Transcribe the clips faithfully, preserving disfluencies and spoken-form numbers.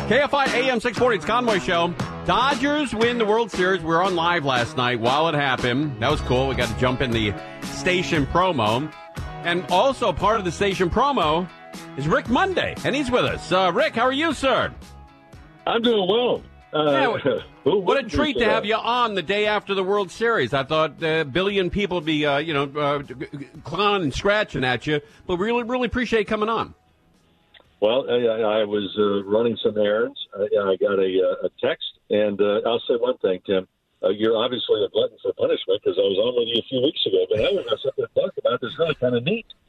K F I A M six forty, it's Conway Show. Dodgers win the World Series. We were on live last night while it happened. That was cool. We got to jump in the station promo. And also part of the station promo is Rick Monday, and he's with us. Uh, Rick, how are you, sir? I'm doing well. Uh, yeah, what a treat to have you on the day after the World Series. I thought a billion people would be, uh, you know, uh, clawing and scratching at you, but we really, really appreciate you coming on. Well, I, I was uh, running some errands. I, I got a, a text, and uh, I'll say one thing, Tim. Uh, you're obviously a glutton for punishment because I was on with you a few weeks ago, but now we've got something to talk about that's really kind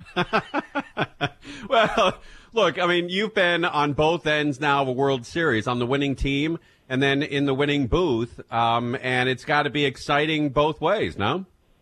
of neat. Well, look, I mean, you've been on both ends now of a World Series, on the winning team and then in the winning booth, um, and it's got to be exciting both ways, no?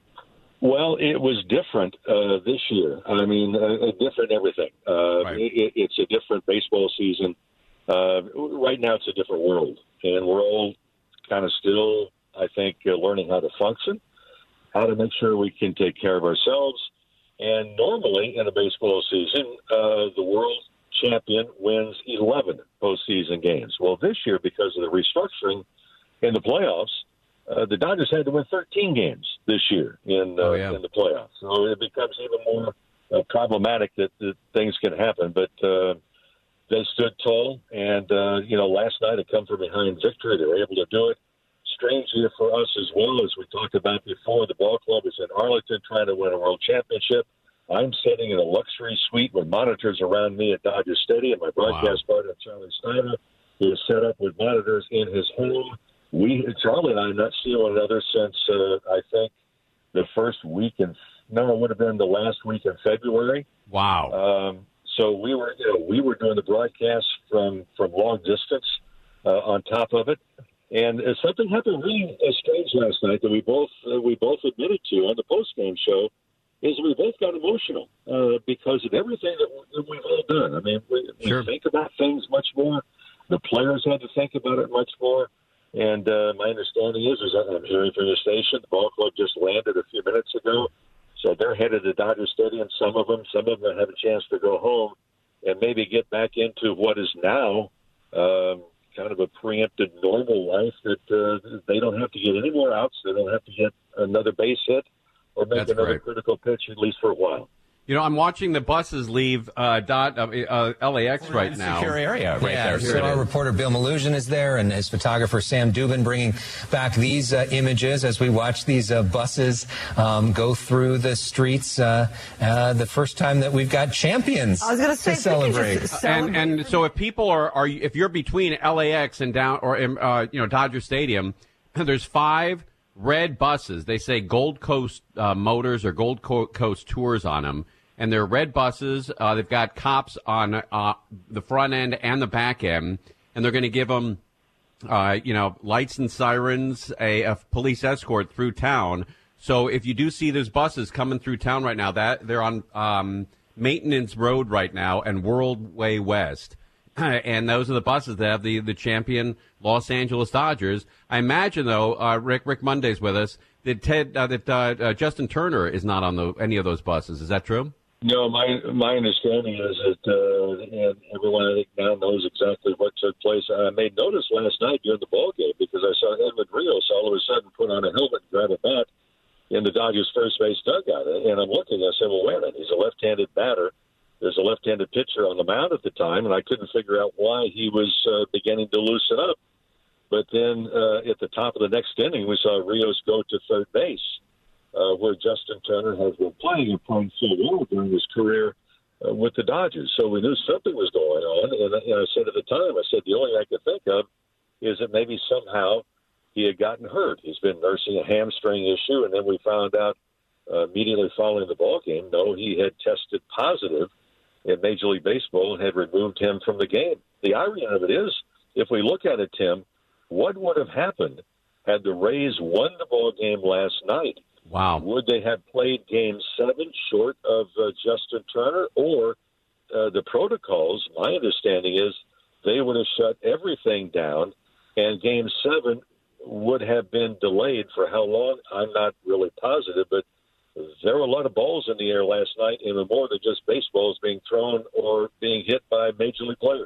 Well, it was different uh, this year. I mean, uh, different everything. Uh, right. it, it's a different baseball season. Uh, right now, it's a different world, and we're all kind of still, I think, uh, learning how to function, how to make sure we can take care of ourselves. And normally, in a baseball season, uh, the world champion wins eleven postseason games. Well, this year, because of the restructuring in the playoffs, Uh, the Dodgers had to win thirteen games this year in uh, oh, yeah. in the playoffs, so it becomes even more uh, problematic that, that things can happen. But uh, they stood tall, and uh, you know, last night a come from behind victory. They were able to do it. Strange year for us as well, as we talked about before. The ball club is in Arlington trying to win a world championship. I'm sitting in a luxury suite with monitors around me at Dodger Stadium. My broadcast wow. partner Charlie Steiner is set up with monitors in his home. We, Charlie and I, have not seen one another since, uh, I think, the first week in, no, it would have been the last week in February. Wow. Um, so we were, you know, we were doing the broadcast from, from long distance uh, on top of it. And uh, something happened really uh, strange last night that we both, uh, we both admitted to on the postgame show, is we both got emotional uh, because of everything that, that we've all done. I mean, we, sure. we think about things much more. The players had to think about it much more. And uh, my understanding is, is I'm hearing from the station, the ball club just landed a few minutes ago. So they're headed to Dodger Stadium, some of them. Some of them have a chance to go home and maybe get back into what is now um, kind of a preempted normal life that uh, they don't have to get any more outs. They don't have to get another base hit or make That's another great. critical pitch, at least for a while. You know, I'm watching the buses leave uh, dot, uh, uh, L A X right now. Secure area right yeah, there. So our reporter Bill Malugin is there, and his photographer Sam Dubin bringing back these uh, images as we watch these uh, buses um, go through the streets. Uh, uh, the first time that we've got champions I was gonna say, to celebrate. Just celebrate. And and so if people are, are if you're between L A X and down or uh, you know Dodger Stadium, there's five red buses. They say Gold Coast uh, Motors or Gold Coast Tours on them. And they're red buses. Uh, they've got cops on uh, the front end and the back end, and they're going to give them, uh, you know, lights and sirens, a, a police escort through town. So if you do see those buses coming through town right now, that they're on um, Maintenance Road right now and World Way West, and those are the buses that have the the champion Los Angeles Dodgers. I imagine though, uh, Rick Rick Monday's with us. That Ted uh, that uh, uh, Justin Turner is not on the any of those buses. Is that true? No, my my understanding is that uh, and everyone I think now knows exactly what took place. I made notice last night during the ball game because I saw Edwin Rios all of a sudden put on a helmet and grab a bat in the Dodgers' first base dugout. And I'm looking, I said, well, wait a minute, he's a left-handed batter. There's a left-handed pitcher on the mound at the time, and I couldn't figure out why he was uh, beginning to loosen up. But then uh, at the top of the next inning, we saw Rios go to third base. Uh, where Justin Turner has been playing and playing so well during his career uh, with the Dodgers. So we knew something was going on. And, and I said at the time, I said the only thing I could think of is that maybe somehow he had gotten hurt. He's been nursing a hamstring issue, and then we found out uh, immediately following the ball game, no, he had tested positive in Major League Baseball and had removed him from the game. The irony of it is, if we look at it, Tim, what would have happened had the Rays won the ball game last night? Wow. Would they have played Game seven short of uh, Justin Turner? Or uh, the protocols, my understanding is, they would have shut everything down, and Game seven would have been delayed for how long? I'm not really positive, but there were a lot of balls in the air last night, even more than just baseballs being thrown or being hit by Major League players.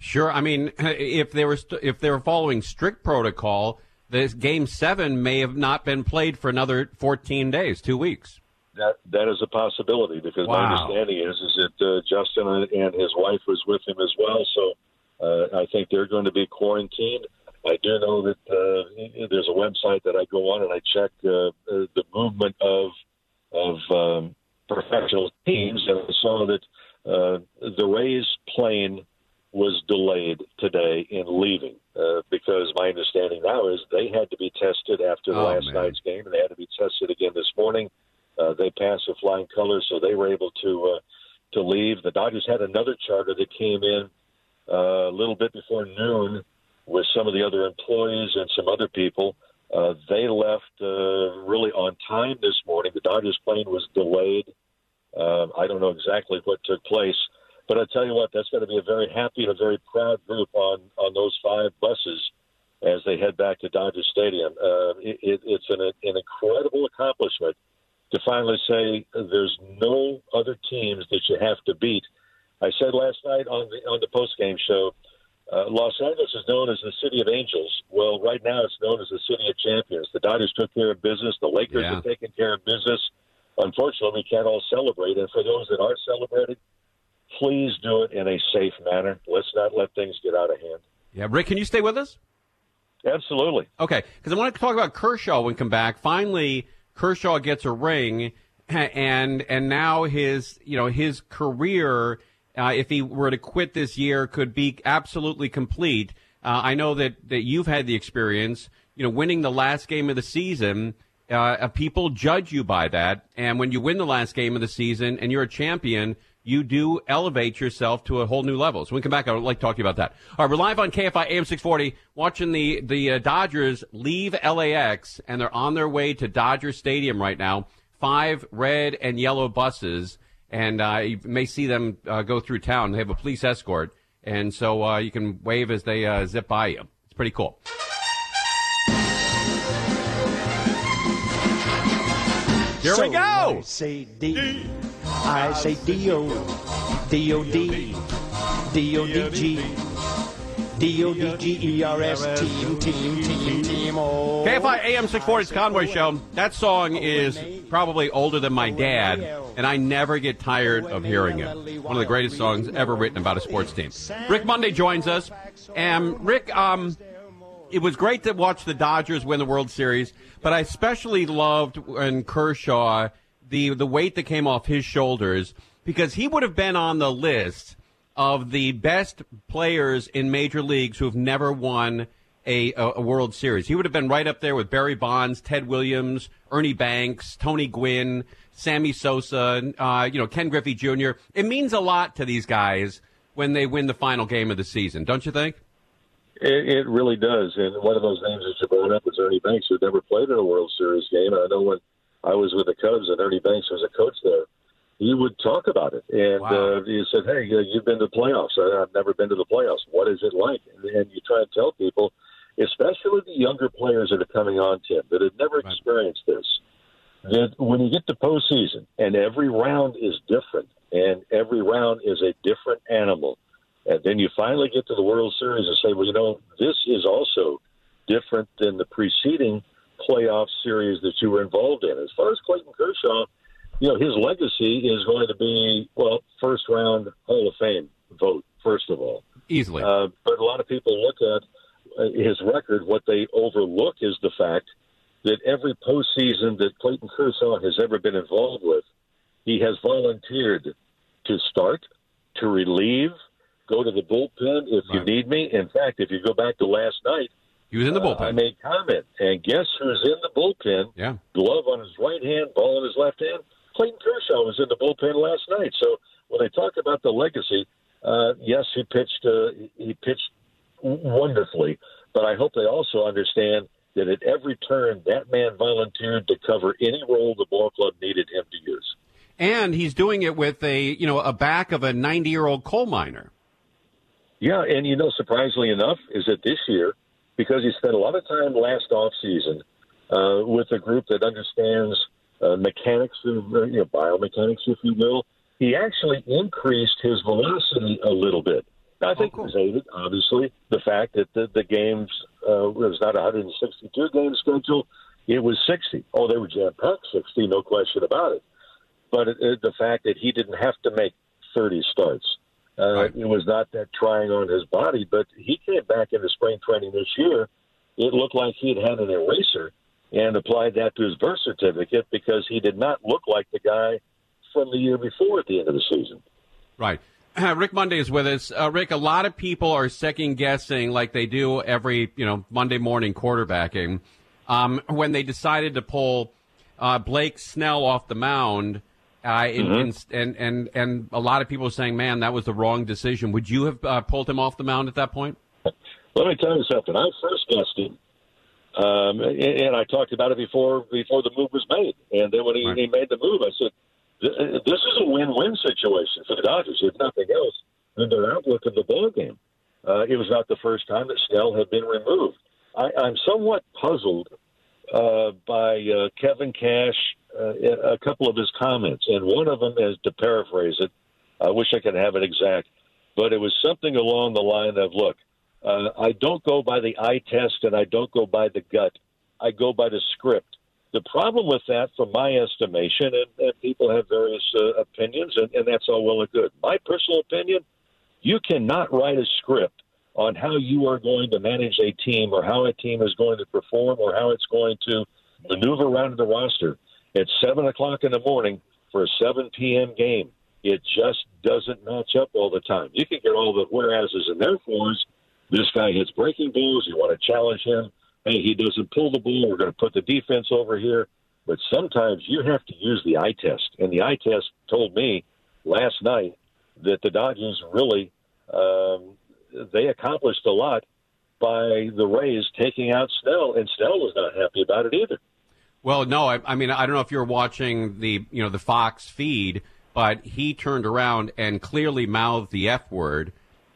Sure. I mean, if they were st- if they were following strict protocol, this game seven may have not been played for another fourteen days, two weeks. That that is a possibility because Wow. my understanding is is that uh, Justin and his wife was with him as well. So uh, I think they're going to be quarantined. I do know that uh, there's a website that I go on and I check uh, the movement of of um, professional teams, and I saw that uh, the Rays plane was delayed today in leaving uh, because my understanding now is they had to be tested after the Oh, last man. night's game, and they had to be tested again this morning. Uh, they passed with flying colors, so they were able to uh, to leave. The Dodgers had another charter that came in uh, a little bit before noon with some of the other employees and some other people. Uh, they left uh, really on time this morning. The Dodgers plane was delayed. Uh, I don't know exactly what took place. But I tell you what, that's going to be a very happy and a very proud group on, on those five buses as they head back to Dodger Stadium. Uh, it, it, it's an, an incredible accomplishment to finally say there's no other teams that you have to beat. I said last night on the on the postgame show, uh, Los Angeles is known as the City of Angels. Well, right now it's known as the City of Champions. The Dodgers took care of business. The Lakers Yeah. are taking care of business. Unfortunately, we can't all celebrate. And for those that are celebrating, please do it in a safe manner. Let's not let things get out of hand. Yeah, Rick, can you stay with us? Absolutely. Okay, because I want to talk about Kershaw when we come back. Finally, Kershaw gets a ring, and and now his you know his career, uh, if he were to quit this year, could be absolutely complete. Uh, I know that, that you've had the experience, you know, winning the last game of the season. Uh, people judge you by that, and when you win the last game of the season and you're a champion, you do elevate yourself to a whole new level. So when we come back, I would like to talk to you about that. All right, we're live on K F I A M six forty, watching the, the uh, Dodgers leave L A X, and they're on their way to Dodger Stadium right now. Five red and yellow buses, and uh, you may see them uh, go through town. They have a police escort, and so uh, you can wave as they uh, zip by you. It's pretty cool. Here so we go. I say D, I say D O, D O D, D O D G, D O D G E R S, team, team, team, team, oh. K F I A M six forty, it's Conway Show. That song is probably older than my dad, and I never get tired of hearing it. One of the greatest songs ever written about a sports team. Rick Monday joins us. And Rick, um, it was great to watch the Dodgers win the World Series, but I especially loved when Kershaw, the, the weight that came off his shoulders, because he would have been on the list of the best players in major leagues who have never won a, a, a World Series. He would have been right up there with Barry Bonds, Ted Williams, Ernie Banks, Tony Gwynn, Sammy Sosa, uh, you know, Ken Griffey Junior It means a lot to these guys when they win the final game of the season, don't you think? It, it really does. And one of those names that you brought up was Ernie Banks, who never played in a World Series game. I know when I was with the Cubs and Ernie Banks was a coach there, he would talk about it. And Wow. uh, he said, hey, you've been to the playoffs. I've never been to the playoffs. What is it like? And, and you try and tell people, especially the younger players that are coming on, Tim, that have never Right. experienced this, that when you get to postseason and every round is different and every round is a different animal, and then you finally get to the World Series and say, well, you know, this is also different than the preceding playoff series that you were involved in. As far as Clayton Kershaw, you know, his legacy is going to be, well, first round Hall of Fame vote, first of all. Easily. Uh, but a lot of people look at uh, his record. What they overlook is the fact that every postseason that Clayton Kershaw has ever been involved with, he has volunteered to start, to relieve, go to the bullpen if you Right. need me. In fact, if you go back to last night, He was in the uh, bullpen. I made comment, and guess who's in the bullpen? Yeah. Glove on his right hand, ball in his left hand. Clayton Kershaw was in the bullpen last night. So when they talk about the legacy, uh, yes, he pitched. Uh, he pitched wonderfully, but I hope they also understand that at every turn, that man volunteered to cover any role the ball club needed him to use. And he's doing it with a, you know, a back of a ninety-year-old coal miner. Yeah, and you know, surprisingly enough, is that this year, because he spent a lot of time last off season uh, with a group that understands uh, mechanics, of, uh, you know, biomechanics, if you will, he actually increased his velocity a little bit I think oh, cool. it was aided, obviously, the fact that the, the games uh, was not a one hundred sixty-two game schedule. It was sixty. Oh, they were jam-packed sixty, no question about it. But it, it, the fact that he didn't have to make thirty starts. Uh, right. It was not that trying on his body, but he came back into spring training this year. It looked like he'd had an eraser and applied that to his birth certificate because he did not look like the guy from the year before at the end of the season. Right. Uh, Rick Monday is with us. Uh, Rick, a lot of people are second-guessing like they do every, you know, Monday morning quarterbacking. Um, when they decided to pull uh, Blake Snell off the mound, uh, in, mm-hmm. in, and, and, and a lot of people are saying, man, that was the wrong decision. Would you have uh, pulled him off the mound at that point? Let me tell you something. I first guessed him, um, and I talked about it before before the move was made. And then when he, right. he made the move, I said, this is a win-win situation for the Dodgers, if nothing else, in their outlook of the ball game. Uh, it was not the first time that Snell had been removed. I, I'm somewhat puzzled uh, by uh, Kevin Cash, uh, a couple of his comments, and one of them is, to paraphrase it, I wish I could have it exact, but it was something along the line of, look, uh, I don't go by the eye test and I don't go by the gut. I go by the script. The problem with that, from my estimation, and, and people have various uh, opinions, and, and that's all well and good. My personal opinion, you cannot write a script on how you are going to manage a team or how a team is going to perform or how it's going to maneuver around the roster at seven o'clock in the morning for a seven p.m. game. It just doesn't match up all the time. You can get all the whereases and therefores. This guy hits breaking balls. You want to challenge him. Hey, he doesn't pull the ball. We're going to put the defense over here. But sometimes you have to use the eye test. And the eye test told me last night that the Dodgers really um, they accomplished a lot by the Rays taking out Snell, and Snell was not happy about it either. Well, no, I, I mean, I don't know if you're watching the you know the Fox feed, but he turned around and clearly mouthed the F word,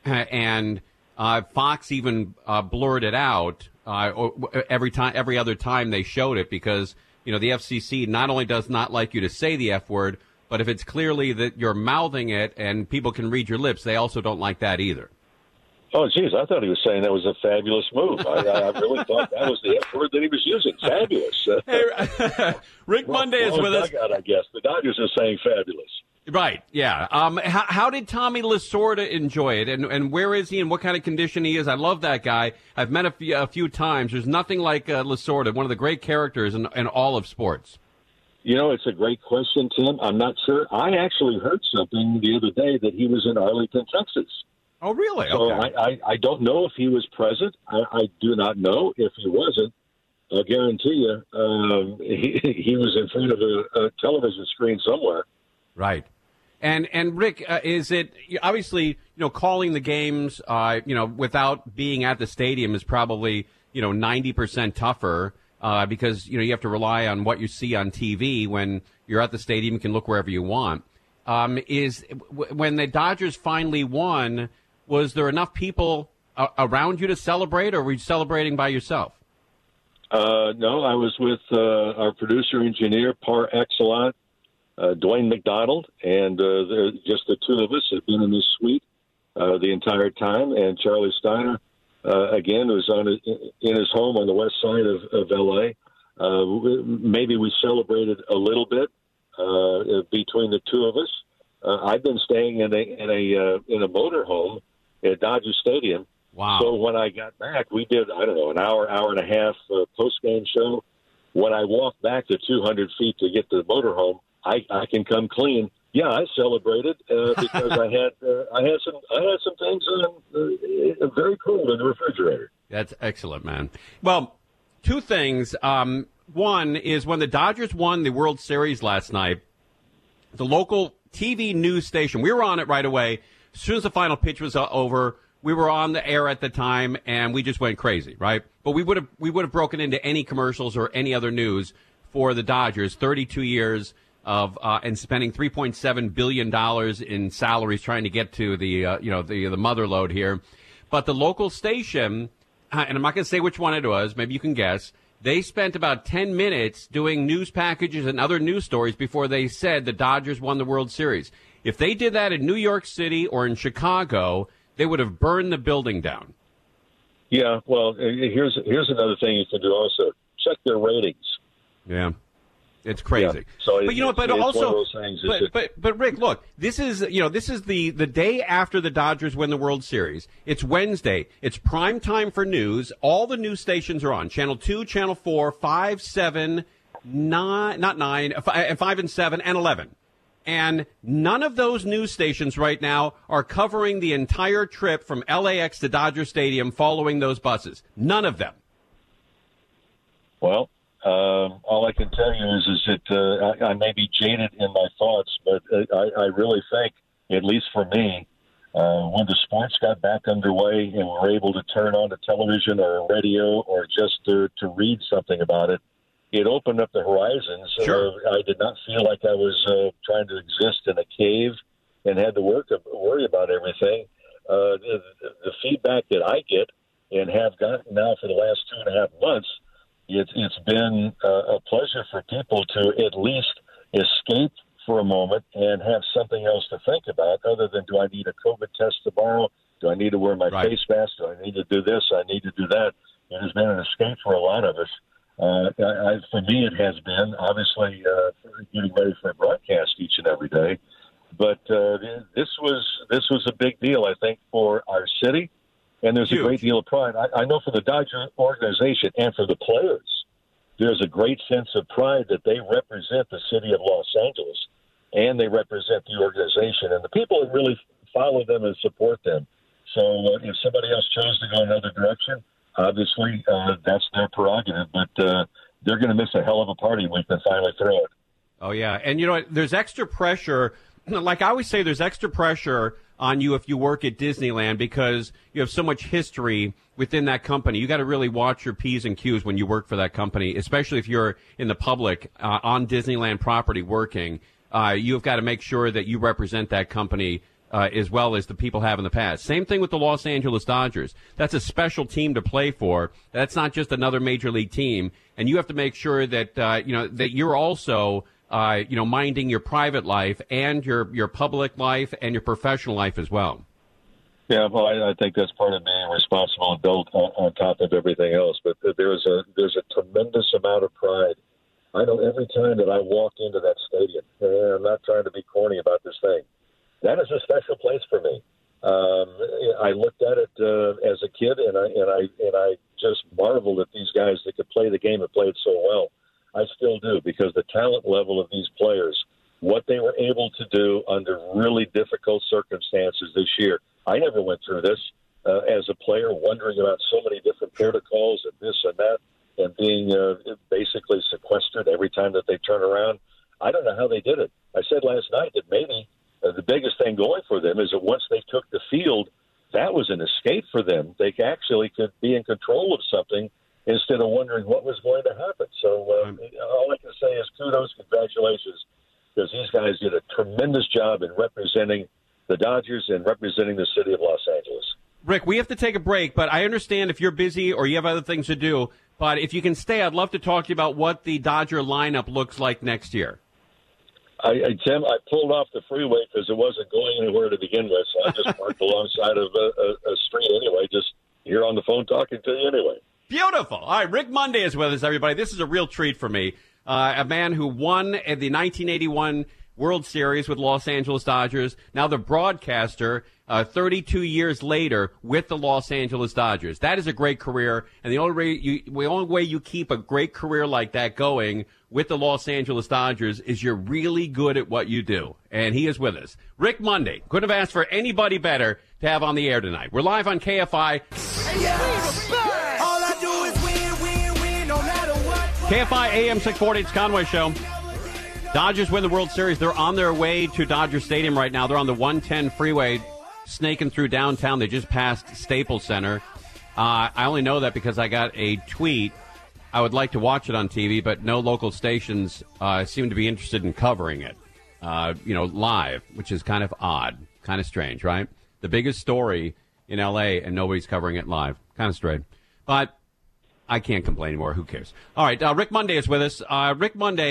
and uh, Fox even uh, blurred it out. Uh, every time, every other time they showed it, because you know the F C C not only does not like you to say the F word, but if it's clearly that you're mouthing it and people can read your lips, they also don't like that either. Oh, geez, I thought he was saying that was a fabulous move. I, I really thought that was the F word that he was using. Fabulous. Hey, Rick well, Monday is well, with us. Dugout, I guess the Dodgers are saying fabulous. Right, yeah. Um, how, how did Tommy Lasorda enjoy it, and, and where is he, and what kind of condition he is? I love that guy. I've met a few, a few times. There's nothing like uh, Lasorda, one of the great characters in, in all of sports. You know, it's a great question, Tim. I'm not sure. I actually heard something the other day that he was in Arlington, Texas. Oh, really? So okay. I, I, I don't know if he was present. I, I do not know if he wasn't. I'll guarantee you um, he, he was in front of a, a television screen somewhere. Right. And and Rick, uh, is it obviously, you know, calling the games, uh, you know, without being at the stadium is probably, you know, ninety percent tougher uh, because, you know, you have to rely on what you see on T V. When you're at the stadium, you can look wherever you want. Um, is w- when the Dodgers finally won, was there enough people uh, around you to celebrate, or were you celebrating by yourself? Uh, no, I was with uh, our producer engineer par excellence, uh, Dwayne McDonald, and uh, just the two of us have been in this suite uh, the entire time. And Charlie Steiner, uh, again, was on a, in his home on the west side of, of L A. Uh, maybe we celebrated a little bit uh, between the two of us. Uh, I've been staying in a in a uh, in a motorhome at Dodger Stadium. Wow. So when I got back, we did, I don't know, an hour, hour and a half uh, post-game show. When I walked back the two hundred feet to get to the motorhome, I, I can come clean. Yeah, I celebrated uh, because I had uh, I had some I had some things uh, uh, very cold in the refrigerator. That's excellent, man. Well, two things. Um, one is when the Dodgers won the World Series last night, the local T V news station, we were on it right away. As soon as the final pitch was uh, over, we were on the air at the time, and we just went crazy, right? But we would have we would have broken into any commercials or any other news for the Dodgers. thirty-two years of uh, and spending three point seven billion dollars in salaries trying to get to the uh, you know the the mother lode here. But the local station, uh, and I'm not going to say which one it was. Maybe you can guess. They spent about ten minutes doing news packages and other news stories before they said the Dodgers won the World Series. If they did that in New York City or in Chicago, they would have burned the building down. Yeah, well, here's here's another thing you can do also. Check their ratings. Yeah. It's crazy. Yeah. So but you know, but it's also, one of those things, but, it, but but Rick, look, this is you know this is the the day after the Dodgers win the World Series. It's Wednesday. It's prime time for news. All the news stations are on: Channel Two, Channel Four, Five, Seven, Nine, not nine, five, five and seven, and eleven. And none of those news stations right now are covering the entire trip from L A X to Dodger Stadium following those buses. None of them. Well. Um, all I can tell you is, is that uh, I, I may be jaded in my thoughts, but uh, I, I really think, at least for me, uh, when the sports got back underway and we were able to turn on the television or radio or just to, to read something about it, it opened up the horizons. Sure. Uh, I did not feel like I was uh, trying to exist in a cave and had to work worry about everything. Uh, the, the feedback that I get and have gotten now for the last two and a half months, It's, it's been uh, a pleasure for people to at least escape for a moment and have something else to think about other than, do I need a COVID test tomorrow? Do I need to wear my right. face mask? Do I need to do this? I need to do that. It has been an escape for a lot of us. Uh, I, I, for me, it has been, obviously, uh, getting ready for a broadcast each and every day. But uh, this was this was a big deal, I think, for our city. And there's Huge. a great deal of pride. I, I know for the Dodger organization and for the players, there's a great sense of pride that they represent the city of Los Angeles and they represent the organization and the people that really follow them and support them. So uh, if somebody else chose to go another direction, obviously uh, that's their prerogative. But uh, they're going to miss a hell of a party when they finally throw it. Oh, yeah. And, you know, there's extra pressure. Like I always say, there's extra pressure on you if you work at Disneyland because you have so much history within that company. You got to really watch your P's and Q's when you work for that company, especially if you're in the public uh, on Disneyland property working. Uh, you've got to make sure that you represent that company uh, as well as the people have in the past. Same thing with the Los Angeles Dodgers. That's a special team to play for. That's not just another major league team. And you have to make sure that, uh, you know, that you're also Uh, you know, minding your private life and your, your public life and your professional life as well. Yeah, well, I, I think that's part of being a responsible adult on, on top of everything else. But there's a there's a tremendous amount of pride. I know every time that I walk into that stadium, and I'm not trying to be corny about this thing, that is a special place for me. Um, I looked at it uh, as a kid, and I and I and I just marveled at these guys that could play the game and play it so well. I still do, because the talent level of these players, what they were able to do under really difficult circumstances this year. I never went through this uh, as a player, wondering about so many different protocols and this and that, and being uh, basically sequestered every time that they turn around. I don't know how they did it. I said last night that maybe uh, the biggest thing going for them is that once they took the field, that was an escape for them. They actually could be in control of something instead of wondering what was going to happen. So uh, all I can say is kudos, congratulations, because these guys did a tremendous job in representing the Dodgers and representing the city of Los Angeles. Rick, we have to take a break, but I understand if you're busy or you have other things to do, but if you can stay, I'd love to talk to you about what the Dodger lineup looks like next year. I, I Tim, I pulled off the freeway because it wasn't going anywhere to begin with, so I just parked alongside of a, a, a street anyway, just here on the phone talking to you anyway. Beautiful. All right, Rick Monday is with us, everybody. This is a real treat for me. Uh, a man who won at the nineteen eighty-one World Series with Los Angeles Dodgers, now the broadcaster uh, thirty-two years later with the Los Angeles Dodgers. That is a great career, and the only way you, the only way you keep a great career like that going with the Los Angeles Dodgers is you're really good at what you do, and he is with us. Rick Monday. Couldn't have asked for anybody better to have on the air tonight. We're live on K F I. Yes. All I do is win, win, win, no matter what. K F I A M six forty, it's Conway Show. Dodgers win the World Series. They're on their way to Dodger Stadium right now. They're on the one ten freeway, snaking through downtown. They just passed Staples Center. Uh, I only know that because I got a tweet. I would like to watch it on T V, but no local stations uh, seem to be interested in covering it, uh, you know, live, which is kind of odd, kind of strange, right? The biggest story in L A, and nobody's covering it live. Kind of strange. But I can't complain anymore. Who cares? All right, uh, Rick Monday is with us. Uh, Rick Monday,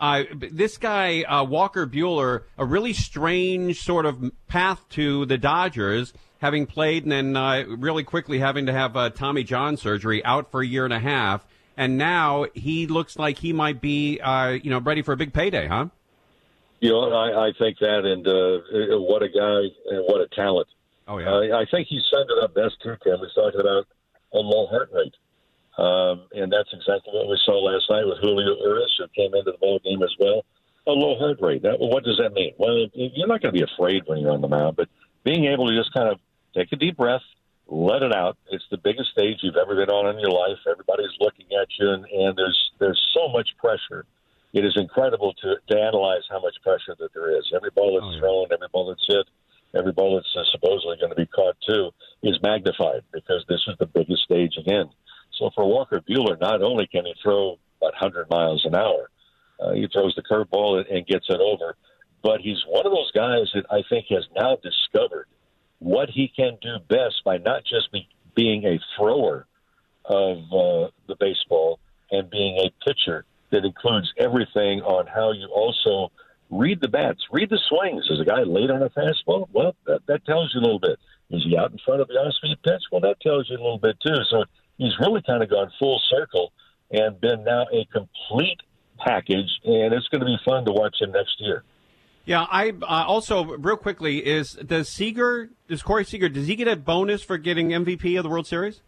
Uh, this guy, uh, Walker Buehler, a really strange sort of path to the Dodgers, having played and then uh, really quickly having to have uh, Tommy John surgery, out for a year and a half. And now he looks like he might be, uh, you know, ready for a big payday, huh? You know, I, I think that, and uh, what a guy and what a talent. Oh, yeah. Uh, I think he summed it up best, too, Tim. He's talking about a low heart rate. Um, and that's exactly what we saw last night with Julio Urias, who came into the ball game as well. A low heart rate. That, well, what does that mean? Well, you're not going to be afraid when you're on the mound, but being able to just kind of take a deep breath, let it out. It's the biggest stage you've ever been on in your life. Everybody's looking at you, and, and there's there's so much pressure. It is incredible to, to analyze how much pressure that there is. Every ball that's oh, yeah. thrown, every ball that's hit, every ball that's uh, supposedly going to be caught, too, is magnified because this is the biggest stage again. So for Walker Buehler, not only can he throw about one hundred miles an hour, uh, he throws the curveball and, and gets it over, but he's one of those guys that I think has now discovered what he can do best by not just be, being a thrower of uh, the baseball and being a pitcher that includes everything on how you also read the bats, read the swings. Is a guy late on a fastball? Well, that, that tells you a little bit. Is he out in front of the off-speed pitch? Well, that tells you a little bit, too. So he's really kind of gone full circle and been now a complete package, and it's going to be fun to watch him next year. Yeah, I uh, also, real quickly, is does Seager, does Corey Seager, does he get a bonus for getting M V P of the World Series?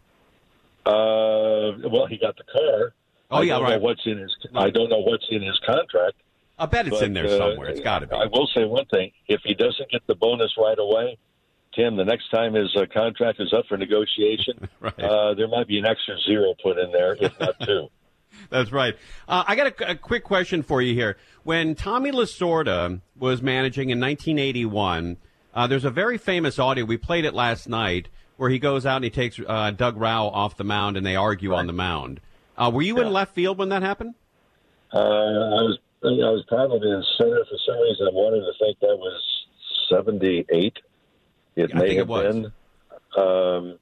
Uh, well, he got the car. Oh, I yeah, don't right. Know what's in his, I don't know what's in his contract. I bet it's but, in there uh, somewhere. It's got to be. I will say one thing. If he doesn't get the bonus right away, Tim, the next time his uh, contract is up for negotiation, right. uh, there might be an extra zero put in there, if not two. That's right. Uh, I got a, a quick question for you here. When Tommy Lasorda was managing in nineteen eighty-one, uh, there's a very famous audio. We played it last night where he goes out and he takes uh, Doug Rauch off the mound and they argue right. on the mound. Uh, were you yeah. in left field when that happened? Uh, I was I was probably in center for some reason. I'm wanting to think that was seventy-eight. It yeah, may I think have it was. been. Um,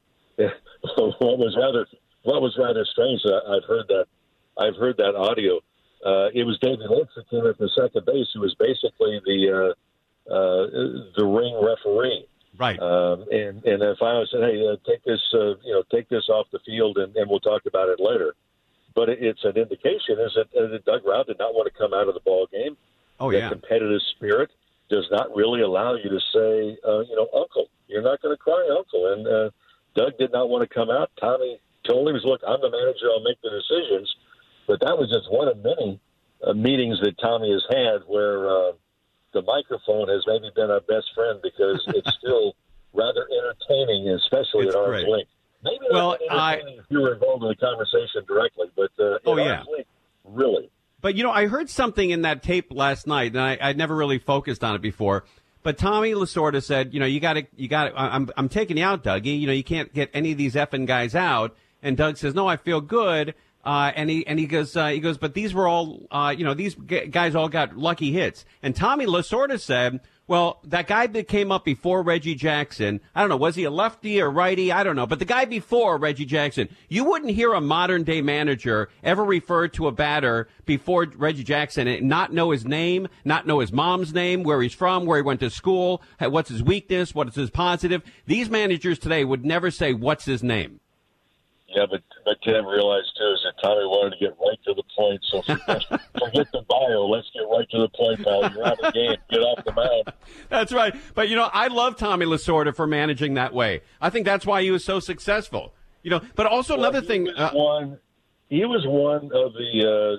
what was rather what was rather strange. I've heard that. I've heard that audio. Uh, it was David Oakes that came in from second base, who was basically the uh, uh, the ring referee. Right. Um, and and if I said, hey, uh, take this, uh, you know, take this off the field, and, and we'll talk about it later. But it, it's an indication is that, uh, that Doug Rauch did not want to come out of the ball game. Oh the yeah. competitive spirit does not really allow you to say, uh, you know, Uncle. You're not going to cry, Uncle. And uh, Doug did not want to come out. Tommy told him, "Look, I'm the manager. I'll make the decisions." But that was just one of many uh, meetings that Tommy has had where uh, the microphone has maybe been our best friend because it's still rather entertaining, especially it's at arm's great. length. Maybe well, not entertaining I, if you were involved in the conversation directly, but uh, oh, at yeah. arm's length, really. But, you know, I heard something in that tape last night, and I, I'd never really focused on it before. But Tommy Lasorda said, you know, you got to, you got I'm, I'm taking you out, Dougie. You know, you can't get any of these effing guys out. And Doug says, no, I feel good. Uh, and he and he goes, uh, he goes, but these were all, uh, you know, these g- guys all got lucky hits. And Tommy Lasorda said, well, that guy that came up before Reggie Jackson, I don't know, was he a lefty or righty? I don't know. But the guy before Reggie Jackson, you wouldn't hear a modern day manager ever refer to a batter before Reggie Jackson and not know his name, not know his mom's name, where he's from, where he went to school, what's his weakness, what is his positive. These managers today would never say, what's his name? Yeah, but, but Tim realized, too, is that Tommy wanted to get right to the point. So forget, forget the bio. Let's get right to the point, pal. You're out of the game. Get off the mound. That's right. But, you know, I love Tommy Lasorda for managing that way. I think that's why he was so successful. You know, but also well, another he thing. Was uh, one, he was one of the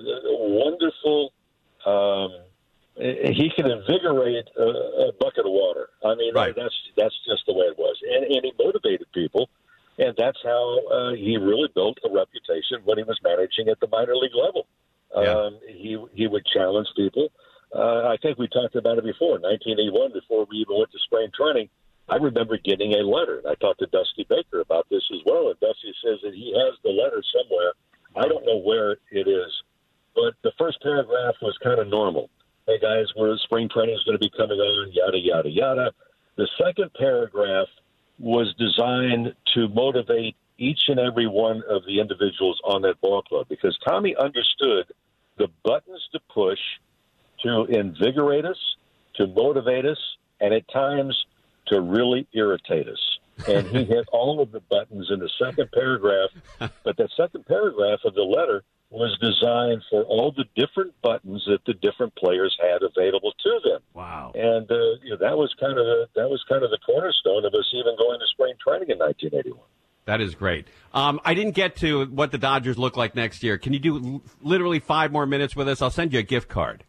uh, wonderful um, – he can invigorate a, a bucket of water. I mean, right. that's that's just the way it was. And, and he motivated people. And that's how uh, he really built a reputation when he was managing at the minor league level. Yeah. Um, he he would challenge people. Uh, I think we talked about it before. nineteen eighty-one, before we even went to spring training, I remember getting a letter. I talked to Dusty Baker about this as well, and Dusty says that he has the letter somewhere. I don't know where it is, but the first paragraph was kind of normal. Hey, guys, we're spring training is going to be coming on, yada, yada, yada. The second paragraph was designed to motivate each and every one of the individuals on that ball club because Tommy understood the buttons to push to invigorate us, to motivate us, and at times to really irritate us. And he hit all of the buttons in the second paragraph, but that second paragraph of the letter was designed for all the different buttons that the different players had available to them. Wow! And uh, you know, that was kind of the, that was kind of the cornerstone of us even going to spring training in nineteen eighty-one. That is great. Um, I didn't get to what the Dodgers look like next year. Can you do l- literally five more minutes with us? I'll send you a gift card.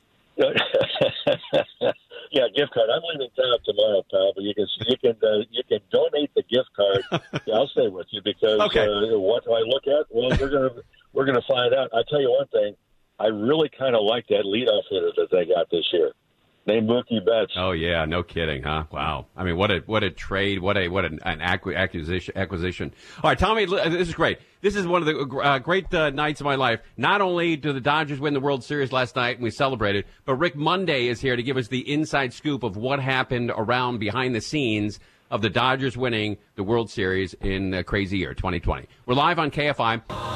Yeah, gift card. I'm leaving town tomorrow, pal. But you can you can uh, you can donate the gift card. Yeah, I'll stay with you because okay. uh, what do I look at? Well, we're gonna we're gonna find out. I tell you one thing. I really kind of like that leadoff hitter that they got this year, named Mookie Betts. Oh yeah, no kidding, huh? Wow. I mean, what a what a trade, what a what an, an acqu- acquisition. Acquisition. All right, Tommy, this is great. This is one of the uh, great uh, nights of my life. Not only do the Dodgers win the World Series last night and we celebrated, but Rick Monday is here to give us the inside scoop of what happened around behind the scenes of the Dodgers winning the World Series in a crazy year, twenty twenty. We're live on K F I.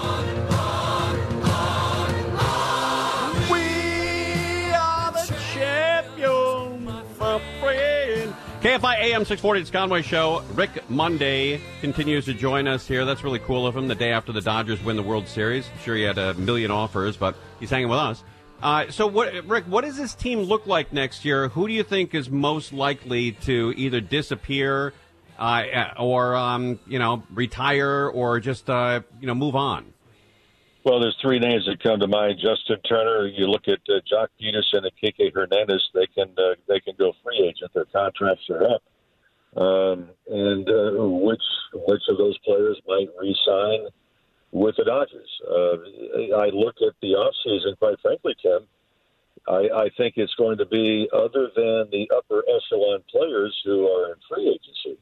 K F I A M six forty, it's Conway Show. Rick Monday continues to join us here. That's really cool of him the day after the Dodgers win the World Series. I'm sure he had a million offers, but he's hanging with us. Uh, so, what, Rick, what does this team look like next year? Who do you think is most likely to either disappear uh, or, um, you know, retire or just, uh, you know, move on? Well, there's three names that come to mind. Justin Turner. You look at uh, Jock Peterson and Kike Hernandez. They can uh, they can go free agent. Their contracts are up. Um, and uh, which which of those players might re-sign with the Dodgers? Uh, I look at the offseason, quite frankly, Tim. I, I think it's going to be other than the upper echelon players who are in free agency.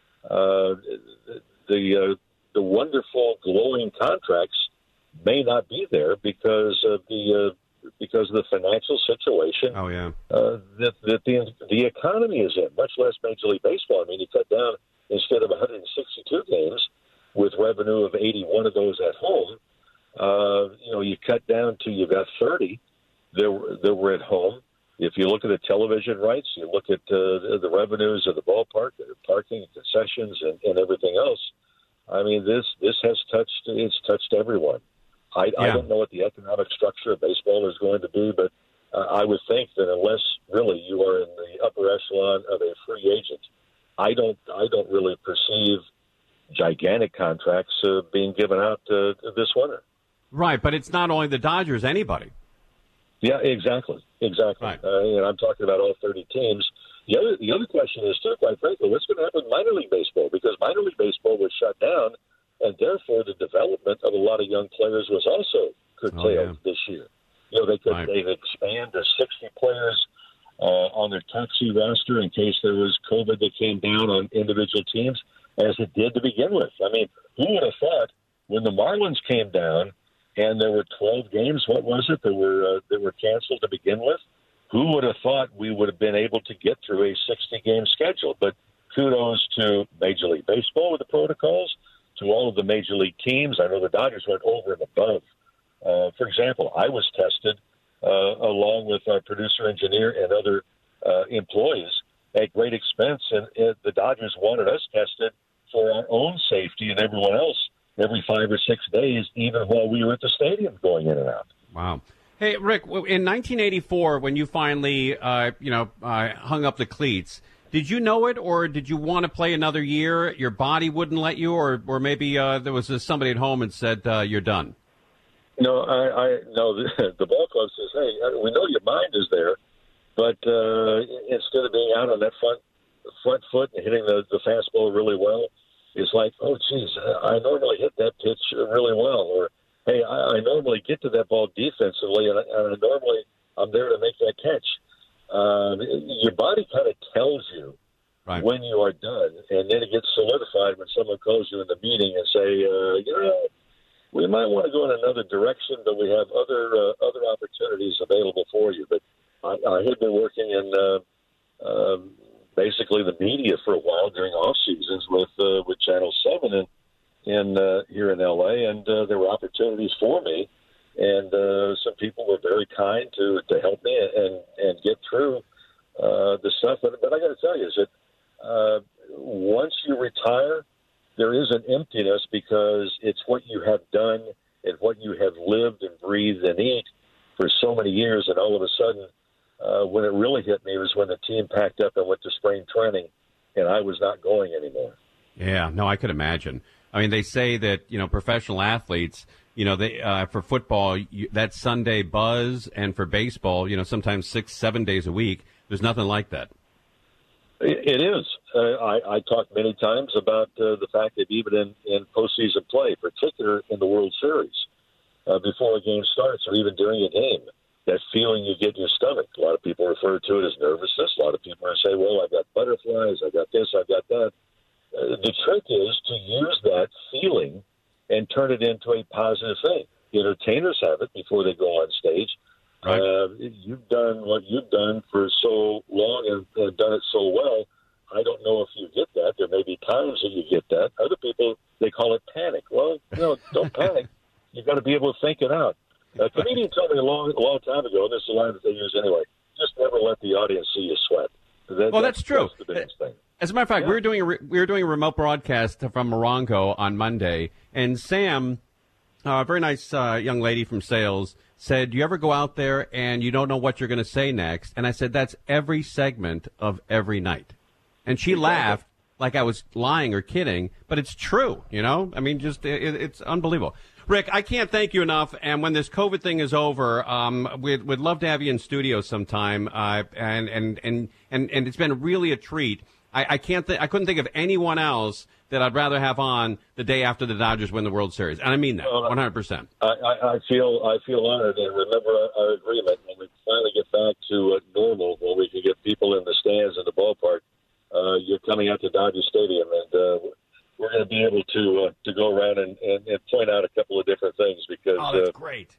Uh, the uh, the wonderful glowing contracts may not be there because of the uh, because of the financial situation. Oh yeah, uh, that that the the economy is in. Much less Major League Baseball. I mean, you cut down instead of one hundred sixty-two games with revenue of eighty-one of those at home. Uh, you know, you cut down to you've got thirty that were, that were at home. If you look at the television rights, you look at uh, the revenues of the ballpark, the parking, concessions, and, and everything else. I mean, this this has touched it's touched everyone. I, yeah. I don't know what the economic structure of baseball is going to be, but uh, I would think that unless really you are in the upper echelon of a free agent, I don't I don't really perceive gigantic contracts uh, being given out uh, this winter. Right, but it's not only the Dodgers, anybody. Yeah, exactly, exactly. Right. Uh, and I'm talking about all thirty teams. The other the other question is too, quite frankly, what's going to happen in minor league baseball? Because minor league baseball was shut down. And therefore, the development of a lot of young players was also curtailed oh, yeah. this year. You know, they could right. they expand to sixty players uh, on their taxi roster in case there was COVID that came down on individual teams, as it did to begin with. I mean, who would have thought when the Marlins came down and there were twelve games? What was it that were uh, that were canceled to begin with? Who would have thought we would have been able to get through a sixty game schedule? But kudos to Major League Baseball with the protocols. To all of the major league teams. I know the Dodgers went over and above. Uh, for example, I was tested uh, along with our producer, engineer, and other uh, employees at great expense, and, and the Dodgers wanted us tested for our own safety and everyone else every five or six days, even while we were at the stadium going in and out. Wow. Hey, Rick, in nineteen eighty-four, when you finally, uh, you know, uh, hung up the cleats, did you know it, or did you want to play another year? Your body wouldn't let you, or or maybe uh, there was somebody at home and said uh, you're done. No, I, I no. The, the ball club says, "Hey, we know your mind is there, but uh, instead of being out on that front front foot and hitting the, the fastball really well, it's like, oh, geez, I normally hit that pitch really well, or hey, I, I normally get to that ball defensively, and I, and I normally I'm there to make that catch." Uh, your body kind of tells you right. when you are done, and then it gets solidified when someone calls you in the meeting and say, uh, you know, we might want to go in another direction, but we have other uh, other opportunities available for you. But I, I had been working in uh, um, basically the media for a while during off seasons with uh, with Channel Seven and in uh, here in L A, and uh, there were opportunities for me. And uh, some people were very kind to, to help me, and true. Uh, the stuff, but, but I got to tell you, is that uh, once you retire, there is an emptiness because it's what you have done and what you have lived and breathed and eat for so many years, and all of a sudden, uh, when it really hit me was when the team packed up and went to spring training, and I was not going anymore. Yeah, no, I could imagine. I mean, they say that, you know, professional athletes, you know, they uh, for football, you, that Sunday buzz, and for baseball, you know, sometimes six, seven days a week, there's nothing like that. It is. Uh, I, I talked many times about uh, the fact that even in, in postseason play, particularly in the World Series, uh, before a game starts or even during a game, that feeling you get in your stomach. A lot of people refer to it as nervousness. A lot of people say, well, I've got butterflies, I've got this, I've got that. Uh, the trick is to use that feeling and turn it into a positive thing. The entertainers have it before they go on stage. Right. Uh, you've done what you've done for so long and uh, done it so well. I don't know if you get that. There may be times that you get that. Other people, they call it panic. Well, no, don't panic. You've got to be able to think it out. A comedian told me a long, a long time ago, and this is a line that they use anyway, just never let the audience see you sweat. That, well, that's, that's true. That's the biggest thing. As a matter of fact, yeah. we were doing a re- we were doing a remote broadcast from Morongo on Monday, and Sam, a very nice uh, young lady from sales, said, "Do you ever go out there and you don't know what you're going to say next?" And I said, "That's every segment of every night." And she exactly. laughed like I was lying or kidding, but it's true. You know, I mean, just it, it's unbelievable. Rick, I can't thank you enough. And when this COVID thing is over, um, we'd, we'd love to have you in studio sometime. Uh, and, and, and, and, and it's been really a treat. I, I can't, th- I couldn't think of anyone else that I'd rather have on the day after the Dodgers win the World Series. And I mean that, one hundred percent. I, I, I feel, I feel honored. And remember our, our agreement when we finally get back to uh, normal, when we can get people in the stands in the ballpark. Uh, you're coming out to Dodger Stadium, and uh, we're going to be able to uh, to go around and, and, and point out a couple of different things because oh, that's uh, great.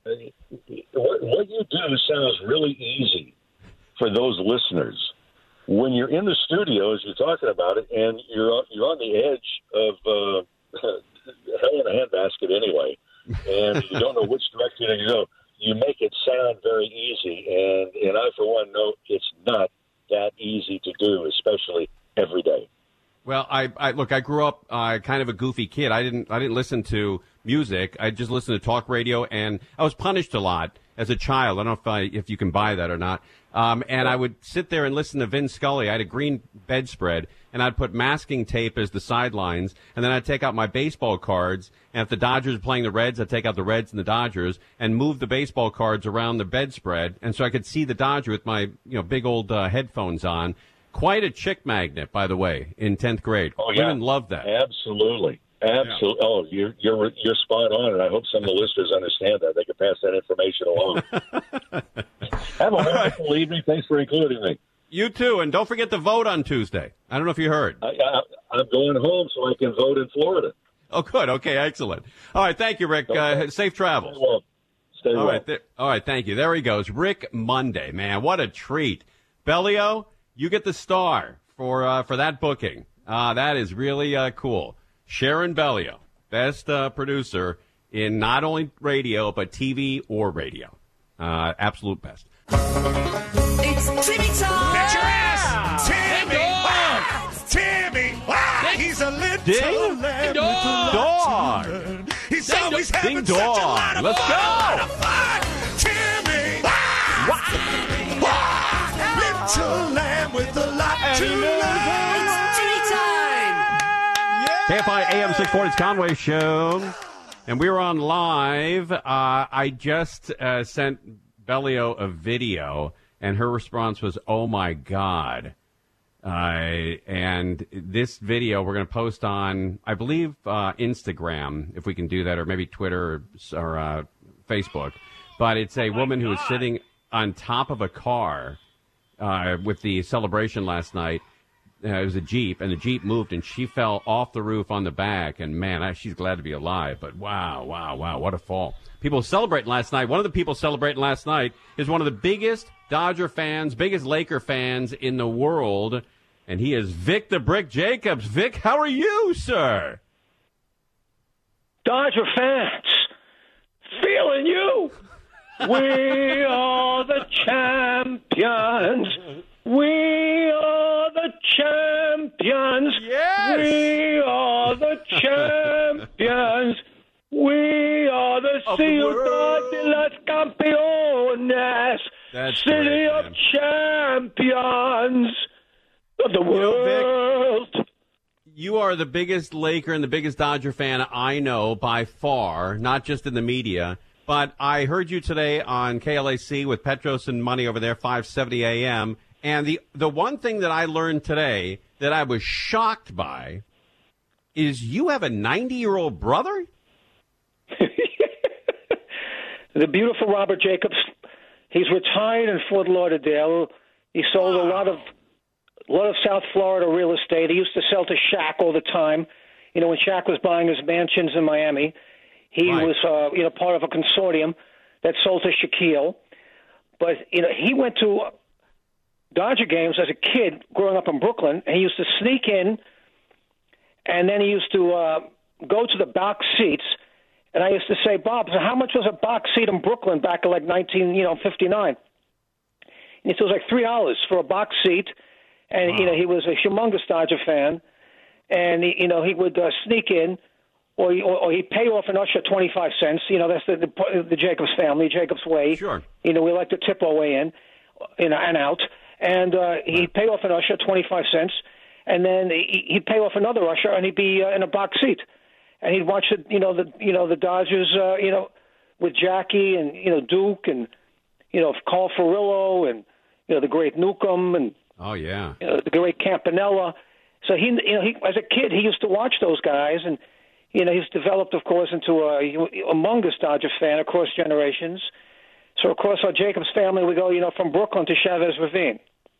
What, what you do sounds really easy for those listeners. When you're in the studio, as you're talking about it, and you're you're on the edge of uh, hell in a handbasket anyway, and you don't know which direction to go, you make it sound very easy. And and I, for one, know it's not that easy to do, especially every day. Well, I, I look. I grew up uh, kind of a goofy kid. I didn't. I didn't listen to music. I just listened to talk radio, and I was punished a lot as a child. I don't know if I, if you can buy that or not. Um, and I would sit there and listen to Vin Scully. I had a green bedspread, and I'd put masking tape as the sidelines, and then I'd take out my baseball cards. And if the Dodgers were playing the Reds, I'd take out the Reds and the Dodgers, and move the baseball cards around the bedspread, and so I could see the Dodger with my you know big old uh, headphones on. Quite a chick magnet, by the way, in tenth grade. Oh, yeah. Women love that. Absolutely. Absolutely. Yeah. Oh, you're, you're, you're spot on, and I hope some of the listeners understand that. They can pass that information along. Have a wonderful right. evening. Thanks for including me. You too, and don't forget to vote on Tuesday. I don't know if you heard. I, I, I'm going home so I can vote in Florida. Oh, good. Okay, excellent. All right, thank you, Rick. Uh, safe travels. Stay well. Stay All well. right, th- all right, thank you. There he goes. Rick Monday, man, what a treat. Bellio, you get the star for uh, for that booking. Uh, that is really uh, cool. Sharon Bellio, best uh, producer in not only radio, but T V or radio. Uh, absolute best. It's Timmy time! Bet your ass! Timmy! Ah! Timmy! Ah! He's a little Ding lamb dong! with a lot to learn. He's Ding always dong! having Ding such a dong! lot of Let's fun. go! Lot of fun. Timmy! Ah! Wow. Ah! Little lamb with a lot to learn. It's Timmy time! K F I A M six forty's Conway Show. And we were on live. Uh, I just uh, sent Bellio a video, and her response was, "Oh, my God." Uh, and this video we're going to post on, I believe, uh, Instagram, if we can do that, or maybe Twitter or, or uh, Facebook. But it's a woman who was sitting on top of a car uh, with the celebration last night. Uh, it was a Jeep, and the Jeep moved, and she fell off the roof on the back. And, man, I, she's glad to be alive. But, wow, wow, wow, what a fall. People celebrating last night. One of the people celebrating last night is one of the biggest Dodger fans, biggest Laker fans in the world, and he is Vic the Brick Jacobs. Vic, how are you, sir? Dodger fans, feeling you. We are the champions. We are the champions. Yes. We are the champions. We are the Of the Ciudad world. de las Campeones. That's City great, of man. champions of the know, Vic, world. You are the biggest Laker and the biggest Dodger fan I know by far, not just in the media. But I heard you today on K L A C with Petros and Money over there, five seventy A M. And the, the one thing that I learned today that I was shocked by is you have a ninety-year-old brother? The beautiful Robert Jacobs. He's retired in Fort Lauderdale. He sold a lot of a lot of South Florida real estate. He used to sell to Shaq all the time. You know, when Shaq was buying his mansions in Miami, he Right. was uh, you know part of a consortium that sold to Shaquille. But you know, he went to Dodger games as a kid growing up in Brooklyn, and he used to sneak in, and then he used to uh, go to the box seats. And I used to say, Bob, so how much was a box seat in Brooklyn back in like nineteen, you know, fifty-nine? And he said it was like three dollars for a box seat. And Wow. you know, he was a humongous Dodger fan, and he, you know, he would uh, sneak in, or, he, or or he'd pay off an usher twenty-five cents. You know, that's the, the the Jacobs family, Jacobs way. Sure. You know, we like to tip our way in, you know, and out. And uh, he'd pay off an usher twenty-five cents, and then he- he'd pay off another usher, and he'd be uh, in a box seat. And he'd watch the, you know, the you know the Dodgers, uh, you know, with Jackie and you know Duke and you know Carl Furillo and you know the great Newcomb and Oh, yeah. you know, the great Campanella. So he, you know, he as a kid he used to watch those guys, and you know he's developed, of course, into a humongous Dodger fan across generations. So of course our Jacobs family, we go, you know, from Brooklyn to Chavez Ravine.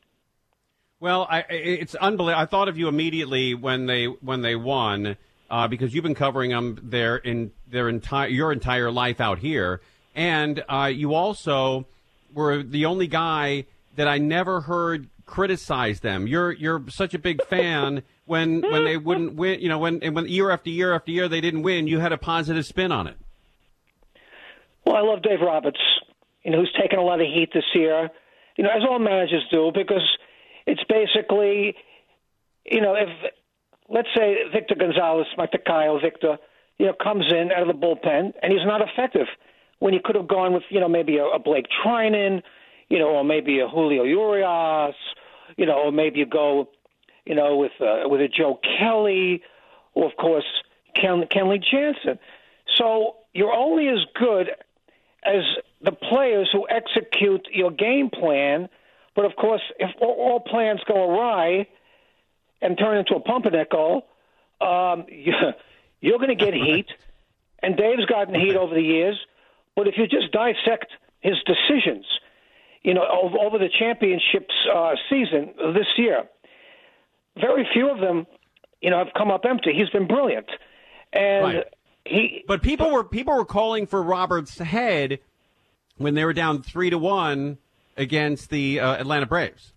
Well, I, it's unbelievable. I thought of you immediately when they when they won. Uh, because you've been covering them their in their entire your entire life out here, and uh, you also were the only guy that I never heard criticize them. You're you're such a big fan when when they wouldn't win. You know, when and when year after year after year they didn't win, you had a positive spin on it. Well, I love Dave Roberts, you know, who's taken a lot of heat this year, you know, as all managers do, because it's basically, you know, if. Let's say Victor Gonzalez, like the Kyle Victor, you know, comes in out of the bullpen, and he's not effective when he could have gone with, you know, maybe a, a Blake Trinan, you know, or maybe a Julio Urias, you know, or maybe you go, you know, with uh, with a Joe Kelly, or of course Ken, Kenley Jansen. So you're only as good as the players who execute your game plan. But of course, if all, all plans go awry and turn into a pumpernickel, um, you, you're going to get heat. And Dave's gotten heat over the years. But if you just dissect his decisions, you know, over, over the championships uh, season this year, very few of them, you know, have come up empty. He's been brilliant, and Right. he. But people were people were calling for Roberts' head when they were down three to one against the uh, Atlanta Braves.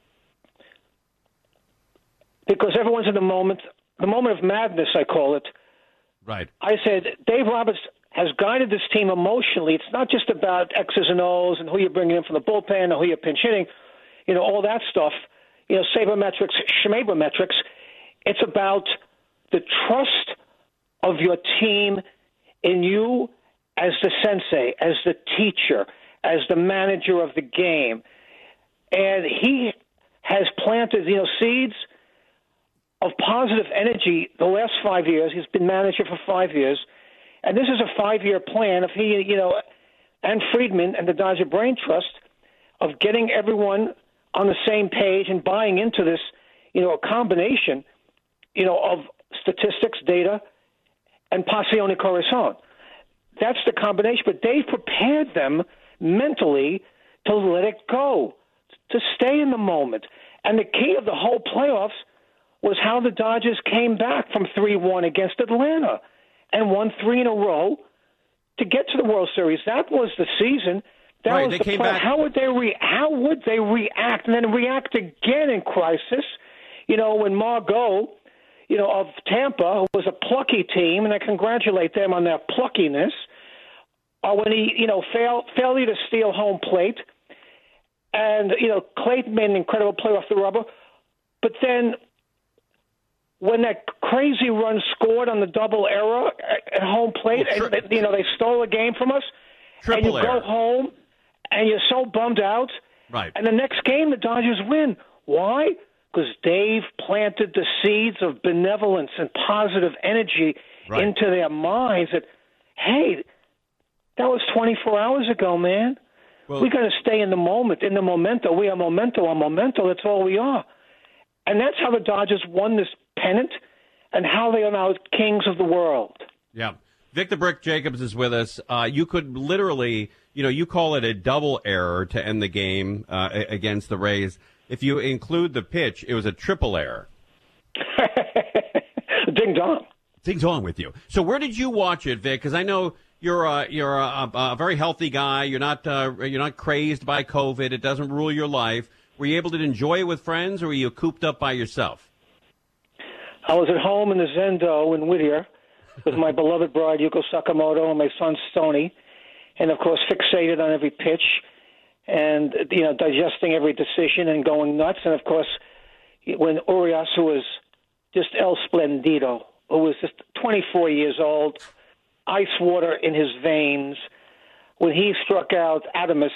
Because everyone's in the moment, the moment of madness, I call it. Right. I said, Dave Roberts has guided this team emotionally. It's not just about X's and O's and who you're bringing in from the bullpen or who you're pinch hitting, you know, all that stuff, you know, sabermetrics, schmabermetrics. It's about the trust of your team in you as the sensei, as the teacher, as the manager of the game. And he has planted, you know, seeds of positive energy the last five years. He's been manager for five years. And this is a five-year plan of he, you know, and Friedman and the Dodger Brain Trust of getting everyone on the same page and buying into this, you know, a combination, you know, of statistics, data, and passione corazon. That's the combination. But Dave prepared them mentally to let it go, to stay in the moment. And the key of the whole playoffs was how the Dodgers came back from three one against Atlanta and won three in a row to get to the World Series. That was the season. That Right, was they the came plan. back- How would they re- How would they react and then react again in crisis? You know, when Margot, you know, of Tampa, who was a plucky team, and I congratulate them on their pluckiness, or when he, you know, fail, failure to steal home plate, And, you know, Clayton made an incredible play off the rubber. But then when that crazy run scored on the double error at home plate, oh, tri- and, you know, they stole a game from us, Triple and you error. go home and you're so bummed out. Right. And the next game, the Dodgers win. Why? Because Dave planted the seeds of benevolence and positive energy right. into their minds that, hey, that was twenty-four hours ago, man. Well, we got to stay in the moment, in the momento. We are memento on memento. That's all we are. And that's how the Dodgers won this pennant and how they are now kings of the world. Yeah. Vic the Brick Jacobs is with us. Uh, you could literally, you know, you call it a double error to end the game uh, against the Rays. If you include the pitch, it was a triple error. Ding dong. Ding dong with you. So where did you watch it, Vic? Because I know you're a, you're a, a very healthy guy. You're not uh, you're not crazed by COVID. It doesn't rule your life. Were you able to enjoy it with friends, or were you cooped up by yourself? I was at home in the Zendo in Whittier with my beloved bride, Yuko Sakamoto, and my son, Stoney, and, of course, fixated on every pitch and, you know, digesting every decision and going nuts. And, of course, when Urias, who was just El Splendido, who was just twenty-four years old, ice water in his veins, when he struck out Adames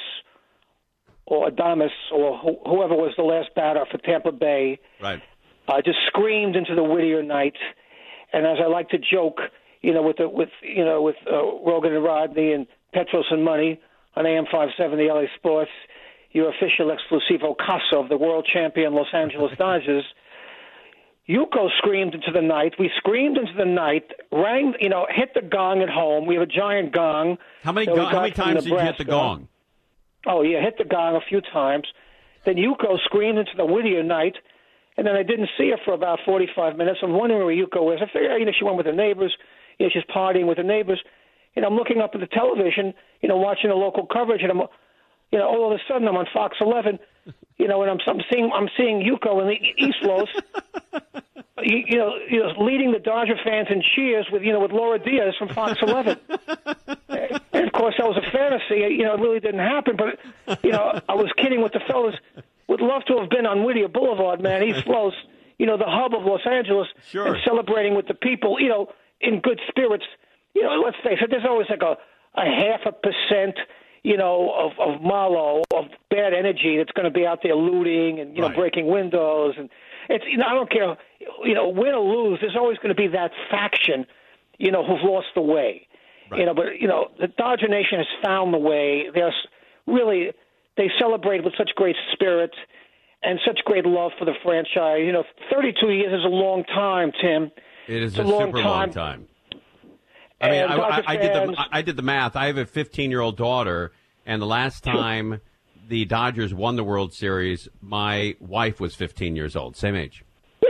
or Adames or wh- whoever was the last batter for Tampa Bay, right. uh, just screamed into the Whittier night. And as I like to joke, you know, with the, with you know with uh, Rogan and Rodney and Petros and Money on A M five seventy L A Sports, your official exclusivo caso of the world champion Los Angeles Dodgers, Yuko screamed into the night. We screamed into the night, rang, you know, hit the gong at home. We have a giant gong. How many go- how many times did you hit the gong? Oh, yeah, hit the gong a few times. Then Yuko screamed into the Whittier night. And then I didn't see her for about forty-five minutes. I'm wondering where Yuko is. I figured, you know, she went with her neighbors. You know, she's partying with her neighbors. And I'm looking up at the television, you know, watching the local coverage, and I'm, you know, all of a sudden I'm on Fox eleven, you know, and I'm, I'm seeing I'm seeing Yuko in the East Los, you, you know, you know, leading the Dodger fans in cheers with, you know, with Laura Diaz from Fox eleven. And of course, that was a fantasy. You know, it really didn't happen. But you know, I was kidding with the fellas. Would love to have been on Whittier Boulevard, man. East Los, you know, the hub of Los Angeles, sure. and celebrating with the people, you know, in good spirits. You know, let's face it, there's always like a, a half a percent, you know, of, of malo, of bad energy that's going to be out there looting and, you know, right. breaking windows. And it's, you know, I don't care, you know, win or lose, there's always going to be that faction, you know, who've lost the way. Right. You know, but, you know, the Dodger Nation has found the way. There's really... They celebrate with such great spirit and such great love for the franchise. You know, thirty-two years is a long time, Tim. It is it's a, a long super time. long time. I mean, I, I, I did the I did the math. I have a fifteen-year-old daughter, and the last time the Dodgers won the World Series, my wife was fifteen years old, same age.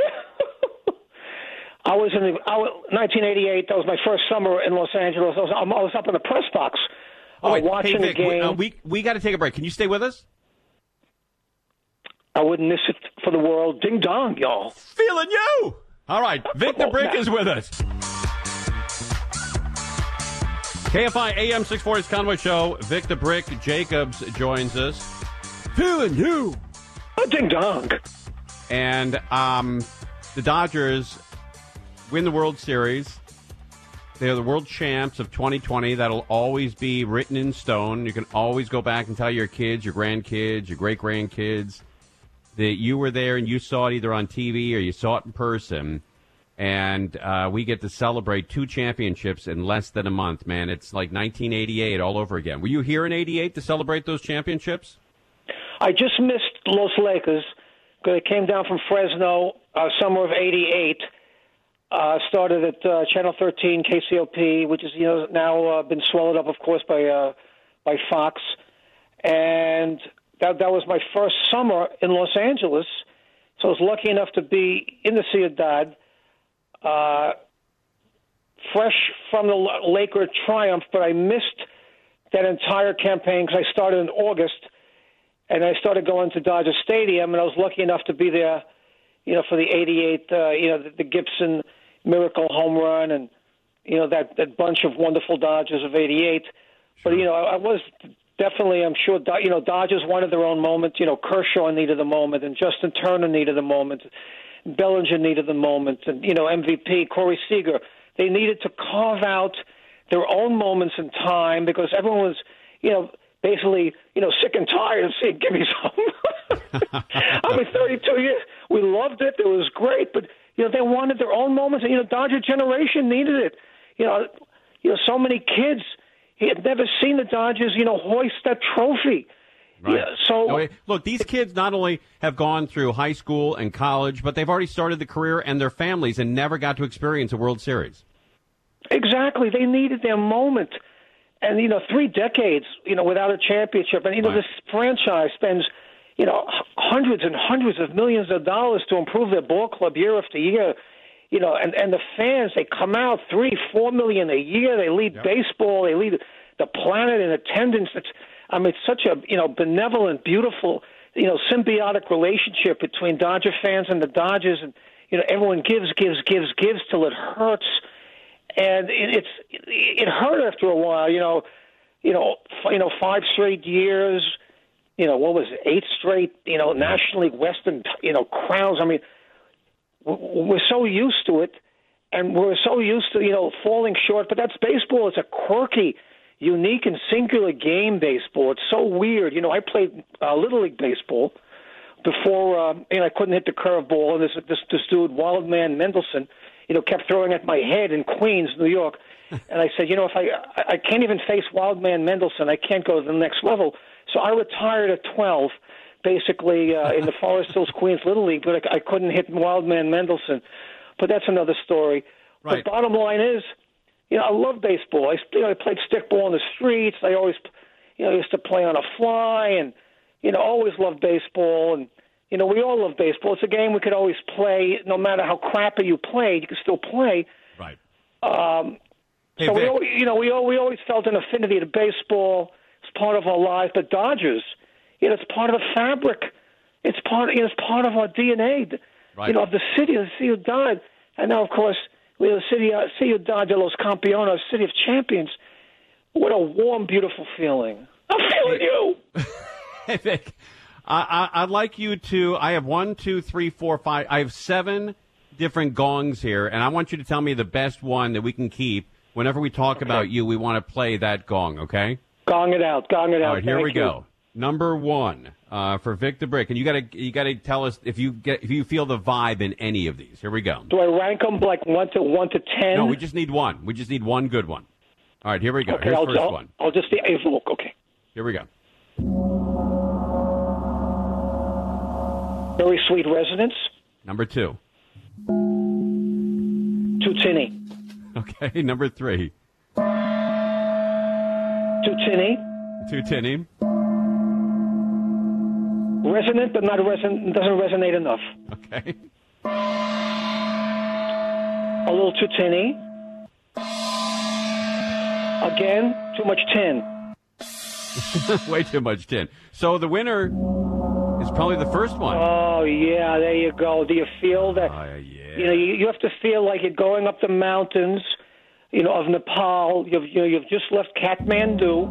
I was in the I was, nineteen eighty-eight. That was my first summer in Los Angeles. I was, I was up in the press box. Oh, wait, uh, watching hey, Vic, the game. We, uh, we, we got to take a break. Can you stay with us? I wouldn't miss it for the world. Ding dong, y'all. Feeling you. All right. Vic the Brick is with us. K F I A M six forty's Conway Show. Vic the Brick Jacobs joins us. Feeling you. Oh, ding dong. And um, the Dodgers win the World Series. They're the world champs of twenty twenty. That'll always be written in stone. You can always go back and tell your kids, your grandkids, your great-grandkids that you were there and you saw it either on T V or you saw it in person. And uh, we get to celebrate two championships in less than a month, man. It's like nineteen eighty-eight all over again. Were you here in eighty-eight to celebrate those championships? I just missed Los Lakers because I came down from Fresno uh, summer of eighty-eight. Uh, started at uh, Channel thirteen, K C O P, which is you know now uh, been swallowed up, of course, by uh, by Fox, and that that was my first summer in Los Angeles. So I was lucky enough to be in the Ciudad, uh, fresh from the Laker triumph, but I missed that entire campaign because I started in August, and I started going to Dodger Stadium, and I was lucky enough to be there, you know, for the eighty-eight, uh, you know, the, the Gibson miracle home run and, you know, that, that bunch of wonderful Dodgers of eighty-eight. Sure. But, you know, I, I was definitely, I'm sure, you know, Dodgers wanted their own moment. You know, Kershaw needed a moment, and Justin Turner needed a moment. Bellinger needed the moment, and, you know, M V P, Corey Seager. They needed to carve out their own moments in time because everyone was, you know, basically, you know, sick and tired of saying, give me some. I mean, thirty-two years. We loved it. It was great. But, you know, they wanted their own moments. And, you know, Dodger generation needed it. You know, you know, so many kids, he had never seen the Dodgers, you know, hoist that trophy. Right. Yeah, so no, look, these kids not only have gone through high school and college, but they've already started the career and their families and never got to experience a World Series. Exactly. They needed their moment. And, you know, three decades, you know, without a championship. And, you know, Right. this franchise spends, you know, hundreds and hundreds of millions of dollars to improve their ball club year after year. You know, and, and the fans, they come out three, four million a year. They lead Yep. baseball. They lead the planet in attendance. It's, I mean, it's such a, you know, benevolent, beautiful, you know, symbiotic relationship between Dodger fans and the Dodgers. And, you know, everyone gives, gives, gives, gives till it hurts. And it, it's it hurt after a while, you know, you know, f- you know, five straight years, you know, what was it, eight straight, you know, National League Western, you know, crowns. I mean, w- we're so used to it, and we're so used to, you know, falling short. But that's baseball. It's a quirky, unique, and singular game. Baseball. It's so weird. You know, I played uh, Little League baseball before, uh, you know, I couldn't hit the curveball, and this this this dude, Wildman Mendelson, you know, kept throwing at my head in Queens, New York. And I said, you know, if I I can't even face Wildman Mendelson, I can't go to the next level. So I retired at twelve, basically uh, in the Forest Hills Queens Little League, but I, I couldn't hit Wildman Mendelson. But that's another story. Right. But bottom line is, you know, I love baseball. I, you know, I played stickball in the streets. I always, you know, used to play on a fly, and, you know, always loved baseball. And, you know, we all love baseball. It's a game we could always play. No matter how crappy you played, you could still play. Right. Um, Hey, so we, Vic. always, you know, we al- we always felt an affinity to baseball. It's part of our lives. But Dodgers, you know, it's part of the fabric. It's part. You know, it's part of our D N A. Right. You know, of the city, the city who died, and now, of course, we have the city, uh, city who died de los Campeones, city of champions. What a warm, beautiful feeling. I'm feeling you. Hey, Vic, I, I, I'd like you to. I have one, two, three, four, five. I have seven different gongs here, and I want you to tell me the best one that we can keep. Whenever we talk Okay. about you, we want to play that gong, okay? Gong it out. Gong it out. All right, here Thank we you. go. Number one uh, for Vic the Brick, and you got to you got to tell us if you get if you feel the vibe in any of these. Here we go. Do I rank them like one to one to ten? No, we just need one. We just need one good one. All right, here we go. Okay, Here's I'll, the first I'll, one. I'll just evoke. Okay. Here we go. Very sweet residence. Number two. Too tinny. Okay, number three. Too tinny. Two tinny. Resonant, but not reson- doesn't resonate enough. Okay. A little too tinny. Again, too much tin. Way too much tin. So the winner is probably the first one. Oh, yeah, there you go. Do you feel that? Oh, yeah. You know, you, you have to feel like you're going up the mountains, you know, of Nepal. You've, you know, you've just left Kathmandu,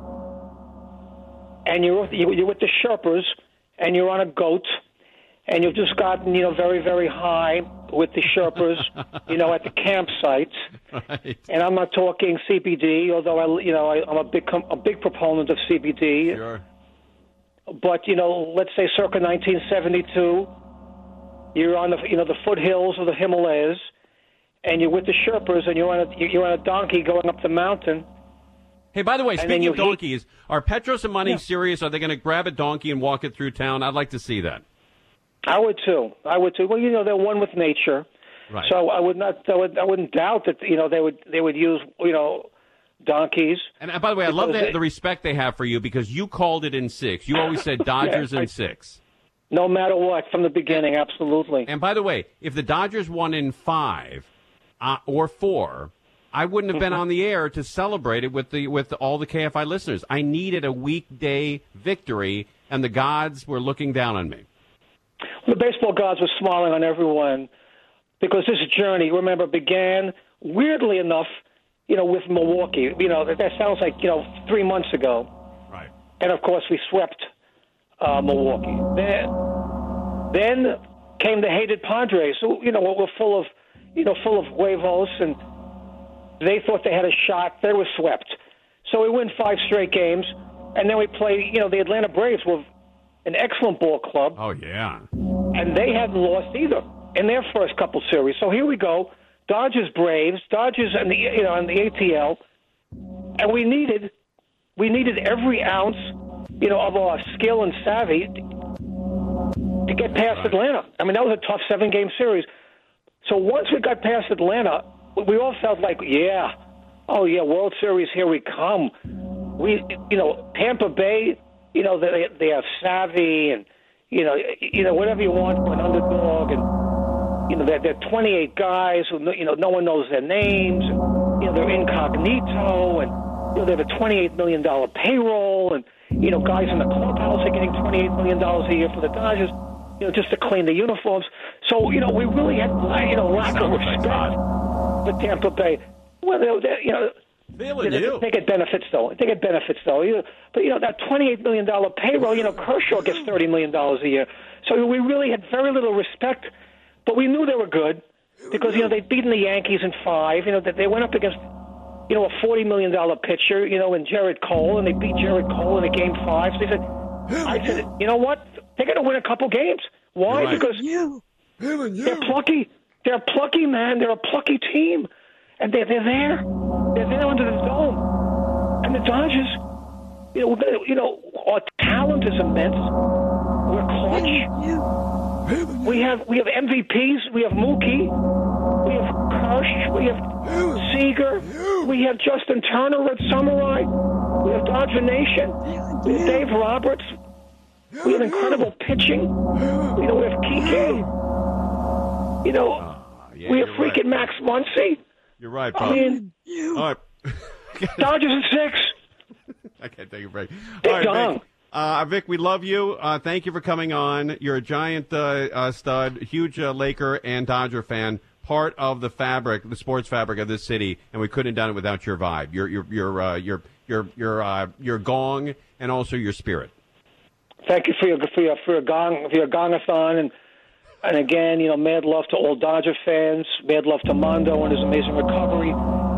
and you're with, you're with the Sherpas, and you're on a goat, and you've just gotten, you know, very, very high with the Sherpas, you know, at the campsite. Right. And I'm not talking C B D, although I, you know, I, I'm a big, com- a big proponent of C B D. Sure. But, you know, let's say circa nineteen seventy-two, you're on the, you know, the foothills of the Himalayas, and you're with the Sherpas, and you're on a, you're on a donkey going up the mountain. Hey, by the way, And then speaking you of heat- donkeys, are Petros and Money Yeah. serious? Are they going to grab a donkey and walk it through town? I'd like to see that. I would too. I would too. Well, you know, they're one with nature, Right. so I would not. I would. I wouldn't doubt that. You know, they would. They would use. You know, donkeys. And uh, by the way, I love Because the, they- the respect they have for you because you called it in six. You always said Dodgers Yeah, I- in six. No matter what, from the beginning, absolutely. And by the way, if the Dodgers won in five uh, or four, I wouldn't have been on the air to celebrate it with the with all the K F I listeners. I needed a weekday victory, and the gods were looking down on me. The baseball gods were smiling on everyone because this journey, remember, began weirdly enough, you know, with Milwaukee. You know, that, that sounds like, you know, three months ago. Right. and of course we swept uh, Milwaukee. Then, then came the hated Padres, who you know were full of, you know, full of huevos, and they thought they had a shot. They were swept. So we win five straight games, and then we play. You know, the Atlanta Braves were an excellent ball club. Oh yeah, and they hadn't lost either in their first couple series. So here we go, Dodgers, Braves, Dodgers, and the you know, and the A T L, and we needed, we needed every ounce, you know, of our skill and savvy to get past right. Atlanta. I mean, that was a tough seven-game series. So once we got past Atlanta, we all felt like, yeah, oh yeah, World Series, here we come. We, you know, Tampa Bay, you know, they they have savvy and. You know, you know, whatever you want for an underdog, and you know, they're, they're twenty-eight guys who, you know, no one knows their names. And, you know, they're incognito, and you know, they have a twenty-eight million dollar payroll, and you know, guys in the clubhouse are getting twenty-eight million dollars a year for the Dodgers, you know, just to clean the uniforms. So, you know, we really had, you know, lack of respect for Tampa Bay. Well, they're, they're, you know. Feeling they, you. They get benefits, though. They get benefits, though. You, but, you know, that twenty-eight million dollar payroll, you know, Kershaw gets thirty million dollars a year. So we really had very little respect. But we knew they were good because, you know, they'd beaten the Yankees in five. You know, that they went up against, you know, a forty million dollar pitcher, you know, in Jared Cole, and they beat Jared Cole in a game five. So they said, I said, you know what? They're going to win a couple games. Why? Right. Because You. Him and you. they're plucky. They're plucky, man. They're a plucky team. And they're, they're there. They're there under the dome. And the Dodgers, you know, you know, our talent is immense. We're clutch. We have we have M V Ps. We have Mookie. We have Kirsch. We have Seager. We have Justin Turner at Samurai. We have Dodger Nation. We have Dave Roberts. We have incredible pitching. You know, we have Kike. You know, uh, yeah, we have you're freaking right. Max Muncy. You're right, I Bob. mean, All right. Dodgers at six. I can't take a break. Big All right, dong. Vic. Uh, Vic, we love you. Uh, thank you for coming on. You're a giant uh, uh, stud, huge uh, Laker and Dodger fan, part of the fabric, the sports fabric of this city, and we couldn't have done it without your vibe, your your your uh, your your your uh, your gong, and also your spirit. Thank you for your for your for your gong for your gongathon, and and again, you know, mad love to all Dodger fans, mad love to Mondo and his amazing recovery,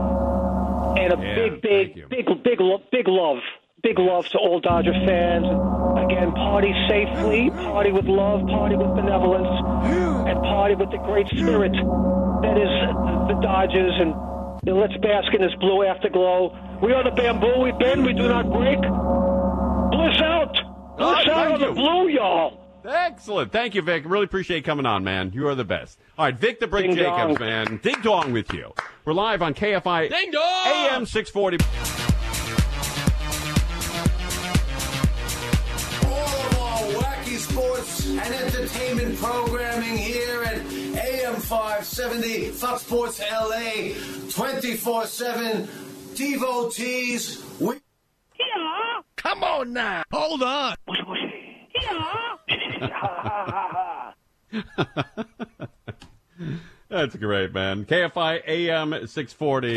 and a Yeah, big, thank big, you. big, big, lo- big love, big love to all Dodger fans. Again, party safely, party with love, party with benevolence, and party with the great spirit that is the Dodgers. And you know, let's bask in this blue afterglow. We are the bamboo. We bend. We do not break. Bliss out. Bliss Oh, out thank on the you. blue, y'all. Excellent. Thank you, Vic. Really appreciate coming on, man. You are the best. All right, Vic the Brick Ding Jacobs, dong. man. Ding dong with you. We're live on K F I Ding dong! A M six forty. All of our wacky sports and entertainment programming here at A M five seventy, Fox Sports L A, twenty-four seven, devotees. We- Come on now. Hold on. That's great, man. K F I A M six forty.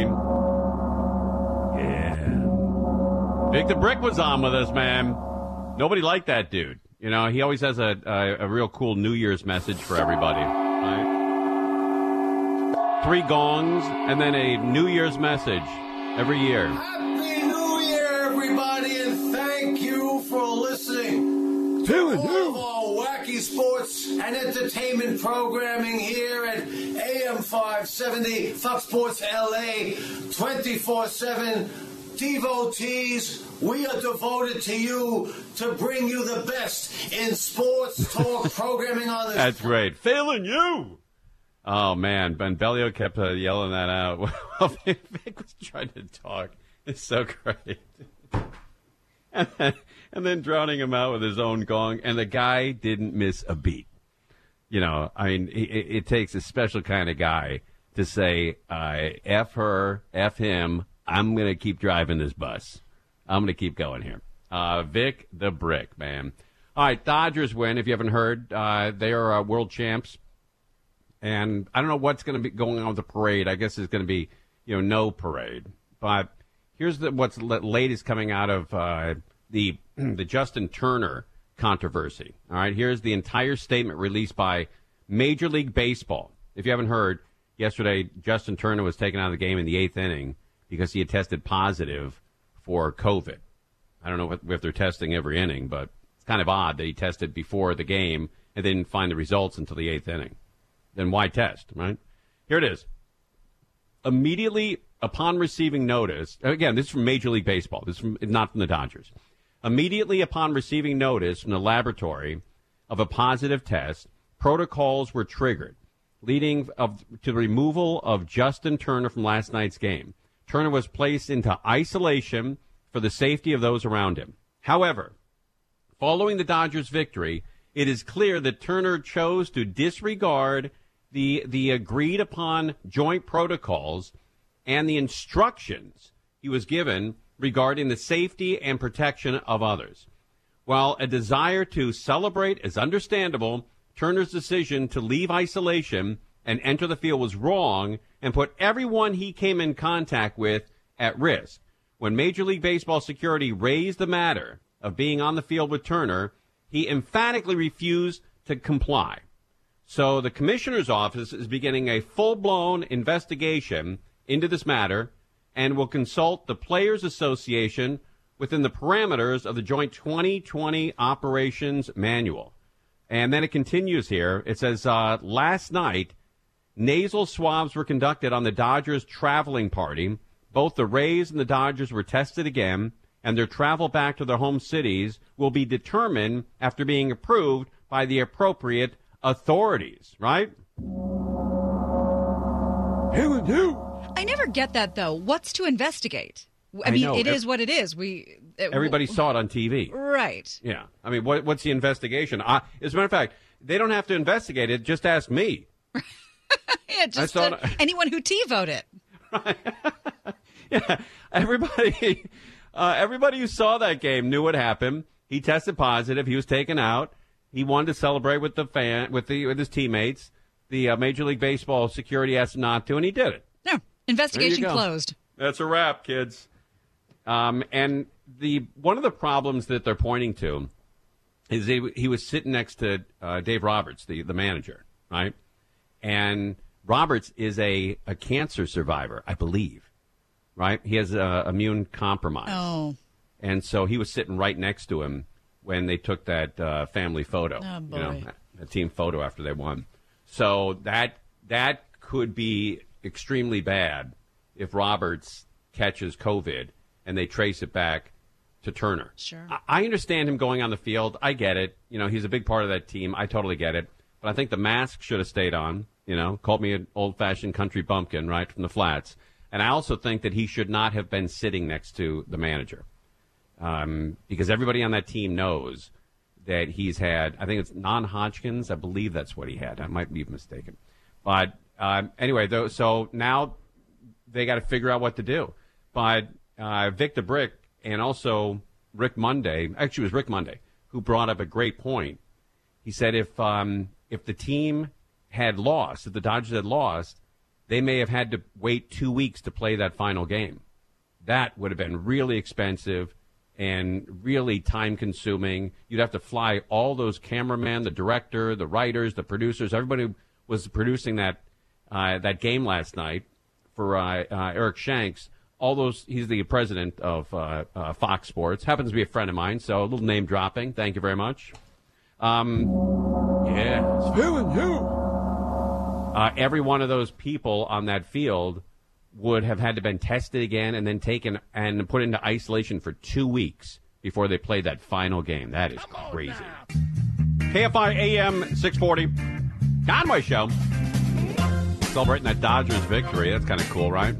Yeah. Vic the Brick was on with us, man. Nobody liked that dude. You know, he always has a, a, a real cool New Year's message for everybody. Right? Three gongs and then a New Year's message every year. Happy New Year, everybody, and thank you for listening to all of our wacky sports and entertainment programming here at A M five seventy, Fox Sports L A, twenty-four seven, devotees. We are devoted to you to bring you the best in sports talk programming on this. That's great. Failing you. Oh, man. Ben Bellio kept uh, yelling that out while Vic was trying to talk. It's so great. And then, and then drowning him out with his own gong. And the guy didn't miss a beat. You know, I mean, it, it takes a special kind of guy to say, uh, F her, F him, I'm going to keep driving this bus. I'm going to keep going here. Uh, Vic the Brick, man. All right, Dodgers win. If you haven't heard, uh, they are uh, world champs. And I don't know what's going to be going on with the parade. I guess there's going to be, you know, no parade. But here's the, what's l- latest coming out of uh, the the Justin Turner controversy. All right, here's the entire statement released by Major League Baseball. If you haven't heard, yesterday Justin Turner was taken out of the game in the eighth inning because he had tested positive for COVID. I don't know if, if they're testing every inning, but it's kind of odd that he tested before the game and didn't find the results until the eighth inning. Then why test, right? Here it is. Immediately upon receiving notice, again, this is from Major League Baseball. This is from, not from the Dodgers. Immediately upon receiving notice from the laboratory of a positive test, protocols were triggered, leading of, to the removal of Justin Turner from last night's game. Turner was placed into isolation for the safety of those around him. However, following the Dodgers' victory, it is clear that Turner chose to disregard the the agreed-upon joint protocols and the instructions he was given regarding the safety and protection of others. While a desire to celebrate is understandable, Turner's decision to leave isolation and enter the field was wrong and put everyone he came in contact with at risk. When Major League Baseball security raised the matter of being on the field with Turner, he emphatically refused to comply. So the commissioner's office is beginning a full-blown investigation into this matter and will consult the Players Association within the parameters of the joint twenty twenty operations manual. And then it continues here. It says, uh, last night, nasal swabs were conducted on the Dodgers traveling party. Both the Rays and the Dodgers were tested again, and their travel back to their home cities will be determined after being approved by the appropriate authorities, right? I never get that, though. What's to investigate? I, I mean, know. it is what it is. We it, Everybody saw it on T V. Right. Yeah. I mean, what, what's the investigation? I, as a matter of fact, they don't have to investigate it. Just ask me. yeah, just I saw uh, it. anyone who T-vote it. Yeah, everybody, uh, everybody who saw that game knew what happened. He tested positive. He was taken out. He wanted to celebrate with the fan, with the with his teammates. The uh, Major League Baseball security asked him not to, and he did it. No, investigation go. closed. That's a wrap, kids. Um, and the one of the problems that they're pointing to is he, he was sitting next to uh, Dave Roberts, the the manager, right? And Roberts is a, a cancer survivor, I believe, right? He has uh, immune compromise. Oh. And so he was sitting right next to him when they took that uh, family photo, Oh, boy. you know, a team photo after they won. So that that could be extremely bad if Roberts catches COVID and they trace it back to Turner. Sure. I, I understand him going on the field. I get it. You know, he's a big part of that team. I totally get it. But I think the mask should have stayed on. You know, called me an old-fashioned country bumpkin, right, from the flats. And I also think that he should not have been sitting next to the manager. Um, because everybody on that team knows that he's had, I think it's non-Hodgkin's. I believe that's what he had. I might be mistaken. But uh, anyway, though, so now they got to figure out what to do. But uh, Vic DeBrick and also Rick Monday, actually it was Rick Monday, who brought up a great point. He said if um, if the team had lost, if the Dodgers had lost, they may have had to wait two weeks to play that final game. That would have been really expensive and really time-consuming. You'd have to fly all those cameramen, the director, the writers, the producers, everybody who was producing that uh, that game last night for uh, uh, Eric Shanks. All those, he's the president of uh, uh, Fox Sports. Happens to be a friend of mine, so a little name dropping. Thank you very much. Um, yeah. Feeling you. Uh, every one of those people on that field would have had to been tested again and then taken and put into isolation for two weeks before they played that final game. That is crazy. K F I A M six forty, Conway Show. Celebrating that Dodgers victory. That's kind of cool, right?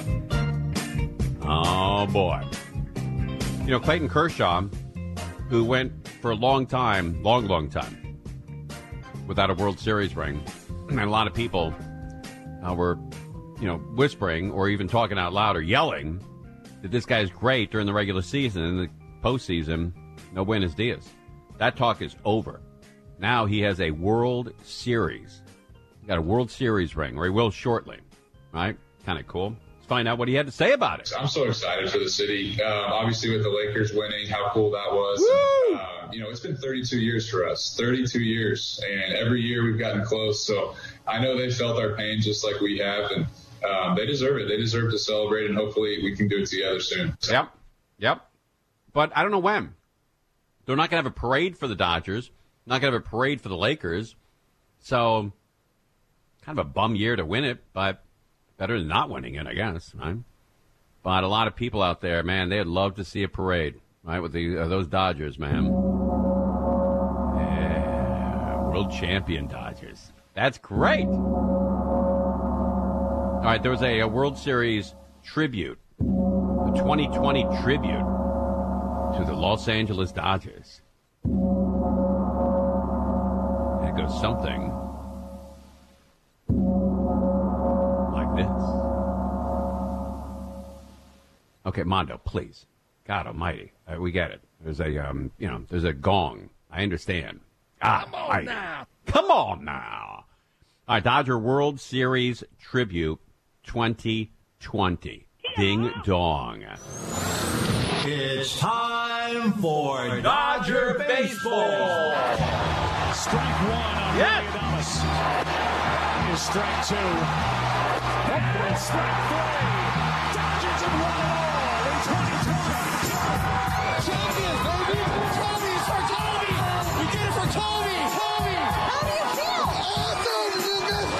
Oh, boy. You know, Clayton Kershaw, who went for a long time, long, long time, without a World Series ring, and a lot of people uh, were, you know, whispering or even talking out loud or yelling that this guy is great during the regular season. And the postseason, no buenos dias. That talk is over. Now he has a World Series. He got a World Series ring, or he will shortly, right? Kind of cool. It's find out what he had to say about it. I'm so excited for the city. Um, obviously, with the Lakers winning, how cool that was. Woo! Uh, you know, it's been thirty-two years for us, thirty-two years, and every year we've gotten close. So I know they felt our pain just like we have, and um, they deserve it. They deserve to celebrate, and hopefully we can do it together soon. Yep, yep. But I don't know when. They're not going to have a parade for the Dodgers. Not going to have a parade for the Lakers. So, kind of a bum year to win it, but better than not winning it, I guess, right? But a lot of people out there, man, they'd love to see a parade, right, with the uh, those Dodgers, man. Yeah, world champion Dodgers. That's great. All right, there was a, a World Series tribute, a twenty twenty tribute to the Los Angeles Dodgers. And it goes something like this. Okay, Mondo, please. God almighty. Uh, we get it. There's a, um, you know, there's a gong. I understand. Ah, Come on almighty. now. Come on now. All right, Dodger World Series Tribute twenty twenty. Ding dong. It's time for Dodger Baseball. Strike one on Yes. Willie Adames. Here's strike two. And strike three. Dodgers have won it all in twenty twenty. Champions, baby! Toby, it's for Toby! We did it for Toby! Toby! How do you feel? Awesome! This is the best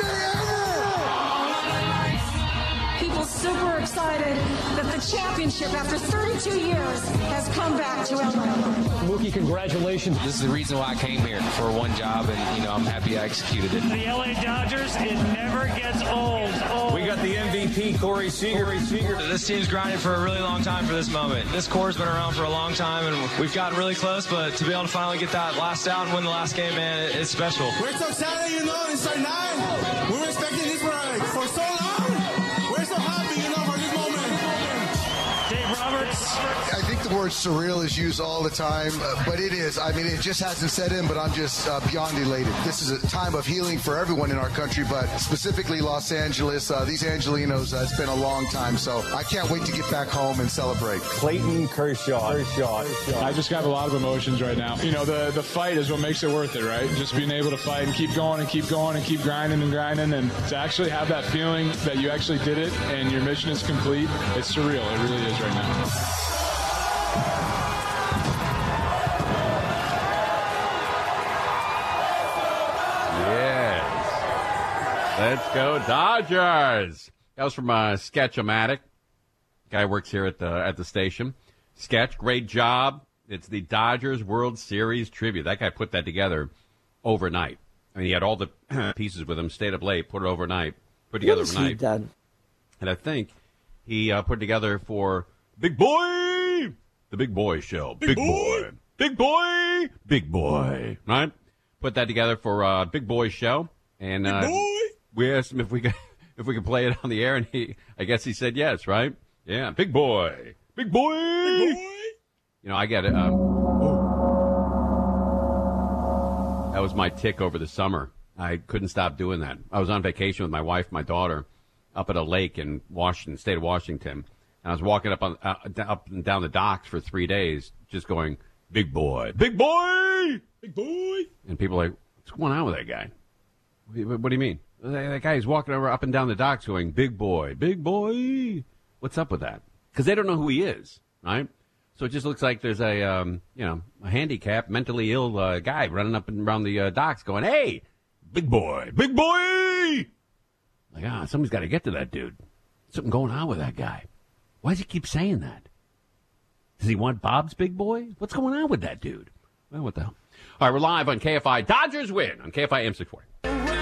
day ever! People super excited that the championship after thirty-two years has come back to L A. Mookie, congratulations. This is the reason why I came here, for one job, and, you know, I'm happy I executed it. The L A Dodgers, it never gets old. old. We got the M V P, Corey Seager. Corey Seager. This team's grinded for a really long time for this moment. This core's been around for a long time, and we've gotten really close, but to be able to finally get that last out and win the last game, man, it, it's special. We're so excited, you know, it's our night. We were expecting this for, like, for so long. We're so happy, you know, for this moment. Dave Roberts. I think the word surreal is used all the time, uh, but it is. I mean, it just hasn't set in, but I'm just uh, beyond elated. This is a time of healing for everyone in our country, but specifically Los Angeles. Uh, these Angelinos, uh, it's been a long time, so I can't wait to get back home and celebrate. Clayton Kershaw. Kershaw. I just have a lot of emotions right now. You know, the, the fight is what makes it worth it, right? Just being able to fight and keep going and keep going and keep grinding and grinding, and to actually have that feeling that you actually did it and your mission is complete, it's surreal. It really is right now. Yes. Let's go Dodgers. That was from uh, Sketch-O-Matic. Guy works here at the at the station. Sketch, great job. It's the Dodgers World Series tribute. That guy put that together overnight. I mean, he had all the pieces with him, stayed up late, put it overnight, put it together What has overnight. he done? And I think he uh, put it together for Big Boy, the Big Boy Show. Big Boy. Boy. Big Boy. Big Boy. Right? Put that together for uh, Big Boy Show. And uh, Big Boy. we asked him if we could if we could play it on the air, and he, I guess he said yes, right? Yeah, Big Boy. Big Boy. Big boy. You know, I get it. Um, that was my tick over the summer. I couldn't stop doing that. I was on vacation with my wife, and my daughter, up at a lake in Washington, state of Washington. And I was walking up on uh, up and down the docks for three days, just going, Big Boy, Big Boy, Big boy. and people are like, what's going on with that guy? What do you, what do you mean? That guy is walking over up and down the docks going, Big Boy, Big Boy. What's up with that? Because they don't know who he is, right? So it just looks like there's a, um, you know, a handicapped, mentally ill uh, guy running up and around the uh, docks going, hey, Big Boy, Big Boy. Like, ah, somebody's got to get to that dude. Something going on with that guy. Why does he keep saying that? Does he want Bob's Big Boy? What's going on with that dude? Well, what the hell? All right, we're live on K F I. Dodgers win on K F I A M six forty.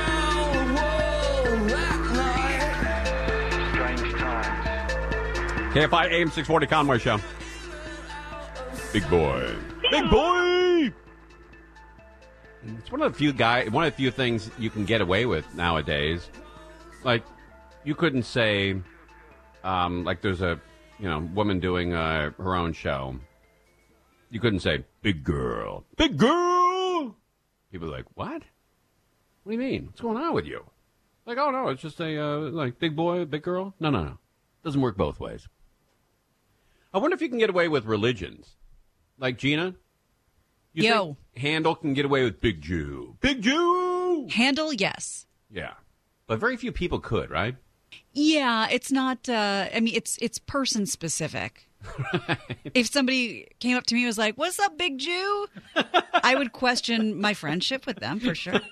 K F I A M six forty Conway Show. Big Boy. Big Boy! It's one of the few guy, one of the few things you can get away with nowadays. Like, you couldn't say, um, like there's a, you know, woman doing uh, her own show. You couldn't say, big girl. Big girl! People are like, what? What do you mean? What's going on with you? Like, oh, no, it's just a, uh, like, big boy, big girl? No, no, no. Doesn't work both ways. I wonder if you can get away with religions. Like Gina? You Yo. think Handel can get away with Big Jew? Big Jew! Handle, yes. Yeah. But very few people could, right? Yeah, it's not, uh, I mean, it's it's person specific. If somebody came up to me and was like, "What's up, Big Jew?" I would question my friendship with them for sure.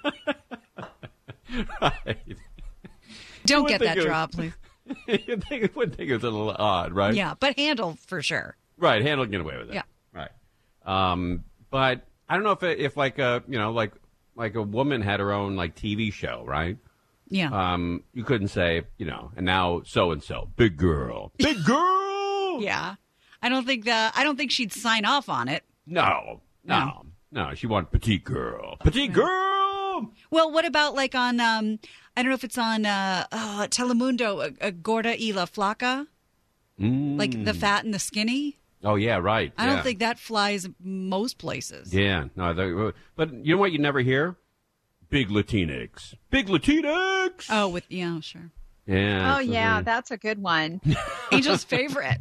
Right. Don't would get think that it- drop, please. you think it would think it's a little odd, right? Yeah, but Handle for sure. Right, Handel can get away with it. Yeah. Right. Um, but I don't know if it, if like a you know like like a woman had her own like T V show, right? Yeah. Um, you couldn't say you know, and now so and so, big girl, big girl. Yeah. I don't think that I don't think she'd sign off on it. No, no, no. She wanted petite girl, petite girl. Well, what about like on um I don't know if it's on uh, uh Telemundo, uh, uh, Gorda y la Flaca? Mm. Like the fat and the skinny? Oh yeah, right. I yeah. don't think that flies most places. Yeah, no. the- But you know what? You never hear big Latinx, big Latinx. Oh, with yeah, sure. Yeah. Oh, so yeah, they- that's a good one. Angel's favorite.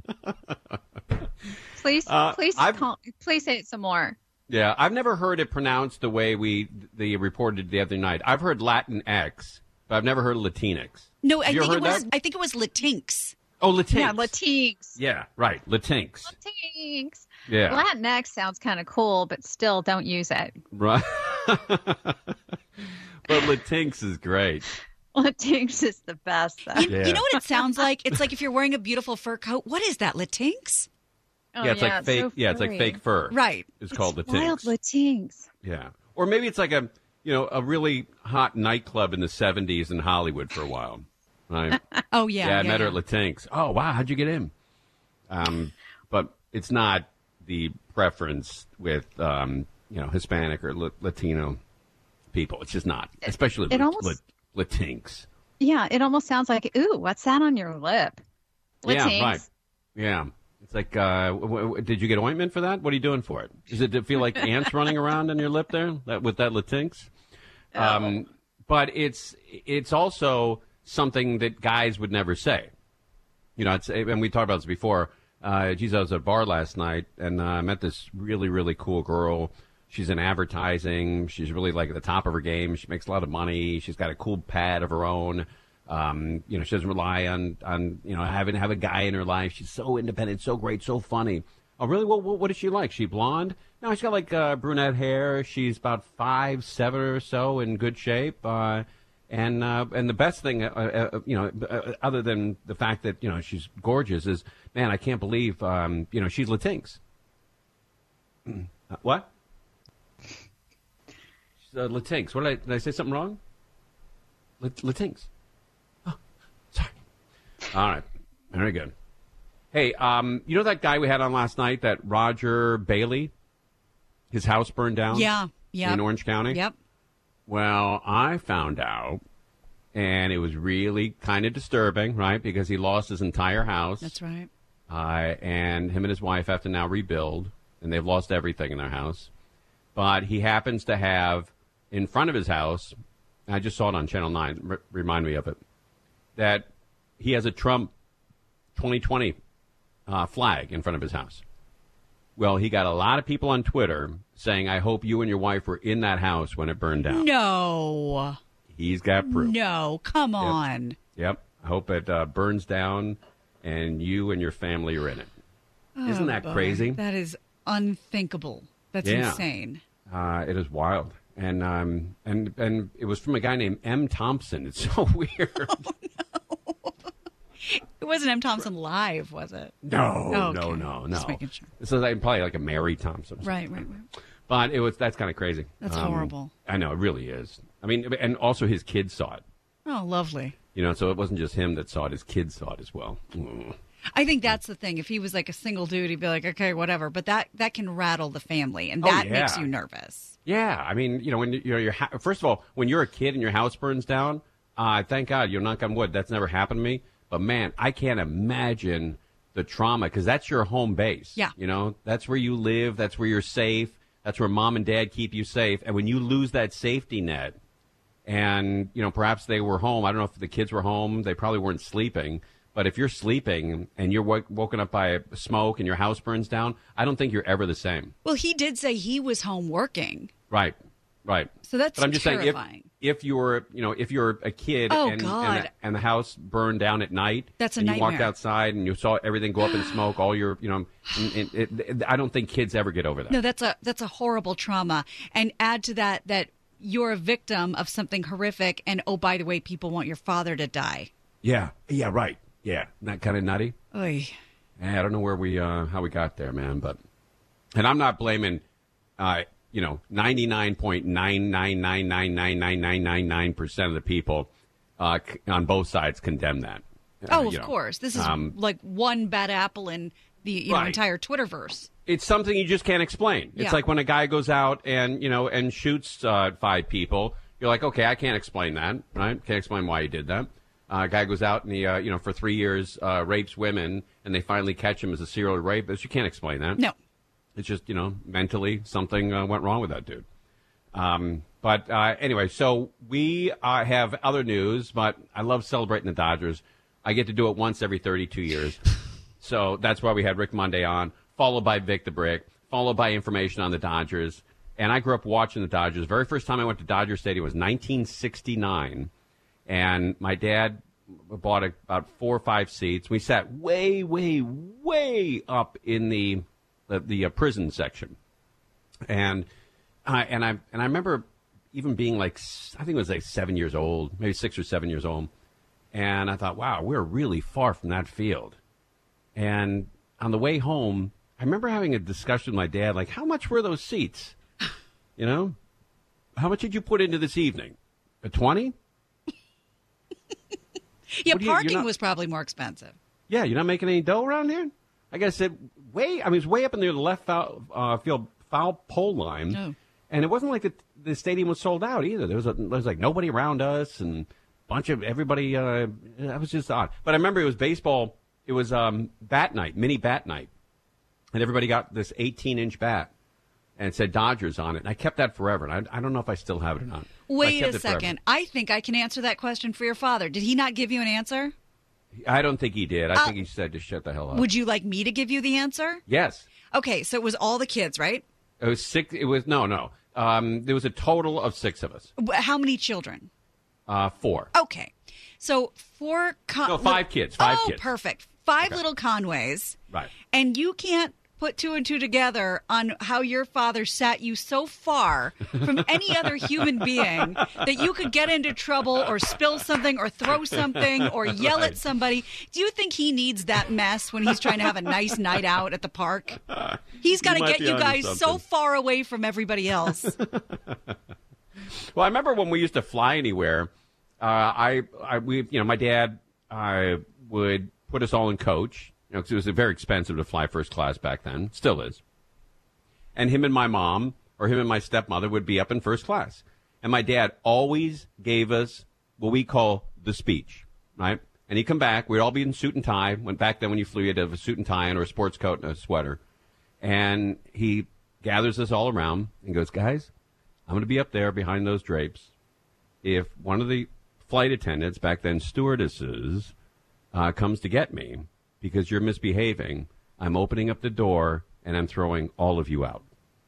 Please, Uh, please, I've- call, please say it some more. Yeah, I've never heard it pronounced the way we they reported the other night. I've heard Latin X, but I've never heard Latinx. No, I Have you think it heard was that? I think it was Latinx. Oh, Latinx. Yeah, Latinx. Yeah, right. Latinx. Latinx. Yeah. Latinx sounds kind of cool, but still don't use it. Right. But Latinx is great. Latinx is the best, though. You, Yeah. you know what it sounds like? It's like if you're wearing a beautiful fur coat. What is that, Latinx? Oh, yeah, it's like fake. so yeah, it's like furry. fake fur. Right. It's, called Latinx. Wild Latinx. Yeah. Or maybe it's like a you know a really hot nightclub in the seventies in Hollywood for a while. Right. Oh yeah. Yeah, I yeah, met her yeah. at Latinx. Oh, wow, how'd you get in? Um, but it's not the preference with, um, you know, Hispanic or La- Latino people. It's just not, especially it La- almost- La- Latinx. Yeah, it almost sounds like, ooh, what's that on your lip? Latinx. Yeah, right. Yeah. It's like, uh, w- w- did you get ointment for that? What are you doing for it? Does it feel like ants running around on your lip there that, with that Latinx? Um, but it's it's also something that guys would never say. You know, it's, and we talked about this before. Uh, geez, I was at a bar last night, and uh, I met this really, really cool girl. She's in advertising. She's really, like, at the top of her game. She makes a lot of money. She's got a cool pad of her own. Um, you know, she doesn't rely on, on, you know, having to have a guy in her life. She's so independent, so great, so funny. Oh, really? What, what, what is she like? She blonde? No, she's got, like, uh, brunette hair. She's about five, seven or so, in good shape. Uh, and uh, and the best thing, uh, uh, you know, uh, other than the fact that, you know, she's gorgeous is, man, I can't believe, um, you know, she's Latinx. Uh, what? She's uh, Latinx. What did I, did I say something wrong? Lat- Latinx. Oh, sorry. All right. Very good. Hey, um, you know that guy we had on last night, that Roger Bailey? His house burned down? Yeah. Yeah. In Orange County? Yep. Well, I found out, and it was really kind of disturbing, right? Because he lost his entire house. That's right. Uh, and him and his wife have to now rebuild, and they've lost everything in their house. But he happens to have in front of his house, I just saw it on Channel nine, r- remind me of it, that he has a Trump twenty twenty uh, flag in front of his house. Well, he got a lot of people on Twitter saying, I hope you and your wife were in that house when it burned down. No. He's got proof. No. Come Yep. on. Yep. I hope it uh, burns down and you and your family are in it. Isn't Oh, that boy. crazy? That is unthinkable. That's Yeah. insane. Uh, it is wild. And um and and it was from a guy named M. Thompson. It's so weird. It wasn't M. Thompson live, was it? No, Oh, no, okay. no, no. Just making sure. This is like, probably like a Mary Thompson. Right, right, right. But it was that's kind of crazy. That's Um, horrible. I know, it really is. I mean, and also his kids saw it. Oh, lovely. You know, so it wasn't just him that saw it. His kids saw it as well. Mm. I think that's the thing. If he was like a single dude, he'd be like, okay, whatever. But that, that can rattle the family, and Oh, that yeah. makes you nervous. Yeah, I mean, you know, when you know, your ha- first of all, when you're a kid and your house burns down, uh, thank God, you know, knock on wood, that's never happened to me. But man, I can't imagine the trauma because that's your home base. Yeah. You know, that's where you live. That's where you're safe. That's where mom and dad keep you safe. And when you lose that safety net, and you know, perhaps they were home. I don't know if the kids were home. They probably weren't sleeping. But if you're sleeping and you're w- woken up by smoke and your house burns down, I don't think you're ever the same. Well, he did say he was home working. Right, right. So that's but I'm just terrifying. saying, if, if you're, you know, if you're a kid Oh, and, God. and, the, and the house burned down at night, That's a and you walked nightmare. outside and you saw everything go up in smoke, all your, you know, and, and it, it, I don't think kids ever get over that. No, that's a that's a horrible trauma. And add to that that you're a victim of something horrific. And oh, by the way, people want your father to die. Yeah, yeah, right. Yeah, isn't that kind of nutty? Oy. Yeah, I don't know where we uh, how we got there, man. But and I'm not blaming, uh, you know, ninety-nine point nine nine nine nine nine nine nine nine nine percent of the people uh, c- on both sides condemn that. Uh, Oh, you of know. course. This is Um, like one bad apple in the you know, Right. entire Twitterverse. It's something you just can't explain. It's Yeah. like when a guy goes out and you know and shoots uh, five people. You're like, okay, I can't explain that, right? Can't explain why he did that. Uh, a guy goes out and he, uh, you know, for three years uh, rapes women, and they finally catch him as a serial rapist. You can't explain that. No. It's just, you know, mentally something uh, went wrong with that dude. Um, but uh, anyway, so we uh, have other news, but I love celebrating the Dodgers. I get to do it once every thirty-two years. So that's why we had Rick Monday on, followed by Vic the Brick, followed by information on the Dodgers. And I grew up watching the Dodgers. Very first time I went to Dodger Stadium was nineteen sixty-nine. And my dad bought a, about four or five seats. We sat way, way, way up in the the, the uh, prison section. And I and I and I remember even being like, I think it was like seven years old, maybe six or seven years old. And I thought, wow, we're really far from that field. And on the way home, I remember having a discussion with my dad, like, how much were those seats? You know, how much did you put into this evening? A twenty? Yeah, What do you- you're parking not- was probably more expensive. Yeah, you're not making any dough around here? I guess it way. I mean, it's way up in the left foul, uh, field foul pole line, Oh. and it wasn't like the, the stadium was sold out either. There was a, there was like nobody around us and a bunch of everybody. Uh, that was just odd. But I remember it was baseball. It was um, bat night, mini bat night, and everybody got this eighteen inch bat, and it said Dodgers on it. And I kept that forever, and I, I don't know if I still have it or not. But I Wait kept a it forever. second. I think I can answer that question for your father. Did he not give you an answer? I don't think he did. I Uh, think he said to shut the hell up. Would you like me to give you the answer? Yes. Okay, so it was all the kids, right? It was six. It was no, no. Um, there was a total of six of us. Wh- How many children? Uh, four. Okay, so four. Con- No, five kids, five oh, kids. perfect. Five Okay. little Conways, Right. and you can't put two and two together on how your father sat you so far from any other human being that you could get into trouble or spill something or throw something or yell Right. at somebody. Do you think he needs that mess when he's trying to have a nice night out at the park? He's got to might get be you onto guys so something. far away from everybody else. Well, I remember when we used to fly anywhere. Uh, I, I, we, you know, my dad, I would put us all in coach. You know, 'cause it was very expensive to fly first class back then. Still is. And him and my mom, or him and my stepmother, would be up in first class. And my dad always gave us what we call the speech, right? And he'd come back. We'd all be in suit and tie. When back then, when you flew, you had to have a suit and tie on or a sports coat and a sweater. And he gathers us all around and goes, guys, I'm going to be up there behind those drapes. If one of the flight attendants, back then stewardesses, uh, comes to get me because you're misbehaving, I'm opening up the door and I'm throwing all of you out.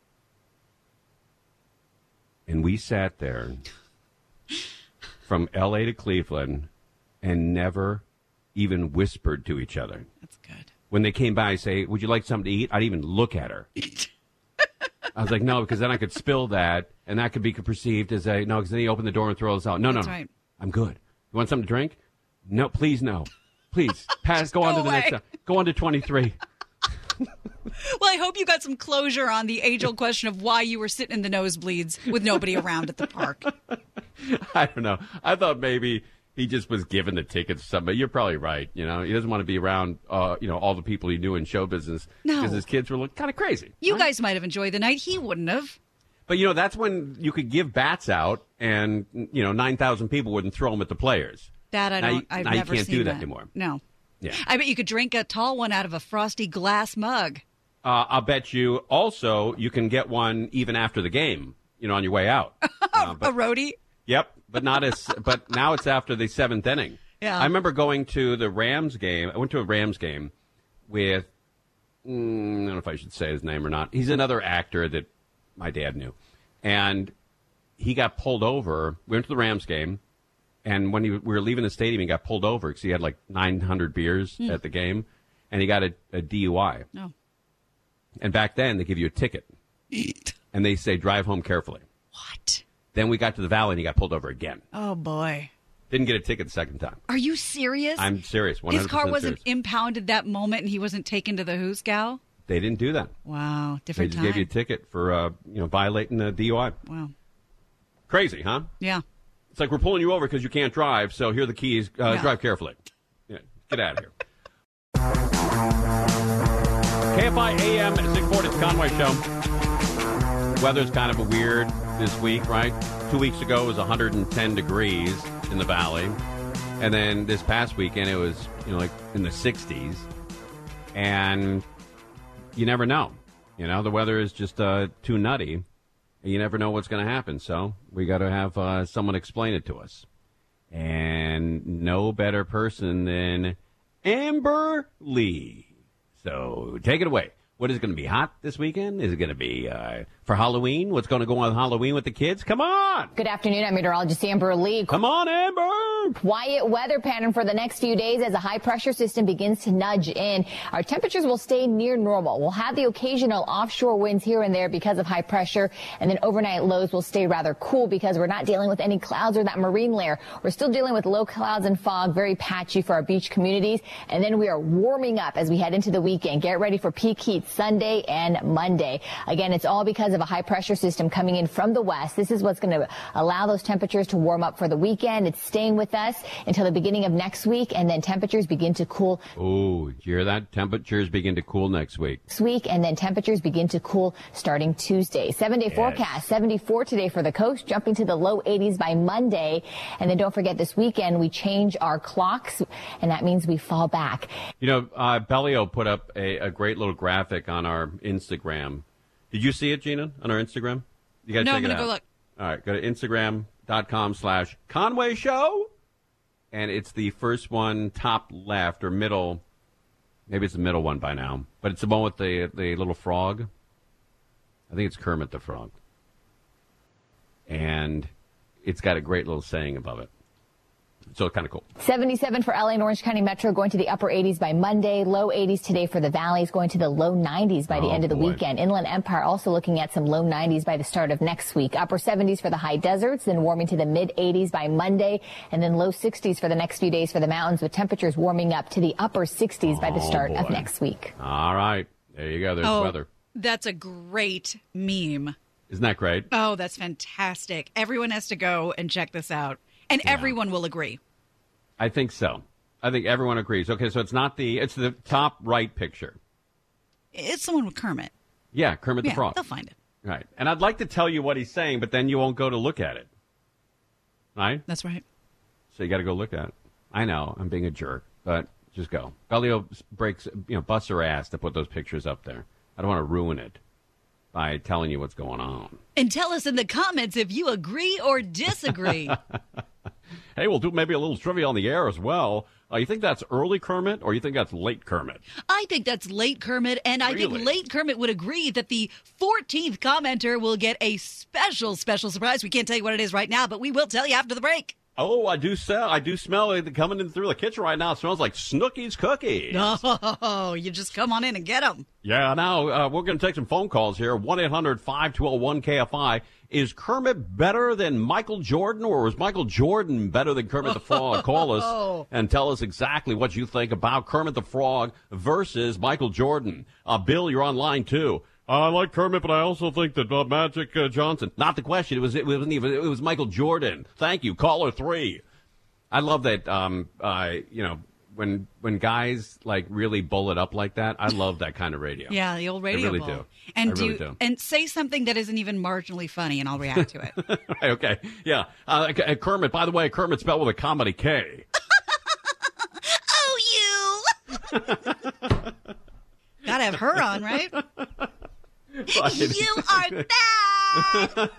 And we sat there from L A to Cleveland and never even whispered to each other. That's good. When they came by, I say, would you like something to eat? I'd even look at her. I was like, no, because then I could spill that, and that could be perceived as a, no, because then he opened the door and throw us out. No, That's no, no. right. I'm good. You want something to drink? No, please, no. Please, pass, go on go to the next away. one. Go on to twenty-three. Well, I hope you got some closure on the age-old question of why you were sitting in the nosebleeds with nobody around at the park. I don't know. I thought maybe he just was giving the tickets to somebody. You're probably right. You know, he doesn't want to be around, uh, you know, all the people he knew in show business No. because his kids were looking kind of crazy. You guys might have enjoyed the night. He wouldn't have. But, you know, that's when you could give bats out and, you know, nine thousand people wouldn't throw them at the players. That I Now don't. you- I've now you never can't seen do that anymore. No. Yeah. I bet you could drink a tall one out of a frosty glass mug. Uh, I'll bet you also you can get one even after the game, you know, on your way out. Uh, a but, roadie. yep, but not as. But now it's after the seventh inning. Yeah. I remember going to the Rams game. I went to a Rams game with, mm, I don't know if I should say his name or not. He's another actor that my dad knew. And he got pulled over. We went to the Rams game. And when he, we were leaving the stadium, he got pulled over because he had like nine hundred beers Mm. at the game. And he got a, a D U I. No. And back then, they give you a ticket. And they say, drive home carefully. What? Then we got to the Valley, and he got pulled over again. Oh, boy. Didn't get a ticket the second time. Are you serious? I'm serious, one hundred percent His car wasn't serious. impounded that moment, and he wasn't taken to the Hoosgow? They didn't do that. Wow, They different just time. gave you a ticket for, uh, you know, violating a D U I. Wow. Crazy, huh? Yeah. It's like we're pulling you over because you can't drive, so here are the keys. Uh, Yeah. Drive carefully. Yeah, get out of here. K F I A M six forty, it's Conway Show. Weather's kind of a weird this week, right? Two weeks ago it was one hundred ten degrees in the valley. And then this past weekend it was, you know, like in the sixties. And you never know. You know, the weather is just uh, too nutty. And you never know what's going to happen. So we got to have uh, someone explain it to us. And no better person than Amber Lee. So take it away. What is it going to be hot this weekend? Is it going to be uh, for Halloween? What's going to go on Halloween with the kids? Come on. Good afternoon. I'm meteorologist Amber Lee. Come on, Amber. Quiet weather pattern for the next few days as a high pressure system begins to nudge in. Our temperatures will stay near normal. We'll have the occasional offshore winds here and there because of high pressure. And then overnight lows will stay rather cool because we're not dealing with any clouds or that marine layer. We're still dealing with low clouds and fog, very patchy for our beach communities. And then we are warming up as we head into the weekend. Get ready for peak heat Sunday and Monday. Again, it's all because of a high pressure system coming in from the west. This is what's going to allow those temperatures to warm up for the weekend. It's staying with us until the beginning of next week, and then temperatures begin to cool Oh, did you hear that? Temperatures begin to cool next week. next week, and then temperatures begin to cool starting Tuesday. Seven-day Yes. forecast, seventy-four today for the coast, jumping to the low eighties by Monday. And then don't forget this weekend we change our clocks, and that means we fall back. You know, uh, Bellio put up a, a great little graphic on our Instagram. Did you see it, Gina, on our Instagram? You got to No, check I'm it gonna out. go look. All right, go to Instagram.com slash Conway Show. And it's the first one, top left or middle. Maybe it's the middle one by now. But it's the one with the, the little frog. I think it's Kermit the Frog. And it's got a great little saying above it. So it's kind of cool. seventy-seven for L A and Orange County Metro, going to the upper eighties by Monday. Low eighties today for the Valleys, going to the low nineties by the Oh, end of the boy. weekend. Inland Empire also looking at some low nineties by the start of next week. Upper seventies for the high deserts, then warming to the mid eighties by Monday, and then low sixties for the next few days for the mountains, with temperatures warming up to the upper sixties by the Oh, start of boy. next week. All right. There you go. There's oh, weather. That's a great meme. Isn't that great? Oh, that's fantastic. Everyone has to go and check this out. And everyone will agree. I think so. I think everyone agrees. Okay, so it's not the, it's the top right picture. It's someone with Kermit. Yeah, Kermit the Yeah, Frog. they'll find it. Right. And I'd like to tell you what he's saying, but then you won't go to look at it. Right? That's right. So you got to go look at it. I know, I'm being a jerk, but just go. Bellio breaks, you know, busts her ass to put those pictures up there. I don't want to ruin it by telling you what's going on. And tell us in the comments if you agree or disagree. Hey, we'll do maybe a little trivia on the air as well. Uh, you think that's early Kermit, or you think that's late Kermit? I think that's late Kermit, and I Really? think late Kermit would agree that the fourteenth commenter will get a special, special surprise. We can't tell you what it is right now, but we will tell you after the break. Oh, I do sell. I do smell it coming in through the kitchen right now. It smells like Snooki's cookies. Oh, you just come on in and get them. Yeah, now uh, we're going to take some phone calls here. one eight hundred five two zero one K F I. Is Kermit better than Michael Jordan, or was Michael Jordan better than Kermit the Frog? Call us and tell us exactly what you think about Kermit the Frog versus Michael Jordan. Uh, Bill, you're on line two. I like Kermit, but I also think that uh, Magic uh, Johnson. Not the question. It was it wasn't even. It was Michael Jordan. Thank you, caller three. I love that. Um, uh, you know, when when guys like really bull it up like that, I love that kind of radio. Yeah, the old radio I really bull. do. And I really do, do. and say something that isn't even marginally funny, and I'll react to it. Right, okay, yeah. Uh, K- Kermit. By the way, Kermit spelled with a comedy K. Oh, you! Gotta have her on, right? You are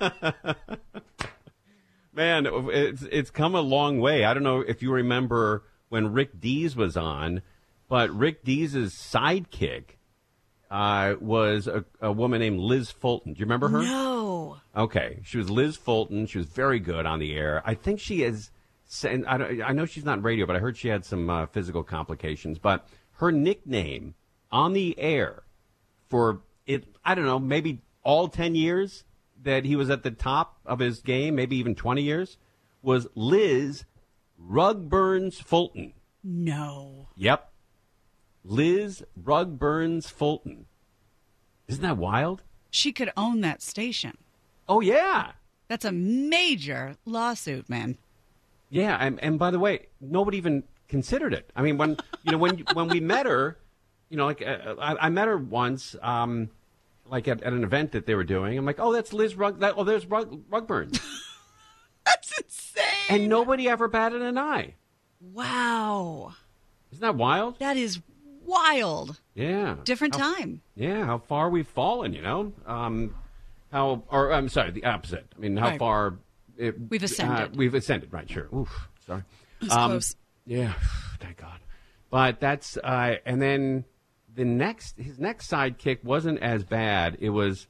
bad. Man, it's it's come a long way. I don't know if you remember when Rick Dees was on, but Rick Dees' sidekick uh, was a, a woman named Liz Fulton. Do you remember her? No. Okay, she was Liz Fulton. She was very good on the air. I think she is. And I, don't, I know she's not in radio, but I heard she had some uh, physical complications. But her nickname on the air for it, I don't know, maybe all ten years that he was at the top of his game, maybe even twenty years, was Liz Rugburns Fulton. No. Yep. Liz Rugburns Fulton. Isn't that wild? She could own that station. Oh, yeah. That's a major lawsuit, man. Yeah, and, and by the way, nobody even considered it. I mean, when you know when when we met her, you know, like uh, I, I met her once, um, like at, at an event that they were doing. I'm like, oh, that's Liz Rug. That, oh, there's Rug, Rugburn. That's insane. And nobody ever batted an eye. Wow. Isn't that wild? That is wild. Yeah. Different how, time. Yeah, how far we've fallen. You know, um, how or I'm sorry, the opposite. I mean, how Right. far. It, We've ascended. Uh, we've ascended, right, sure. Oof, sorry. It's Um, close. Yeah, thank God. But that's, uh, and then the next, his next sidekick wasn't as bad. It was,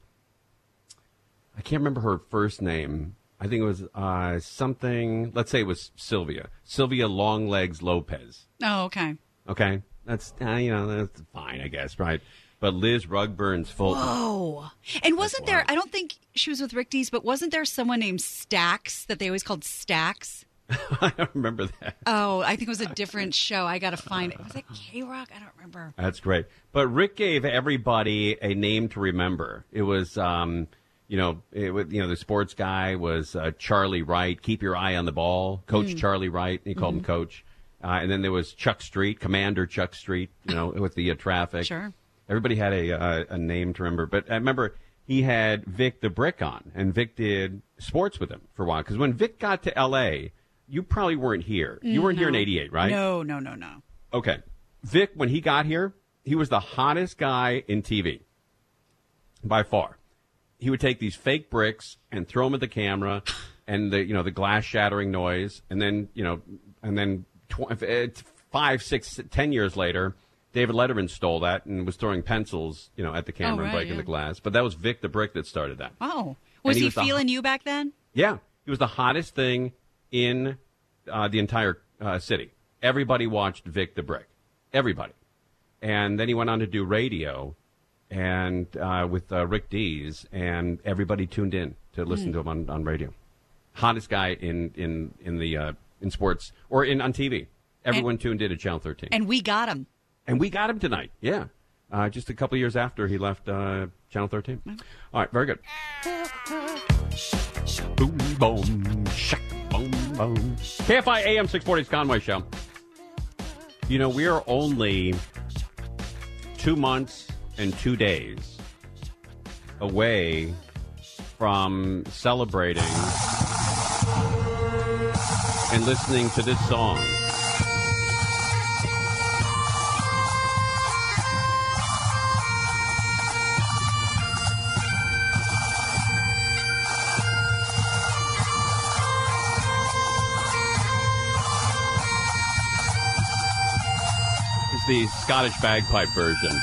I can't remember her first name. I think it was uh, something, let's say it was Sylvia. Sylvia Longlegs Lopez. Oh, okay. Okay? That's, uh, you know, that's fine, I guess, right? But Liz Rugburns Fulton. Whoa. And wasn't there, I don't think she was with Rick Dees, but wasn't there someone named Stax that they always called Stax? I don't remember that. Oh, I think it was a different show. I got to find it. Was it K-Rock? I don't remember. That's great. But Rick gave everybody a name to remember. It was, um, you know, it, was- you know, the sports guy was uh, Charlie Wright. Keep your eye on the ball. Coach Mm. Charlie Wright. He called him Coach. Uh, and then there was Chuck Street, Commander Chuck Street, you know, with the uh, traffic. Sure. Everybody had a, uh, a name to remember. But I remember he had Vic the Brick on, and Vic did sports with him for a while. Because when Vic got to L A, you probably weren't here. You weren't here in No. eighty-eight, right? No, no, no, no. Okay. Vic, when he got here, he was the hottest guy in T V. By far. He would take these fake bricks and throw them at the camera and the, you know, the glass shattering noise. And then, you know, and then tw- uh, five, six, ten years later, David Letterman stole that and was throwing pencils, you know, at the camera Oh, right, and breaking yeah. the glass. But that was Vic the Brick that started that. Oh. Was he he, was the- feeling you back then? Yeah, he was the hottest thing in uh, the entire uh, city. Everybody watched Vic the Brick. Everybody. And then he went on to do radio and uh, with uh, Rick Dees, and everybody tuned in to listen Hmm. to him on, on radio. Hottest guy in in in the uh, in sports or in on T V. Everyone tuned in to Channel thirteen. And we got him. And we got him tonight, yeah. Uh, just a couple years after he left uh, Channel thirteen. All right, very good. Boom, boom, shack, boom, boom. K F I A M six forty's Conway Show. You know, we are only two months and two days away from celebrating and listening to this song. It's the Scottish bagpipe version.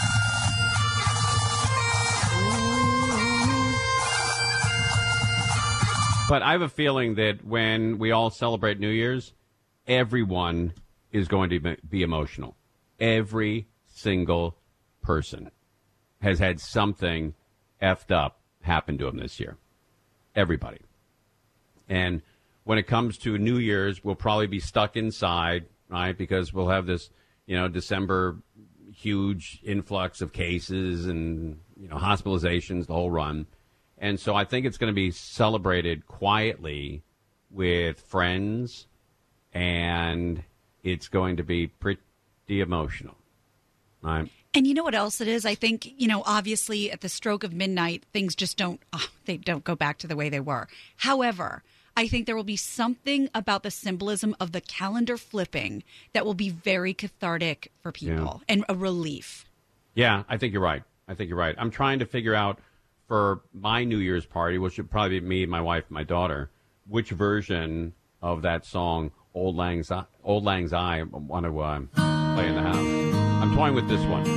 But I have a feeling that when we all celebrate New Year's, everyone is going to be- be emotional. Every single person has had something effed up happen to them this year. Everybody. And when it comes to New Year's, we'll probably be stuck inside, right? Because we'll have this, you know, December huge influx of cases and, you know, hospitalizations, the whole run. And so I think it's going to be celebrated quietly with friends, and it's going to be pretty emotional. Right? And you know what else it is? I think, you know, obviously at the stroke of midnight, things just don't, oh, they don't go back to the way they were. However, I think there will be something about the symbolism of the calendar flipping that will be very cathartic for people and a relief. Yeah, I think you're right. I think you're right. I'm trying to figure out for my New Year's party, which would probably be me, my wife, my daughter, which version of that song Old Lang Syne. Old Lang Syne. I want to uh, play in the house. I'm toying with this one.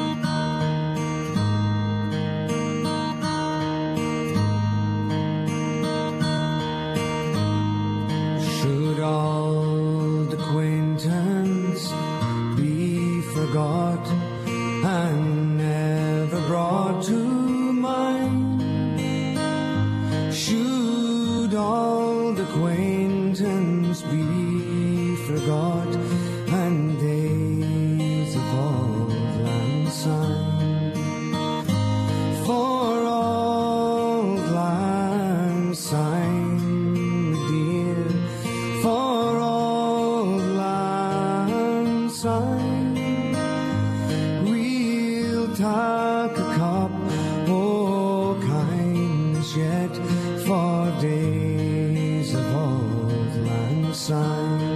Should old acquaintance be forgot and never brought to mind? Should old acquaintance be forgot and days of old lang syne? For old lang syne, dear, for old lang syne, we'll take a cup o' kindness yet for days of old lang syne.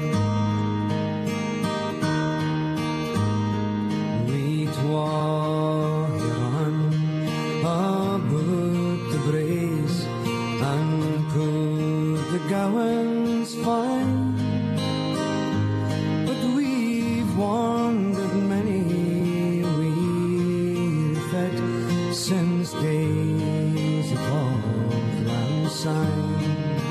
We twa run about the braes and put the gowans fine, but we've wandered many a weary fet since days of old lang syne,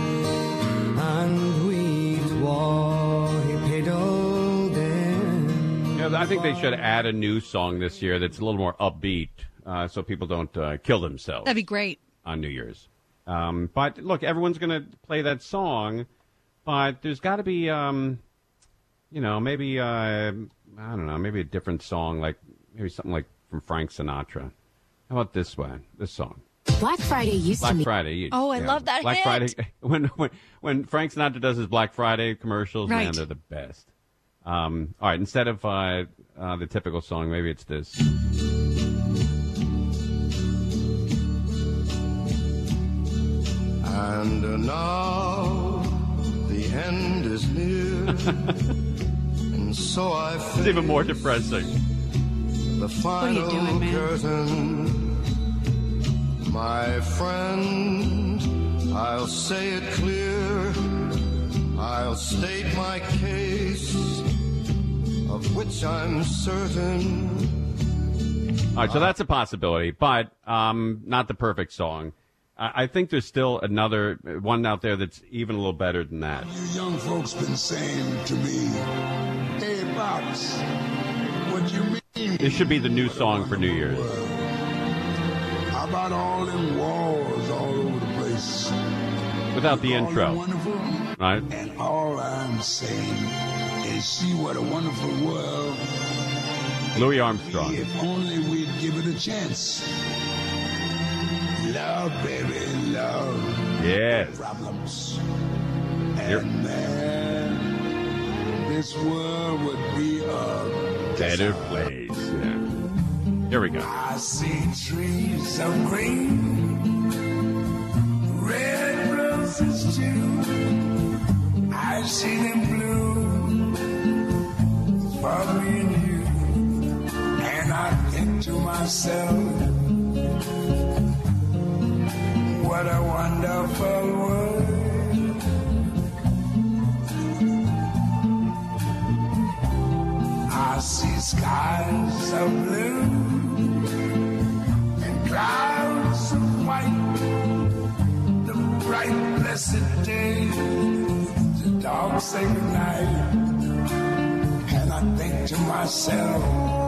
and we twa pedalled in. Yeah, I think they should add a new song this year that's a little more upbeat, uh, so people don't uh, kill themselves. That'd be great. On New Year's. Um, but look, everyone's going to play that song, but there's got to be, um, you know, maybe, uh, I don't know, maybe a different song, like maybe something like from Frank Sinatra. How about this one, this song? Black Friday used Black to be. Friday. you- Oh, I yeah. love that Black hit. Friday. When, when when Frank Sinatra does his Black Friday commercials, man, Right. they're the best. Um, all right, instead of uh, uh, the typical song, maybe it's this. And uh, now the end is near, and so I It's even more depressing. the final doing, man? curtain. My friend, I'll say it clear, I'll state my case, of which I'm certain. All right, so that's a possibility, but um, not the perfect song. I, I think there's still another one out there that's even a little better than that. You young folks been saying to me, hey, Pops, what you mean? This should be the new song for New Year's. How about all them wars all over the place? Without the All intro, them wonderful? right? And all I'm saying is see what a wonderful world. Louis Armstrong. If only we'd give it a chance. Love, baby, love. Yes. Problems. Yep. And then this world would be a Better place. Yeah. Here we go. I see trees of green, red roses too. I see them blue for me and you. And I think to myself, what a wonderful world. I see skies of blue and clouds of white. The bright, blessed day, the dogs say goodnight. And I think to myself,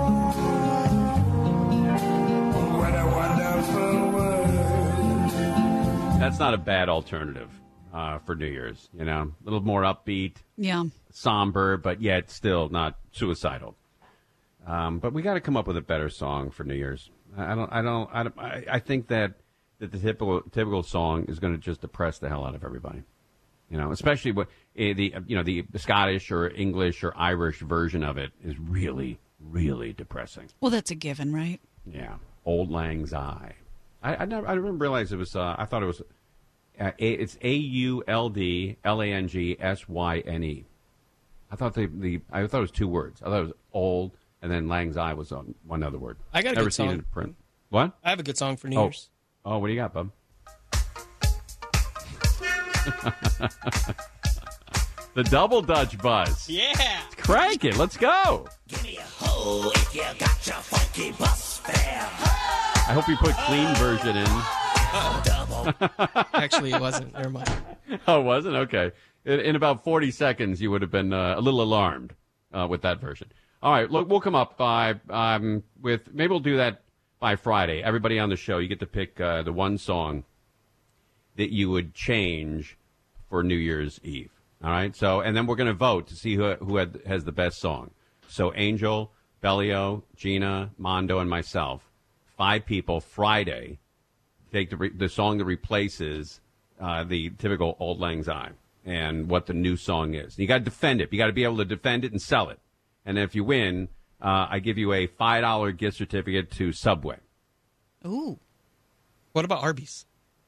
what a wonderful world. That's not a bad alternative uh, for New Year's. You know, a little more upbeat, Yeah. somber, but yet still not suicidal. Um, but we got to come up with a better song for New Year's. I I don't. I don't. I, don't, I, I think that that the typical typical song is going to just depress the hell out of everybody. You know, especially what eh, the you know the Scottish or English or Irish version of it is really really depressing. Well, that's a given, right? Yeah, Old Lang Syne. I I, never, I didn't realize it was. Uh, I thought it was. Uh, a, it's A U L D L A N G S Y N E. I thought the the I thought it was two words. I thought it was old, and then Lang Syne was um, one other word. I got a Never good seen song. it in print. What? I have a good song for New oh. Year's. Oh, what do you got, bub? The double Dutch bus. Yeah. Crank it. Let's go. Give me a hoe if you got your funky bus fare. I hope you put clean version in. Actually, it wasn't. Never mind. Oh, it wasn't? Okay. In, in about forty seconds, you would have been uh, a little alarmed uh, with that version. All right. Look, we'll come up by, um, with, maybe we'll do that by Friday. Everybody on the show, you get to pick uh, the one song that you would change for New Year's Eve. All right. So, and then we're going to vote to see who, who had, has the best song. So Angel, Bellio, Gina, Mondo, and myself, five people Friday, take the, re- the song that replaces uh, the typical Old Lang Syne and what the new song is. You got to defend it. You got to be able to defend it and sell it. And if you win, uh, I give you a five dollar gift certificate to Subway. Ooh. What about Arby's?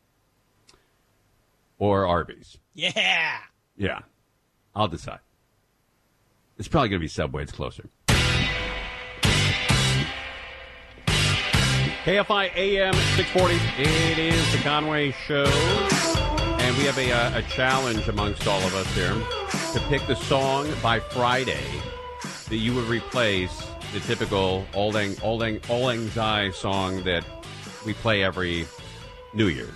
Or Arby's. Yeah. Yeah. I'll decide. It's probably going to be Subway. It's closer. K F I A M six forty. It is the Conway Show. And we have a, uh, a challenge amongst all of us here to pick the song by Friday that you would replace the typical Old Lang, Old Lang, Old Lang Syne song that we play every New Year's.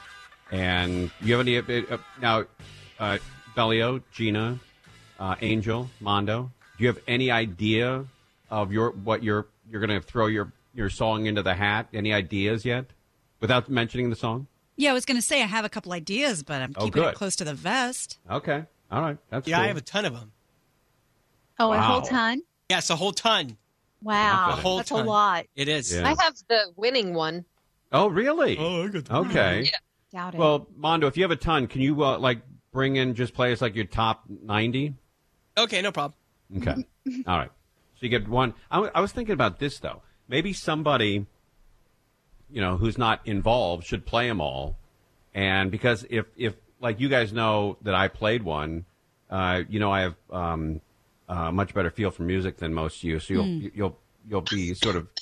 And you have any, uh, now, uh, Bellio, Gina, uh, Angel, Mondo, do you have any idea of your what you're you're going to throw your, your song into the hat? Any ideas yet? Without mentioning the song? Yeah, I was going to say I have a couple ideas, but I'm Oh, keeping good. it close to the vest. Okay. All right. That's Yeah, cool. I have a ton of them. Oh, a Wow. whole ton? Yes, a whole ton. Wow. A whole That's ton. a lot. It is. Yeah. I have the winning one. Oh, really? Oh, I got the Okay. Yeah. Doubt it. Well, Mondo, if you have a ton, can you, uh, like, bring in, just play us, like, your top ninety? Okay, no problem. Okay. All right. So you get one. I, w- I was thinking about this, though. Maybe somebody, you know, who's not involved should play them all. And because if, if like, you guys know that I played one, uh, you know, I have um, a much better feel for music than most of you. So you'll, Mm. you'll, you'll be sort of,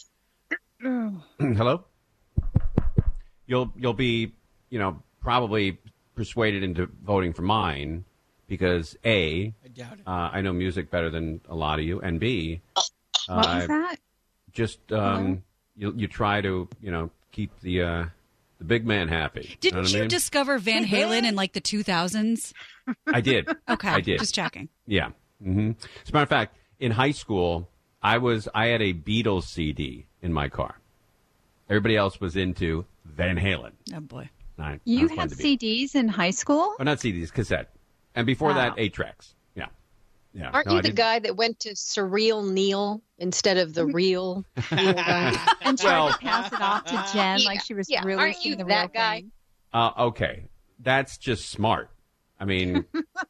hello? You'll, you'll be, you know, probably persuaded into voting for mine because A, I doubt it. uh, I know music better than a lot of you, and B, What uh, was that? just um, you you try to you know keep the uh, the big man happy. You know Didn't what I you mean? discover Van Halen in like the two thousands? I did. Okay, I did. just checking. Yeah. Mm-hmm. As a matter of fact, in high school, I was I had a Beatles C D in my car. Everybody else was into Van Halen. Oh boy. I, You I was had fun to be. C Ds in high school? Oh, not C Ds, cassette, and before Wow. that, eight tracks. Yeah. Yeah. Aren't No, you I the didn't- guy that went to Surreal Neil instead of the real Neil guy? And tried Well- to pass it off to Jen Yeah, like she was yeah. really Aren't you seeing the that real guy? thing. Uh, okay, that's just smart. I mean,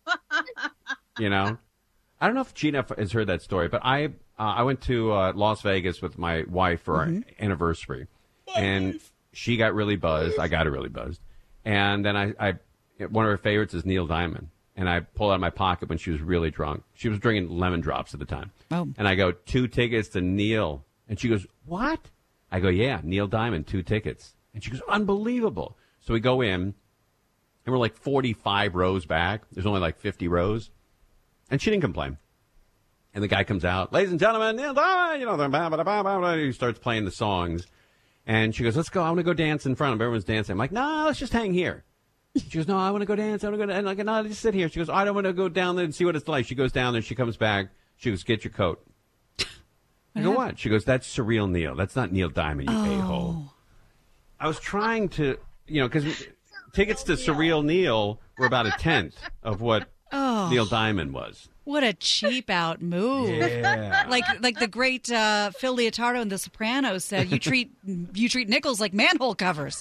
you know, I don't know if Gina has heard that story, but I uh, I went to uh, Las Vegas with my wife for our anniversary, and she got really buzzed. I got her really buzzed, and then I, I one of her favorites is Neil Diamond, and I pulled out of my pocket when she was really drunk. She was drinking lemon drops at the time, Oh. and I go two tickets to Neil, and she goes, "What?" I go, "Yeah, Neil Diamond, two tickets," and she goes, "Unbelievable!" So we go in. And we're like forty-five rows back. There's only like fifty rows. And she didn't complain. And the guy comes out, "Ladies and gentlemen, Neil Diamond," you know, the bah, bah, bah, bah, bah. He starts playing the songs. And she goes, "Let's go. I want to go dance in front of him." Everyone's dancing. I'm like, "No, let's just hang here." She goes, "No, I want to go dance. I want to go." And I'm like, "No, just sit here." She goes, "I don't want to go down there and see what it's like." She goes down there. She comes back. She goes, "Get your coat." I go, "What?" She goes, "That's Surreal Neil. That's not Neil Diamond, you a-hole." I was trying to, you know, because tickets to Surreal Neil were about a tenth of what Oh. Neil Diamond was. What a cheap out move! Yeah. Like like the great uh, Phil Leotardo in The Sopranos said, "You treat you treat nickels like manhole covers."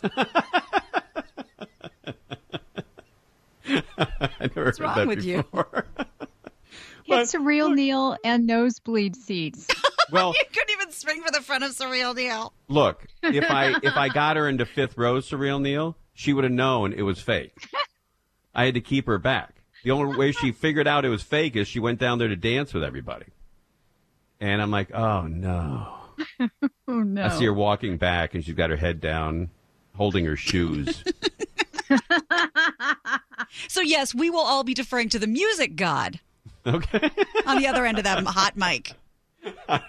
I never What's heard wrong that with you? before. It's a real Neil and nosebleed seats. Well, You couldn't even swing for the front of Surreal Neil. look, if I if I got her into fifth row Surreal Neil, she would have known it was fake. I had to keep her back. The only way she figured out it was fake is she went down there to dance with everybody. And I'm like, oh no. Oh no. I see her walking back and she's got her head down, holding her shoes. So So, yes, we will all be deferring to the music god. Okay. On the other end of that hot mic. All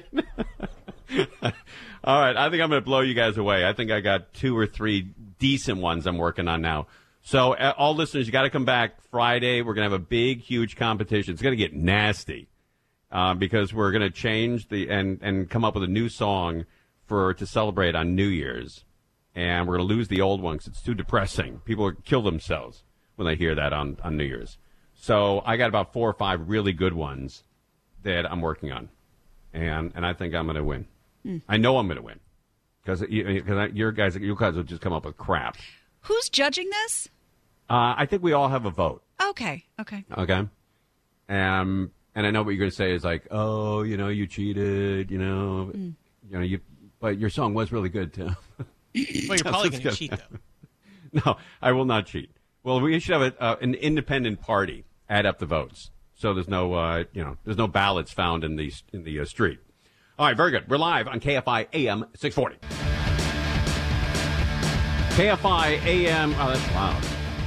right. I think I'm going to blow you guys away. I think I got two or three decent ones I'm working on now. So, uh, all listeners, you got to come back Friday. We're going to have a big, huge competition. It's going to get nasty uh, because we're going to change the and, and come up with a new song for to celebrate on New Year's. And we're going to lose the old one because it's too depressing. People kill themselves when they hear that on, on New Year's. So I got about four or five really good ones that I'm working on. And and I think I'm going to win. Mm. I know I'm going to win because your guys, you guys will just come up with crap. Who's judging this? Uh, I think we all have a vote. Okay, okay. Okay. Um, and I know what you're going to say is like, oh, you know, you cheated, you know, mm. you know, you, but your song was really good too. Well, you're probably going to cheat though. No, I will not cheat. Well, we should have a, uh, an independent party add up the votes, so there's no, uh, you know, there's no ballots found in the in the uh, street. All right, very good. We're live on K F I A M six forty. K F I A M. Oh, that's loud.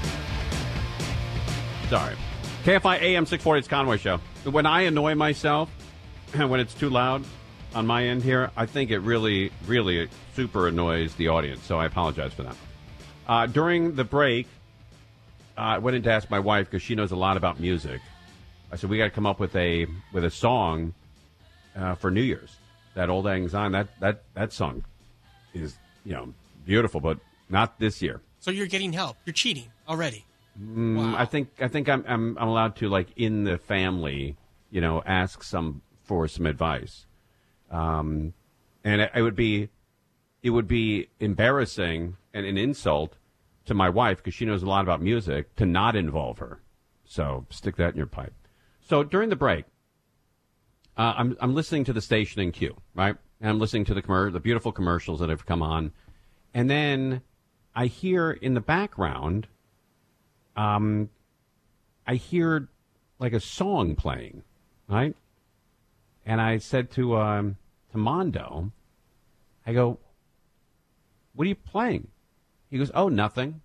Sorry. K F I A M six forty, it's Conway Show. When I annoy myself, when it's too loud on my end here, I think it really, really super annoys the audience, so I apologize for that. Uh, during the break, uh, I went in to ask my wife, because she knows a lot about music. I said, we got to come up with a with a song uh, for New Year's. That Old Lang Syne, that, that, that song is, you know, beautiful, but not this year. So you're getting help. You're cheating already. Mm, wow. I think I think I'm, I'm I'm allowed to, like, in the family, you know, ask some for some advice, um, and it, it would be it would be embarrassing and an insult to my wife because she knows a lot about music to not involve her. So stick that in your pipe. So during the break, uh, I'm I'm listening to the station in Q, right? And I'm listening to the commer- the beautiful commercials that have come on, and then I hear in the background. Um, I hear like a song playing, right? And I said to um, to Mondo, I go, "What are you playing?" He goes, "Oh, nothing."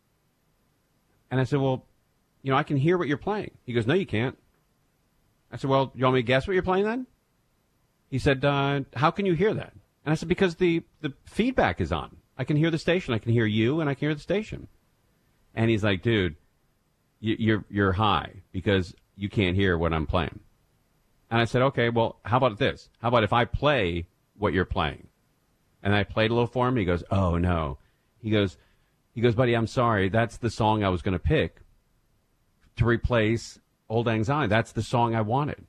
And I said, "Well, you know, I can hear what you're playing." He goes, "No, you can't." I said, "Well, you want me to guess what you're playing then?" He said, uh, "How can you hear that?" And I said, "Because the the feedback is on. I can hear the station. I can hear you, and I can hear the station." And he's like, "Dude, you're you're high because you can't hear what I'm playing." And I said, "Okay, well, how about this? How about if I play what you're playing?" And I played a little for him. He goes, "Oh no." He goes, he goes, "Buddy, I'm sorry. That's the song I was going to pick to replace Old Lang Syne. That's the song I wanted."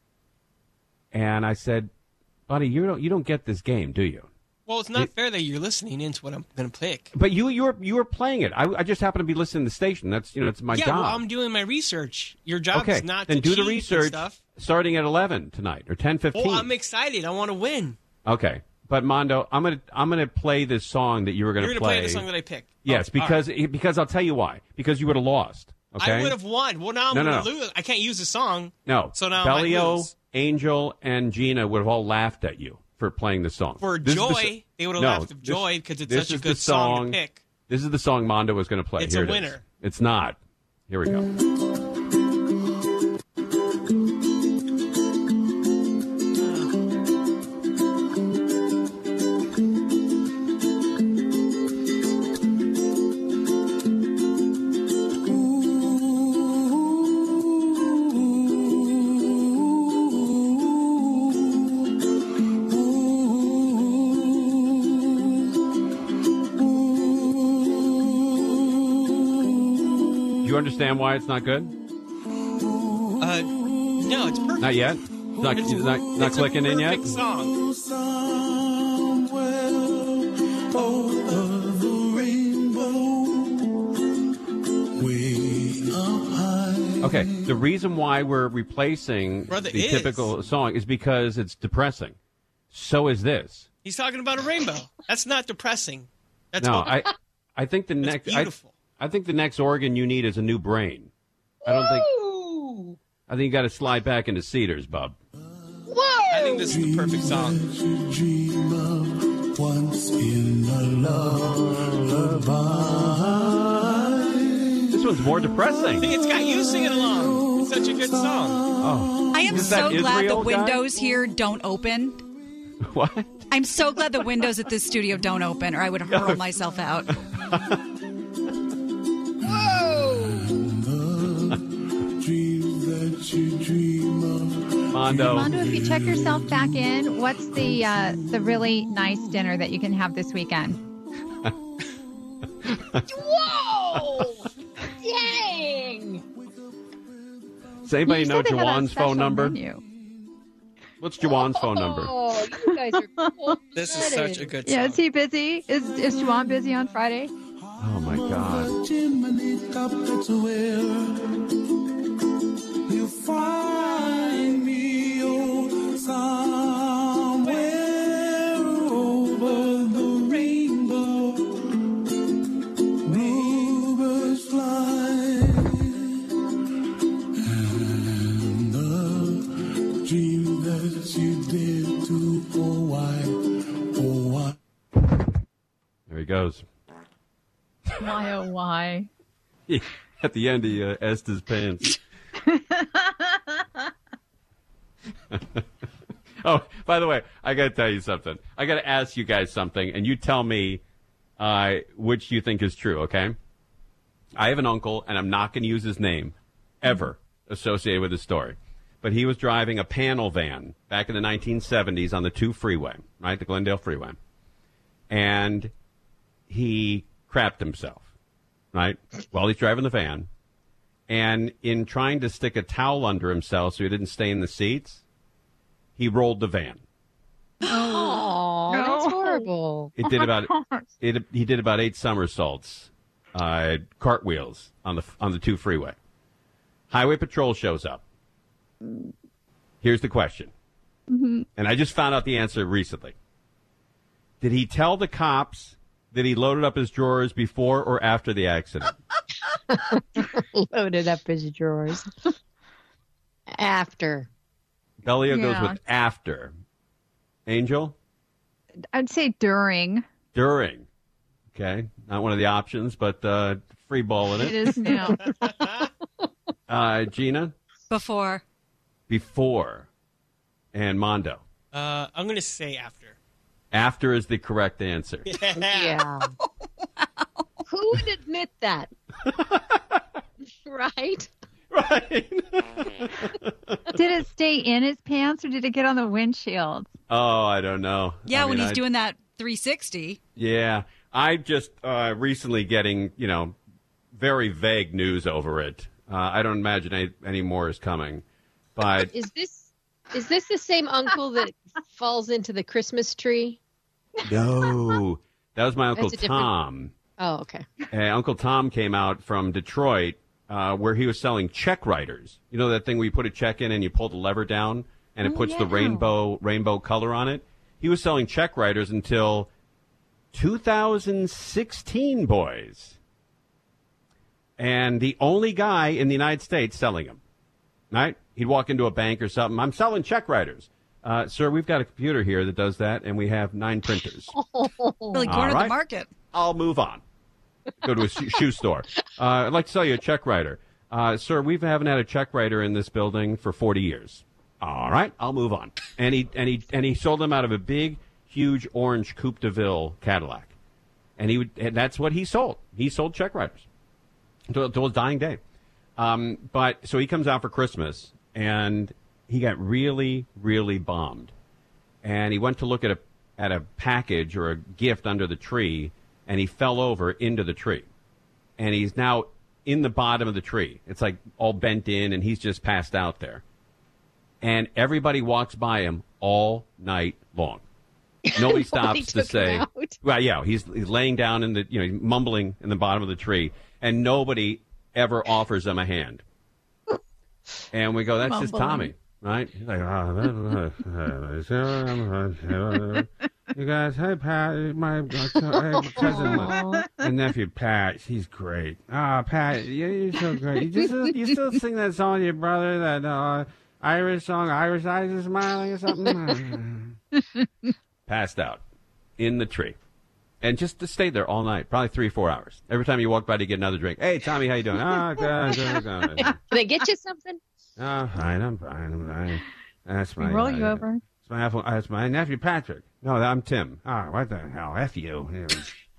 And I said, "Buddy, you don't you don't get this game, do you?" Well, it's not it, fair that you're listening into what I'm going to pick. But you you were you were playing it. I, I just happen to be listening to the station. That's you know it's my yeah, job. Yeah, well, I'm doing my research. Your job okay, is not then to do cheat the research and stuff. Starting at eleven tonight or ten fifteen. Oh, I'm excited. I want to win. Okay, but Mondo, I'm gonna I'm gonna play this song that you were gonna You're gonna play. play the song that I picked. Yes, oh, because right. because I'll tell you why. Because you would have lost. Okay, I would have won. Well, now I'm no, going to no, no. lose. I can't use the song. No. So now Bellio, I lose. Angel, and Gina would have all laughed at you for playing the song. For this joy, the, they would have no, laughed of this, joy because it's this such a is good the song, song to pick. This is the song Mondo was going to play. It's Here a it winner. Is. It's not. Here we go. Understand why it's not good? Uh, no, it's perfect. Not yet. It's not, it's, it's not, it's not clicking in yet. Song. Okay, the reason why we're replacing Brother the is. typical song is because it's depressing. So is this. He's talking about a rainbow. That's not depressing. That's no, what, I, I think the that's next. beautiful. I, I think the next organ you need is a new brain. I don't Woo! think. I think you got to slide back into Cedars, bub. Whoa! I think this is the perfect song. Once in a lullaby. This one's more depressing. It's got you singing along. It's such a good song. Oh. I am Is so that glad the Israel guy? windows here don't open. What? I'm so glad the windows at this studio don't open, or I would hurl myself out. Mondo. Mondo, if you check yourself back in, what's the uh, the really nice dinner that you can have this weekend? Whoa! Dang! Does anybody You know said they had a Jawan's phone special number? menu. What's Jawan's phone number? Oh, you guys are cool. This is such a good song. Yeah, is he busy? Is is Juwan busy on Friday? Oh my God. Chimney top, that's where you find me, oh, somewhere over the rainbow. Bluebirds fly, and the dream that you did to, oh why, oh why. There he goes. Why oh why? At the end, he uh, asked his pants. Oh, by the way, I got to tell you something. I got to ask you guys something, and you tell me uh, which you think is true, okay? I have an uncle, and I'm not going to use his name ever associated with the story. But he was driving a panel van back in the nineteen seventies on the two freeway, right, the Glendale Freeway. And he crapped himself, right, while he's driving the van. And in trying to stick a towel under himself so he didn't stay in the seats, he rolled the van. Oh, that's horrible. It did about it. He did about eight somersaults, uh, cartwheels on the on the two freeway. Highway Patrol shows up. Here's the question, Mm-hmm. and I just found out the answer recently. Did he tell the cops that he loaded up his drawers before or after the accident? Loaded up his drawers. After. Bellio Yeah. goes with after. Angel? I'd say during. During. Okay. Not one of the options, but uh, free ball in it. It is now. Uh, Gina? Before. Before. And Mondo? Uh, I'm going to say after. After is the correct answer. Yeah. Who would admit that? Right? Right. Did it stay in his pants or did it get on the windshield? Oh, I don't know. Yeah, I when mean, he's I- doing that three sixty. Yeah. I'm just uh, recently getting, you know, very vague news over it. Uh, I don't imagine any, any more is coming. But Is this is this the same uncle that falls into the Christmas tree? no, that was my Uncle That's a different- Tom. Oh, okay. Uh, Uncle Tom came out from Detroit uh, where he was selling check writers. You know that thing where you put a check in and you pull the lever down and it Oh, puts the yeah. rainbow rainbow color on it? He was selling check writers until two thousand sixteen, boys. And the only guy in the United States selling them, right? He'd walk into a bank or something. I'm selling check writers. Uh, sir, we've got a computer here that does that, and we have nine printers. Really All cornered right. the market. I'll move on. Go to a sh- shoe store. Uh, I'd like to sell you a check writer. Uh, sir, we haven't had a check writer in this building for forty years. All right, I'll move on. And he and he and he sold them out of a big, huge orange Coupe de Ville Cadillac, and he would. And that's what he sold. He sold check writers until, until his dying day. Um, but so he comes out for Christmas, and he got really, really bombed. And he went to look at a at a package or a gift under the tree, and he fell over into the tree. And he's now in the bottom of the tree. It's like all bent in, and he's just passed out there. And everybody walks by him all night long. Nobody stops to took him say, out. well, yeah, he's, he's laying down in the, you know, mumbling in the bottom of the tree, and nobody ever offers him a hand. And we go, that's just Tommy, right? He's like, oh, you guys, hey, Pat, my uh, cousin and nephew, Pat, he's great. Ah, Pat, yeah, you're so great. You, just, you still sing that song to your brother, that uh, Irish song, Irish Eyes Are Smiling or something? Passed out in the tree. And just to stay there all night, probably three, four hours. Every time you walk by to get another drink. Hey, Tommy, how you doing? Oh, God, God, God. Can they get you something? Oh, fine, I'm fine, I'm fine. That's my. Roll uh, you over. It's my, uh, it's my nephew Patrick. No, I'm Tim. Oh, what the hell? F you.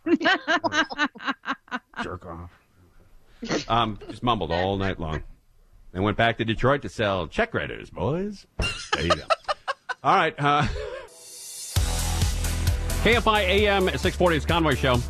Jerk off. Um, just mumbled all night long. And went back to Detroit to sell check writers, boys. There you go. All right. Uh, K F I A M six forty's Conway Show.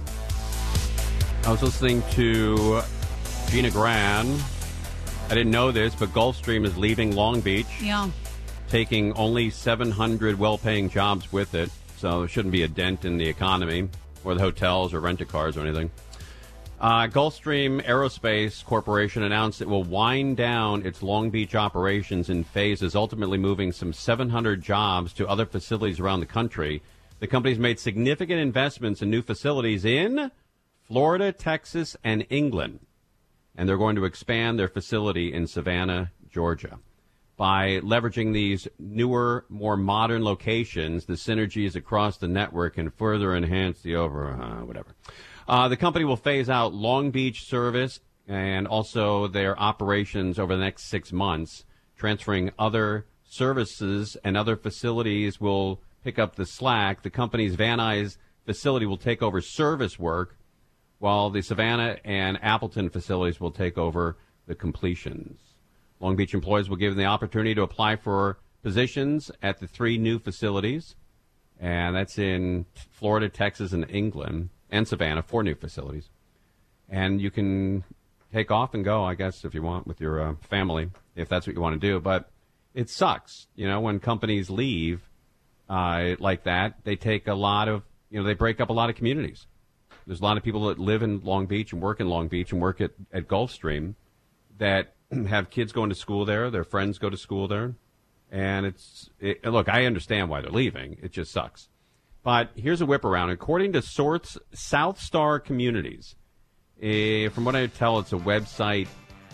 I was listening to Gina Gran. I didn't know this, but Gulfstream is leaving Long Beach. Yeah. Taking only seven hundred well-paying jobs with it. So there shouldn't be a dent in the economy or the hotels or rent-a-cars or anything. Uh, Gulfstream Aerospace Corporation announced it will wind down its Long Beach operations in phases, ultimately moving some seven hundred jobs to other facilities around the country. The company's made significant investments in new facilities in Florida, Texas, and England. And they're going to expand their facility in Savannah, Georgia. By leveraging these newer, more modern locations, the synergies across the network can further enhance the over, uh, whatever. Uh, the company will phase out Long Beach service and also their operations over the next six months, transferring other services and other facilities will pick up the slack. The company's Van Nuys facility will take over service work, while the Savannah and Appleton facilities will take over the completions. Long Beach employees will give them the opportunity to apply for positions at the three new facilities, and that's in Florida, Texas, and England. And Savannah, four new facilities. And you can take off and go, I guess, if you want, with your uh, family, if that's what you want to do. But it sucks, you know, when companies leave uh, like that, they take a lot of, you know, they break up a lot of communities. There's a lot of people that live in Long Beach and work in Long Beach and work at, at Gulfstream that have kids going to school there, their friends go to school there. And it's, it, look, I understand why they're leaving. It just sucks. But here's a whip around. According to Sorts South Star Communities, uh, from what I tell, it's a website.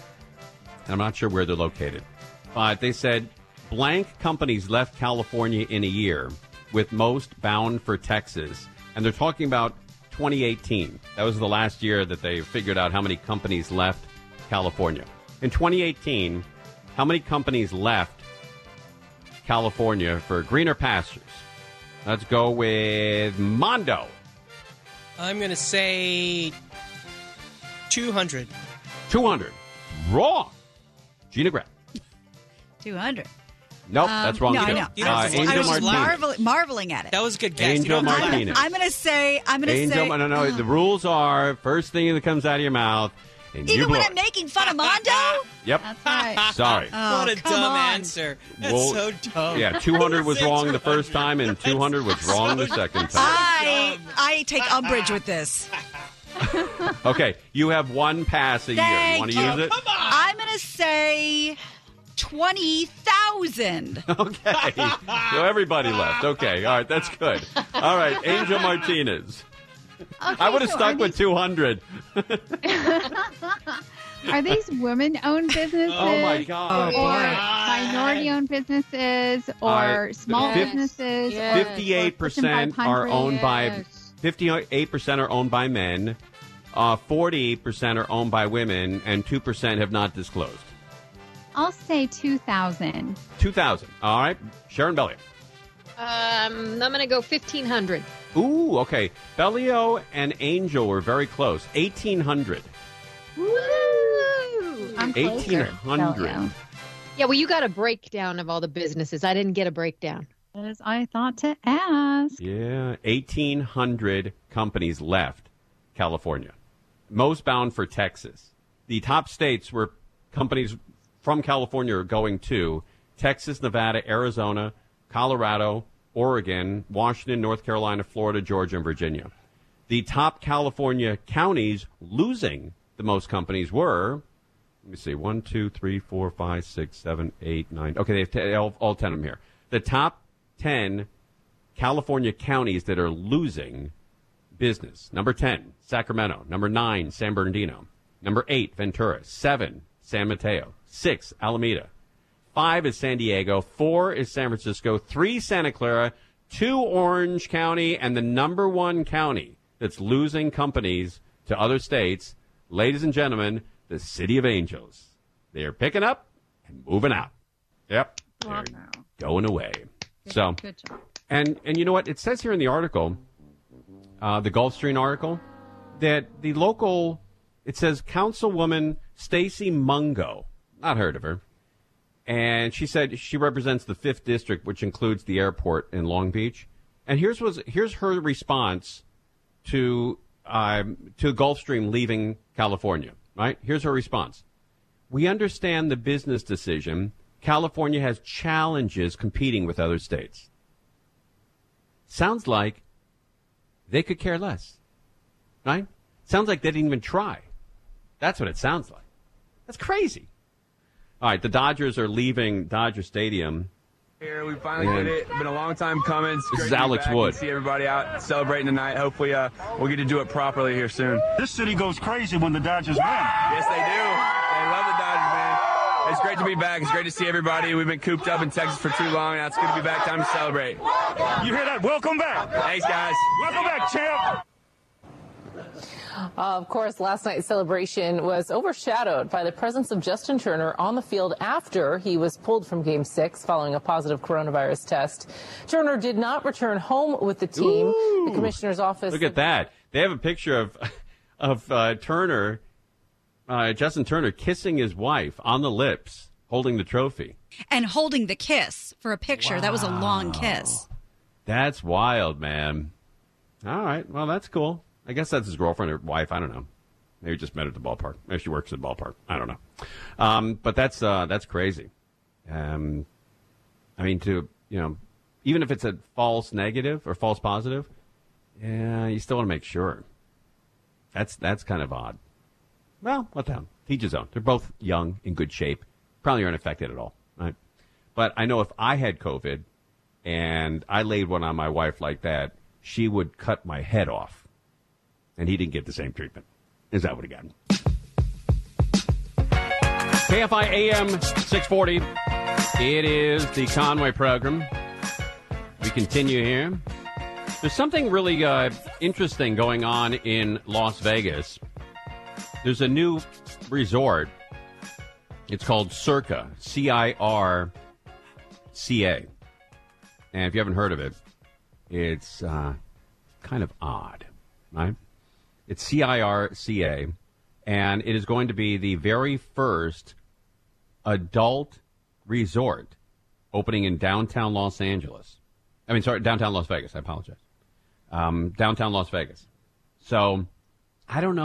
I'm not sure where they're located. But they said blank companies left California in a year, with most bound for Texas. And they're talking about twenty eighteen. That was the last year that they figured out how many companies left California. In twenty eighteen, how many companies left California for greener pastures? Let's go with Mondo. I'm going to say two hundred. two hundred. Wrong. Gina Grant. two hundred. Nope, Um, that's wrong. no, I too. know. Uh, I was, Angel I was Martinez. marvel- marveling at it. That was a good guess. Angel You don't have to- Martinez. I'm going to say, I'm going to Angel, say. no, no, the rules are first thing that comes out of your mouth, and you Even blow when it. I'm making fun of Mondo? Yep. That's right. Sorry. Oh, what a come dumb on. answer. That's Well, so dumb. Yeah, two hundred was wrong the first time, and two hundred was wrong the second time. I, I take umbrage with this. Okay, you have one pass a year. You Thank want to you. use it? I'm going to say twenty thousand. Okay. So everybody left. Okay, all right, that's good. All right, Angel Martinez. I would have so stuck are with two hundred. Are these women-owned businesses? Oh, my God. Or minority-owned businesses, or Uh, small fif- businesses? or- Fifty-eight or percent Fortune are five hundred? owned by fifty-eight percent are owned by men. Uh, Forty percent are owned by women, and two percent have not disclosed. I'll say two thousand. Two thousand. All right, Sharon Bellier. Um, I'm going to go fifteen hundred. Ooh, okay. Bellio and Angel were very close. Eighteen hundred. Woo! I'm Eighteen closer. hundred. Bellio. Yeah, well, you got a breakdown of all the businesses. I didn't get a breakdown. As I thought to ask. Yeah, eighteen hundred companies left California. Most bound for Texas. The top states where companies from California are going to: Texas, Nevada, Arizona, Colorado, Oregon, Washington, North Carolina, Florida, Georgia, and Virginia. The top California counties losing the most companies were, let me see, one, two, three, four, five, six, seven, eight, nine. Okay, they have t- all, all ten of them here. The top ten California counties that are losing business. Number ten, Sacramento. Number nine, San Bernardino. Number eight, Ventura. Seven, San Mateo. Six, Alameda. Five is San Diego. Four is San Francisco. Three, Santa Clara. Two, Orange County. And the number one county that's losing companies to other states. Ladies and gentlemen, the City of Angels. They are picking up and moving out. Yep. Wow. They're going away. Good, so, good job. And, and you know what? It says here in the article, uh, the Gulfstream article, that the local, it says Councilwoman Stacey Mungo. Not heard of her. And she said she represents the fifth District, which includes the airport in Long Beach. And here's was here's her response to um, to Gulfstream leaving California. Right? Here's her response. We understand the business decision. California has challenges competing with other states. Sounds like they could care less. Right? Sounds like they didn't even try. That's what it sounds like. That's crazy. All right, the Dodgers are leaving Dodger Stadium. Here, we finally did it. It's been a long time coming. It's This great is to be Alex back Wood. and see everybody out celebrating tonight. Hopefully, uh, we'll get to do it properly here soon. This city goes crazy when the Dodgers win. Yes, they do. They love the Dodgers, man. It's great to be back. It's great to see everybody. We've been cooped up in Texas for too long. Now it's good to be back. Time to celebrate. You hear that? Welcome back. Thanks, guys. Welcome back, champ. Uh, of course, last night's celebration was overshadowed by the presence of Justin Turner on the field after he was pulled from Game six following a positive coronavirus test. Turner did not return home with the team. Ooh. The commissioner's office... Look at that. They have a picture of of uh, Turner, uh, Justin Turner, kissing his wife on the lips, holding the trophy. And holding the kiss for a picture. Wow. That was a long kiss. That's wild, man. All right. Well, that's cool. I guess that's his girlfriend or wife. I don't know. Maybe just met at the ballpark. Maybe she works at the ballpark. I don't know. Um, but that's uh, that's crazy. Um, I mean, to, you know, even if it's a false negative or false positive, yeah, you still want to make sure. That's that's kind of odd. Well, what the hell? Teach his own. They're both young, in good shape. Probably aren't affected at all, right? But I know if I had COVID and I laid one on my wife like that, she would cut my head off. And he didn't get the same treatment. Is that what he got? K F I A M six forty. It is the Conway program. We continue here. There's something really uh, interesting going on in Las Vegas. There's a new resort. It's called Circa, C I R C A. And if you haven't heard of it, it's uh, kind of odd, right? It's C I R C A, and it is going to be the very first adult resort opening in downtown Los Angeles. I mean, sorry, downtown Las Vegas. I apologize. Um, downtown Las Vegas. So I don't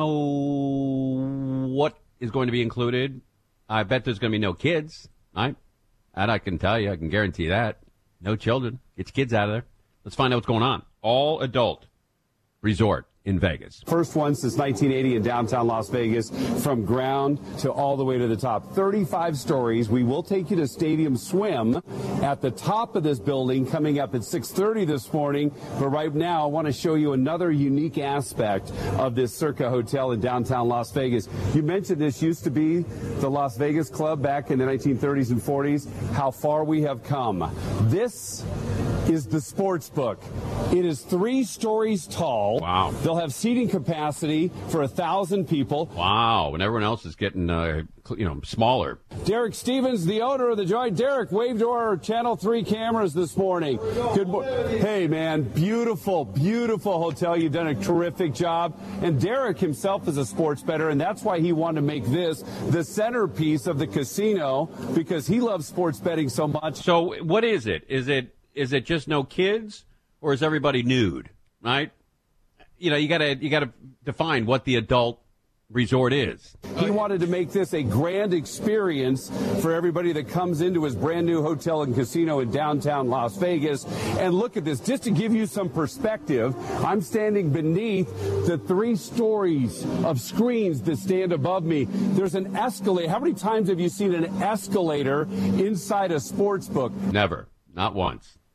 know what is going to be included. I bet there's going to be no kids, right? That I can tell you. I can guarantee that. No children. Get your kids out of there. Let's find out what's going on. All adult resort in Vegas. First one since nineteen eighty in downtown Las Vegas, from ground to all the way to the top. thirty-five stories. We will take you to Stadium Swim at the top of this building coming up at six thirty this morning. But right now, I want to show you another unique aspect of this Circa Hotel in downtown Las Vegas. You mentioned this used to be the Las Vegas Club back in the nineteen thirties and forties. How far we have come. This is the sports book. It is three stories tall. Wow. They'll have seating capacity for a thousand people. Wow. And everyone else is getting, uh, you know, smaller. Derek Stevens, the owner of the joint. Derek, wave to our Channel three cameras this morning. Good morning. Hey, man, beautiful, beautiful hotel. You've done a terrific job. And Derek himself is a sports bettor, and that's why he wanted to make this the centerpiece of the casino, because he loves sports betting so much. So what is it? Is it is it just no kids, or is everybody nude, right? You know, you gotta you gotta define what the adult resort is. He wanted to make this a grand experience for everybody that comes into his brand new hotel and casino in downtown Las Vegas. And look at this, just to give you some perspective, I'm standing beneath the three stories of screens that stand above me. There's an escalator. How many times have you seen an escalator inside a sports book? Never. Not once.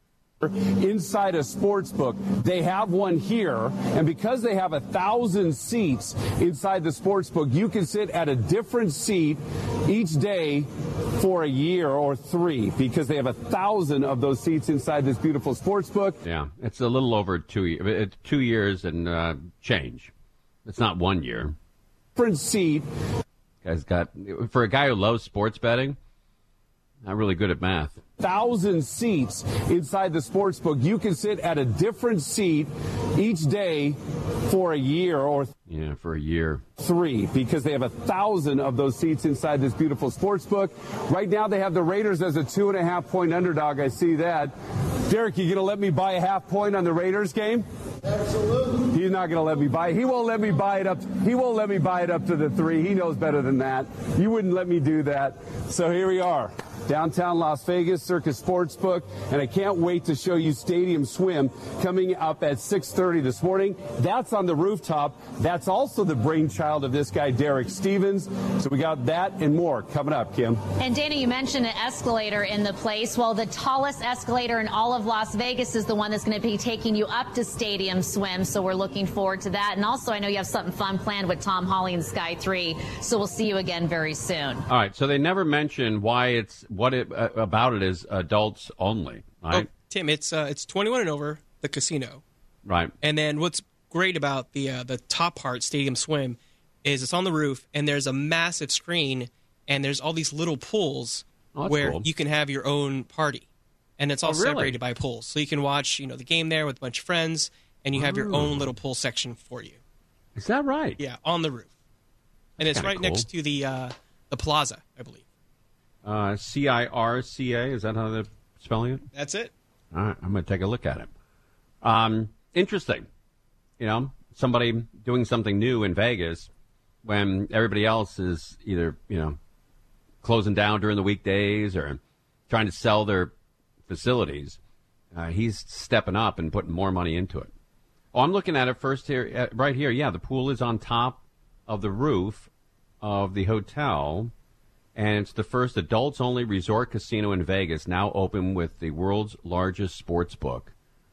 inside a sports book. They have one here, and because they have a thousand seats inside the sports book, you can sit at a different seat each day for a year or three, because they have a thousand of those seats inside this beautiful sports book. Yeah, it's a little over two, it's two years and uh, change. It's not one year. Different seat. Guy's got, for a guy who loves sports betting, not really good at math. Thousand seats inside the sports book. You can sit at a different seat each day for a year or yeah, for a year. Three, because they have a thousand of those seats inside this beautiful sports book. Right now, they have the Raiders as a two and a half point underdog. I see that. Derek, you gonna let me buy a half point on the Raiders game? Absolutely. He's not gonna let me buy it. He won't let me buy it up. He won't let me buy it up to the three. He knows better than that. You wouldn't let me do that. So here we are. Downtown Las Vegas, Circus Sportsbook, and I can't wait to show you Stadium Swim coming up at six thirty this morning. That's on the rooftop. That's also the brainchild of this guy, Derek Stevens. So we got that and more coming up, Kim. And Dana, you mentioned an escalator in the place. Well, the tallest escalator in all of Las Vegas is the one that's going to be taking you up to Stadium Swim. So we're looking forward to that. And also, I know you have something fun planned with Tom Holly and Sky three. So we'll see you again very soon. All right. So they never mention why it's what it uh, about it is adults only, right? Oh, Tim, it's uh, it's twenty-one and over, the casino. Right. And then what's great about the uh, the top part, Stadium Swim, is it's on the roof, and there's a massive screen, and there's all these little pools oh, where cool. you can have your own party. And it's all oh, really? separated by pools. So you can watch, you know, the game there with a bunch of friends, and you have oh. your own little pool section for you. Is that right? Yeah, on the roof. And That's it's right cool. next to the uh, the plaza, I believe. Uh, C I R C A, is that how they're spelling it? That's it. All right, I'm going to take a look at it. Um, interesting. You know, somebody doing something new in Vegas when everybody else is either, you know, closing down during the weekdays or trying to sell their facilities. Uh, he's stepping up and putting more money into it. Oh, I'm looking at it first here, uh, right here. Yeah, the pool is on top of the roof of the hotel. And it's the first adults-only resort casino in Vegas, now open with the world's largest sports book.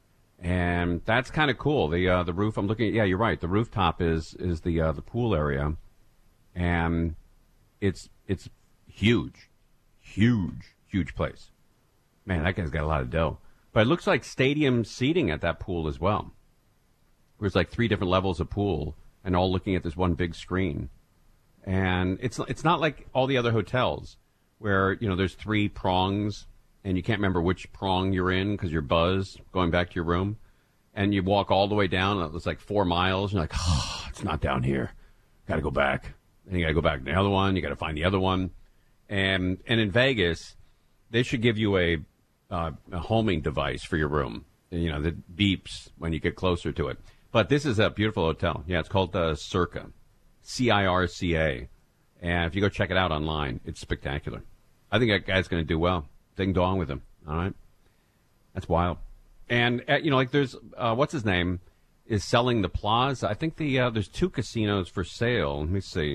And that's kind of cool. The uh, the roof, I'm looking at, yeah, you're right. The rooftop is is the uh, the pool area. And it's it's huge, huge, huge place. Man, that guy's got a lot of dough. But it looks like stadium seating at that pool as well. There's like three different levels of pool and all looking at this one big screen. And it's it's not like all the other hotels where, you know, there's three prongs and you can't remember which prong you're in because you're buzzed going back to your room. And you walk all the way down, and it's like four miles. And you're like, oh, it's not down here. Got to go back. And you got to go back to the other one. You got to find the other one. And and in Vegas, they should give you a, uh, a homing device for your room, you know, that beeps when you get closer to it. But this is a beautiful hotel. Yeah, it's called uh, Circa. C I R C A. And if you go check it out online, it's spectacular. I think that guy's going to do well. Ding dong with him. All right. That's wild. And, uh, you know, like there's, uh, what's his name, is selling the Plaza. I think the uh, there's two casinos for sale. Let me see.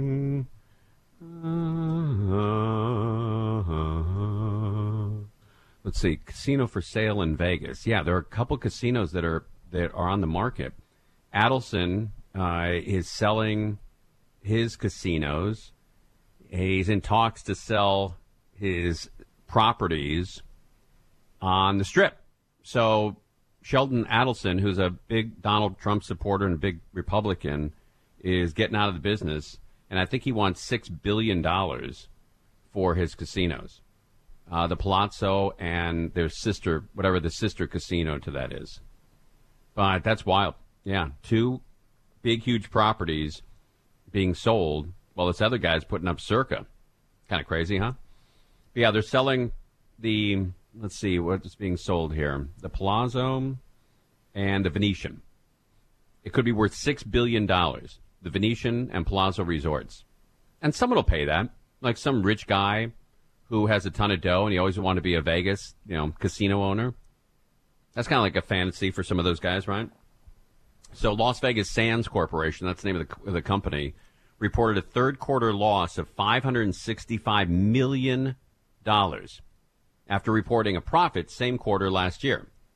Let's see. Casino for sale in Vegas. Yeah, there are a couple casinos that are that are on the market. Adelson Uh, is selling his casinos. He's in talks to sell his properties on the Strip. So Sheldon Adelson, who's a big Donald Trump supporter and a big Republican, is getting out of the business. And I think he wants six billion dollars for his casinos. Uh, the Palazzo and their sister, whatever the sister casino to that is. But that's wild. Yeah, two big, huge properties being sold while this other guy's putting up Circa. Kind of crazy, huh? But yeah, they're selling the, let's see, what's being sold here. The Palazzo and the Venetian. It could be worth six billion dollars. The Venetian and Palazzo Resorts. And someone will pay that. Like some rich guy who has a ton of dough and he always wanted to be a Vegas, you know, casino owner. That's kind of like a fantasy for some of those guys, right? So Las Vegas Sands Corporation, that's the name of the, of the company, reported a third quarter loss of five hundred sixty-five million dollars after reporting a profit same quarter last year.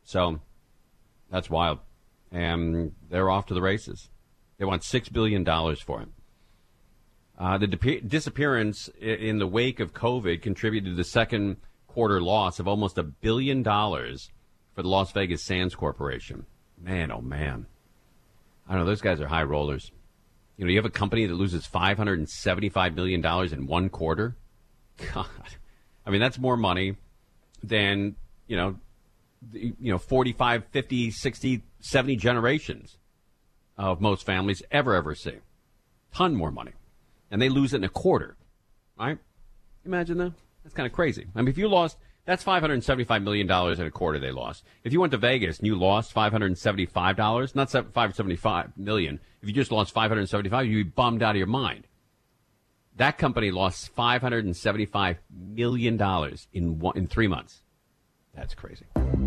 So that's wild. And they're off to the races. They want six billion dollars for it. Uh, the di- disappearance in the wake of COVID contributed to the second quarter loss of almost a billion dollars for the Las Vegas Sands Corporation. Man, oh, man. I don't know. Those guys are high rollers. You know, you have a company that loses five hundred seventy-five million dollars in one quarter. God. I mean, that's more money than, you know, you know, forty-five, fifty, sixty, seventy generations of most families ever, ever see. Ton more money. And they lose it in a quarter, right? Imagine that. That's kind of crazy. I mean, if you lost, that's five hundred seventy-five million dollars in a quarter they lost. If you went to Vegas and you lost five hundred seventy-five dollars, not five hundred seventy-five million dollars, if you just lost five hundred seventy-five dollars, you'd be bummed out of your mind. That company lost five hundred seventy-five million dollars in one, in three months. That's crazy.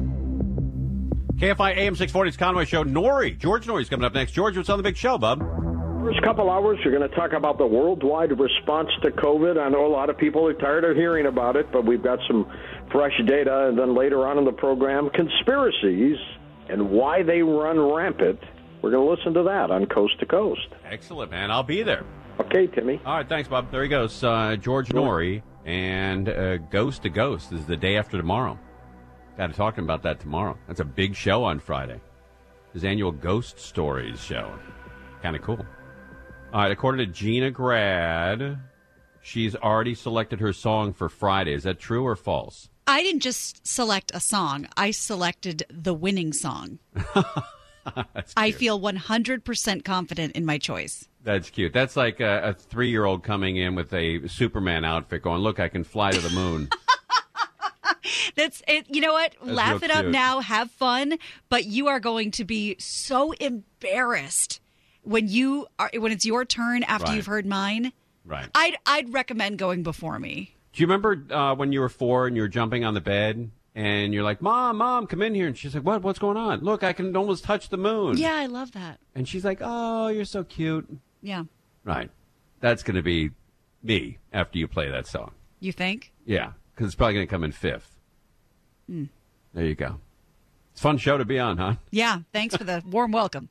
K F I A M six forty's Conway Show. Nori, George Nori's coming up next. George, what's on the big show, bub? First couple hours, we're going to talk about the worldwide response to COVID. I know a lot of people are tired of hearing about it, but we've got some fresh data. And then later on in the program, conspiracies and why they run rampant. We're going to listen to that on Coast to Coast. Excellent, man. I'll be there. Okay, Timmy. All right, thanks, Bob. There he goes. Uh, George Nori and uh, Ghost to Ghost. This is the day after tomorrow. Got to talk to him about that tomorrow. That's a big show on Friday. His annual Ghost Stories show. Kind of cool. All right, according to Gina Grad, she's already selected her song for Friday. Is that true or false? I didn't just select a song. I selected the winning song. I feel one hundred percent confident in my choice. That's cute. That's like a, a three-year-old coming in with a Superman outfit going, look, I can fly to the moon. That's it. You know what? That's Laugh real it up cute. now. Have fun. But you are going to be so embarrassed when you are when it's your turn after Right. you've heard mine. Right. I'd I'd recommend going before me. Do you remember uh, when you were four and you were jumping on the bed and you're like, Mom, Mom, come in here. And she's like, what? What's going on? Look, I can almost touch the moon. Yeah, I love that. And she's like, oh, you're so cute. Yeah. Right. That's going to be me after you play that song. You think? Yeah, because it's probably going to come in fifth. Mm. There you go. It's a fun show to be on, huh? Yeah. Thanks for the warm welcome.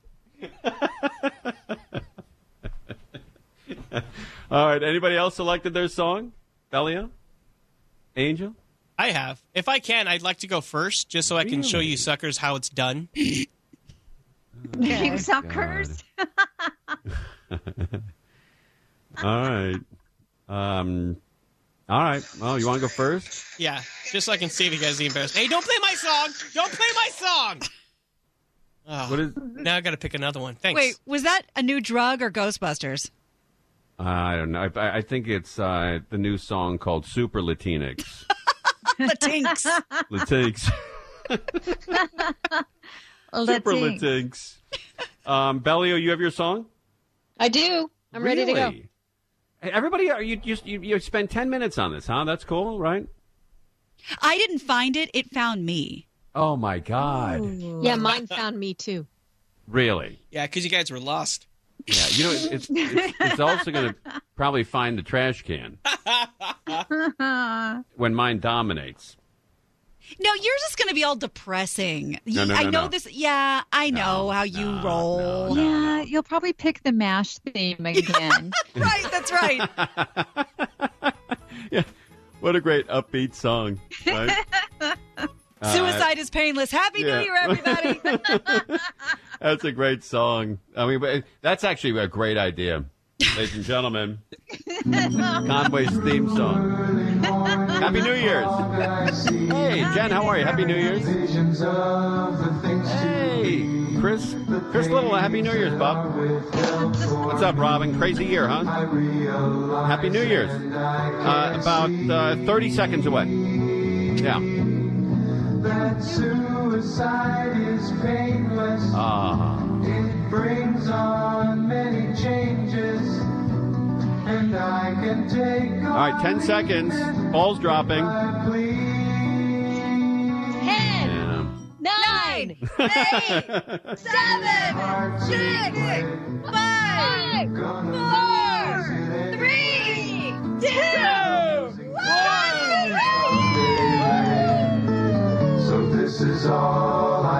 All right. Anybody else selected their song? Belia? Angel? I have. If I can, I'd like to go first, just so I can show you suckers how it's done. You suckers. All right. Um. All right. Well, you want to go first? Yeah, just so I can see if you guys are embarrassed. Hey, don't play my song! Don't play my song! Oh, What is- now I got to pick another one. Thanks. Wait, was that a new drug or Ghostbusters? I don't know. I, I think it's uh, the new song called Super Latinx. Latinx. Latinx. Super Latinx. Latinx. Um, Bellio, you have your song? I do. I'm ready to go. Really? Hey, everybody, are you just you, you spend ten minutes on this, huh? That's cool, right? I didn't find it. It found me. Oh my God! Yeah, mine found me too. Really? Yeah, because you guys were lost. Yeah. You know, it's it's, it's also going to probably find the trash can when mine dominates. No, yours is going to be all depressing. No, no, I no, know no. this. Yeah, I know how you roll. Yeah, you'll probably pick the MASH theme again. Right, that's right. Yeah. What a great upbeat song, right? Suicide is painless. Happy yeah. New Year, everybody. That's a great song. I mean, but that's actually a great idea. Ladies and gentlemen, Conway's theme song. Happy New Year's. Hey, Jen, how are you? Happy New Year's. Hey, Chris. Chris Little, Happy New Year's, Bob. What's up, Robin? Crazy year, huh? Happy New Year's. Uh, about uh, thirty seconds away. Yeah. That suicide is painless. Ah. It brings on many changes, and I can take All right, ten seconds. Ball's dropping. Ten, Yeah. nine, eight, seven, six, five, four, three, two, one. So this is all I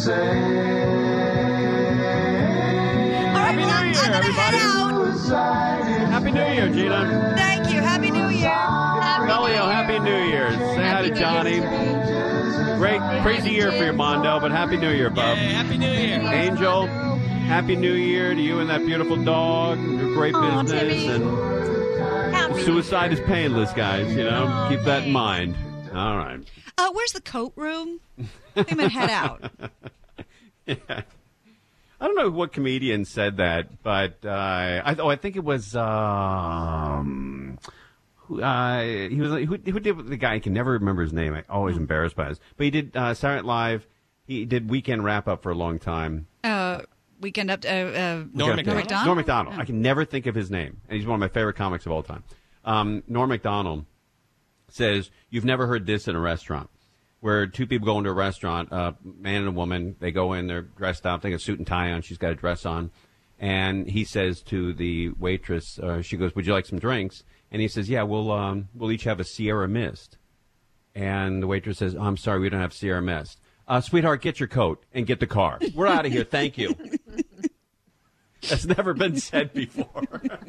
Happy New Year, everybody. Happy New Year, Gina. Thank you. Happy New Year. Elio, Happy New Year. Say hi to Johnny. Great, crazy year for your Mondo, but Happy New Year, bub. Hey, Happy New Year. Angel, Happy New Year to you and that beautiful dog. Your great Aw, business. Timmy. And Happy suicide is painless, guys. You know, Aw, keep that in thanks. mind. All right. Uh, where's the coat room? I'm gonna head out. Yeah. I don't know what comedian said that, but uh, I, oh, I think it was um, who, uh, he was who, who did the guy. I can never remember his name. I'm always embarrassed by this, but he did uh, Saturday Night Live. He did Weekend Wrap Up for a long time. Uh, weekend up. Uh, uh, Norm Weekend- Macdonald? Norm Macdonald. Oh. I can never think of his name, and he's one of my favorite comics of all time. Um, Norm Macdonald says, "You've never heard this in a restaurant." Where two people go into a restaurant, a uh, man and a woman, they go in, they're dressed up, they got a suit and tie on, she's got a dress on, and he says to the waitress, uh, she goes, "Would you like some drinks?" And he says, "Yeah, we'll um, we'll each have a Sierra Mist." And the waitress says, "Oh, I'm sorry, we don't have Sierra Mist." Uh, sweetheart, get your coat and get the car. We're out of here, thank you. That's never been said before.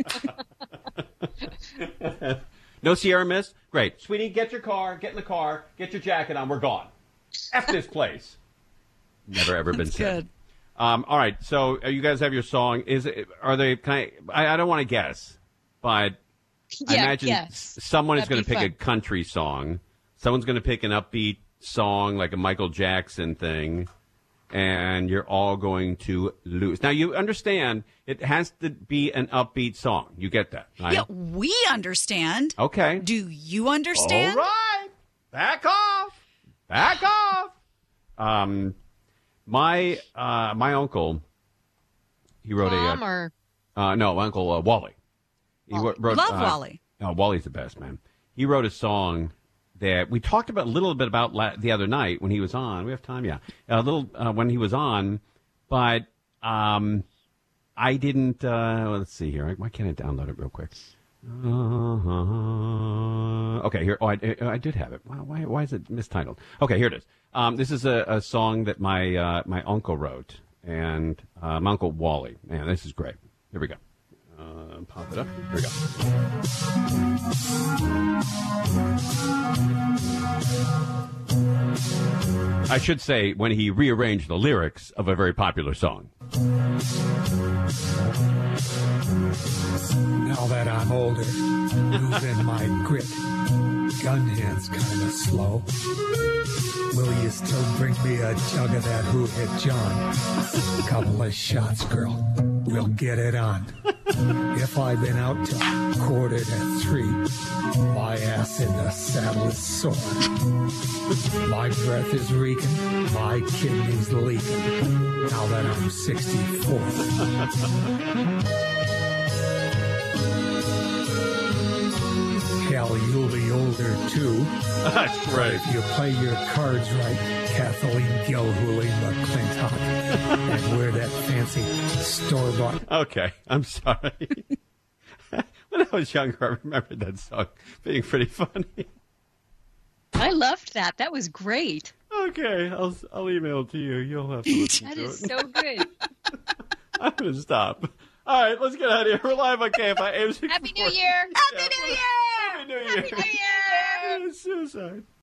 No Sierra Mist? Great. Sweetie, get your car, get in the car, get your jacket on, we're gone. F this place. Never ever been That's said. good. Um, all right, so uh, you guys have your song. Is it, are they kind of, I, I don't want to guess, but I Yeah, imagine guess. s- someone is That'd going to be pick a fun. country song. Someone's going to pick an upbeat song like a Michael Jackson thing, and you're all going to lose. Now, you understand it has to be an upbeat song. You get that, right? Yeah, we understand. Okay. Do you understand? All right. Back off. Back off. Um, my uh, my uncle, he wrote Tom a. or Uh, uh, no, my uncle uh, Wally. He wrote, wrote, Love uh, Wally. Oh, Wally's the best, man. He wrote a song that we talked about a little bit about la- the other night when he was on. We have time, yeah. A little uh, when he was on, but um, I didn't. Uh, well, let's see here. Why can't I download it real quick? Uh, okay, here. Oh, I, I did have it. Why, why, why is it mistitled? Okay, here it is. Um, this is a, a song that my uh, my uncle wrote, and uh, my uncle Wally. Man, this is great. Here we go. Uh, pop it up. Here we go. I should say when he rearranged the lyrics of a very popular song. Now that I'm older, losing my grit, gun hands kind of slow. Will you still bring me a jug of that Who Hit John? Couple of shots, girl. We'll get it on. If I've been out till quarter to three, my ass in the saddle is sore. My breath is reeking, my kidneys leaking. Now that I'm sixty-four. Hell, you'll be older too. That's right. If you play your cards right, Kathleen Gilhooly McClintock, and wear that fancy store-bought. Okay, I'm sorry. When I was younger, I remembered that song being pretty funny. I loved that. That was great. Okay, I'll I'll email it to you. You'll have to listen That to is it. so good. I'm gonna stop. All right, let's get out of here. We're live on K F I. Happy New Year! Happy New Year! Happy New Year! Happy New Year! Suicide.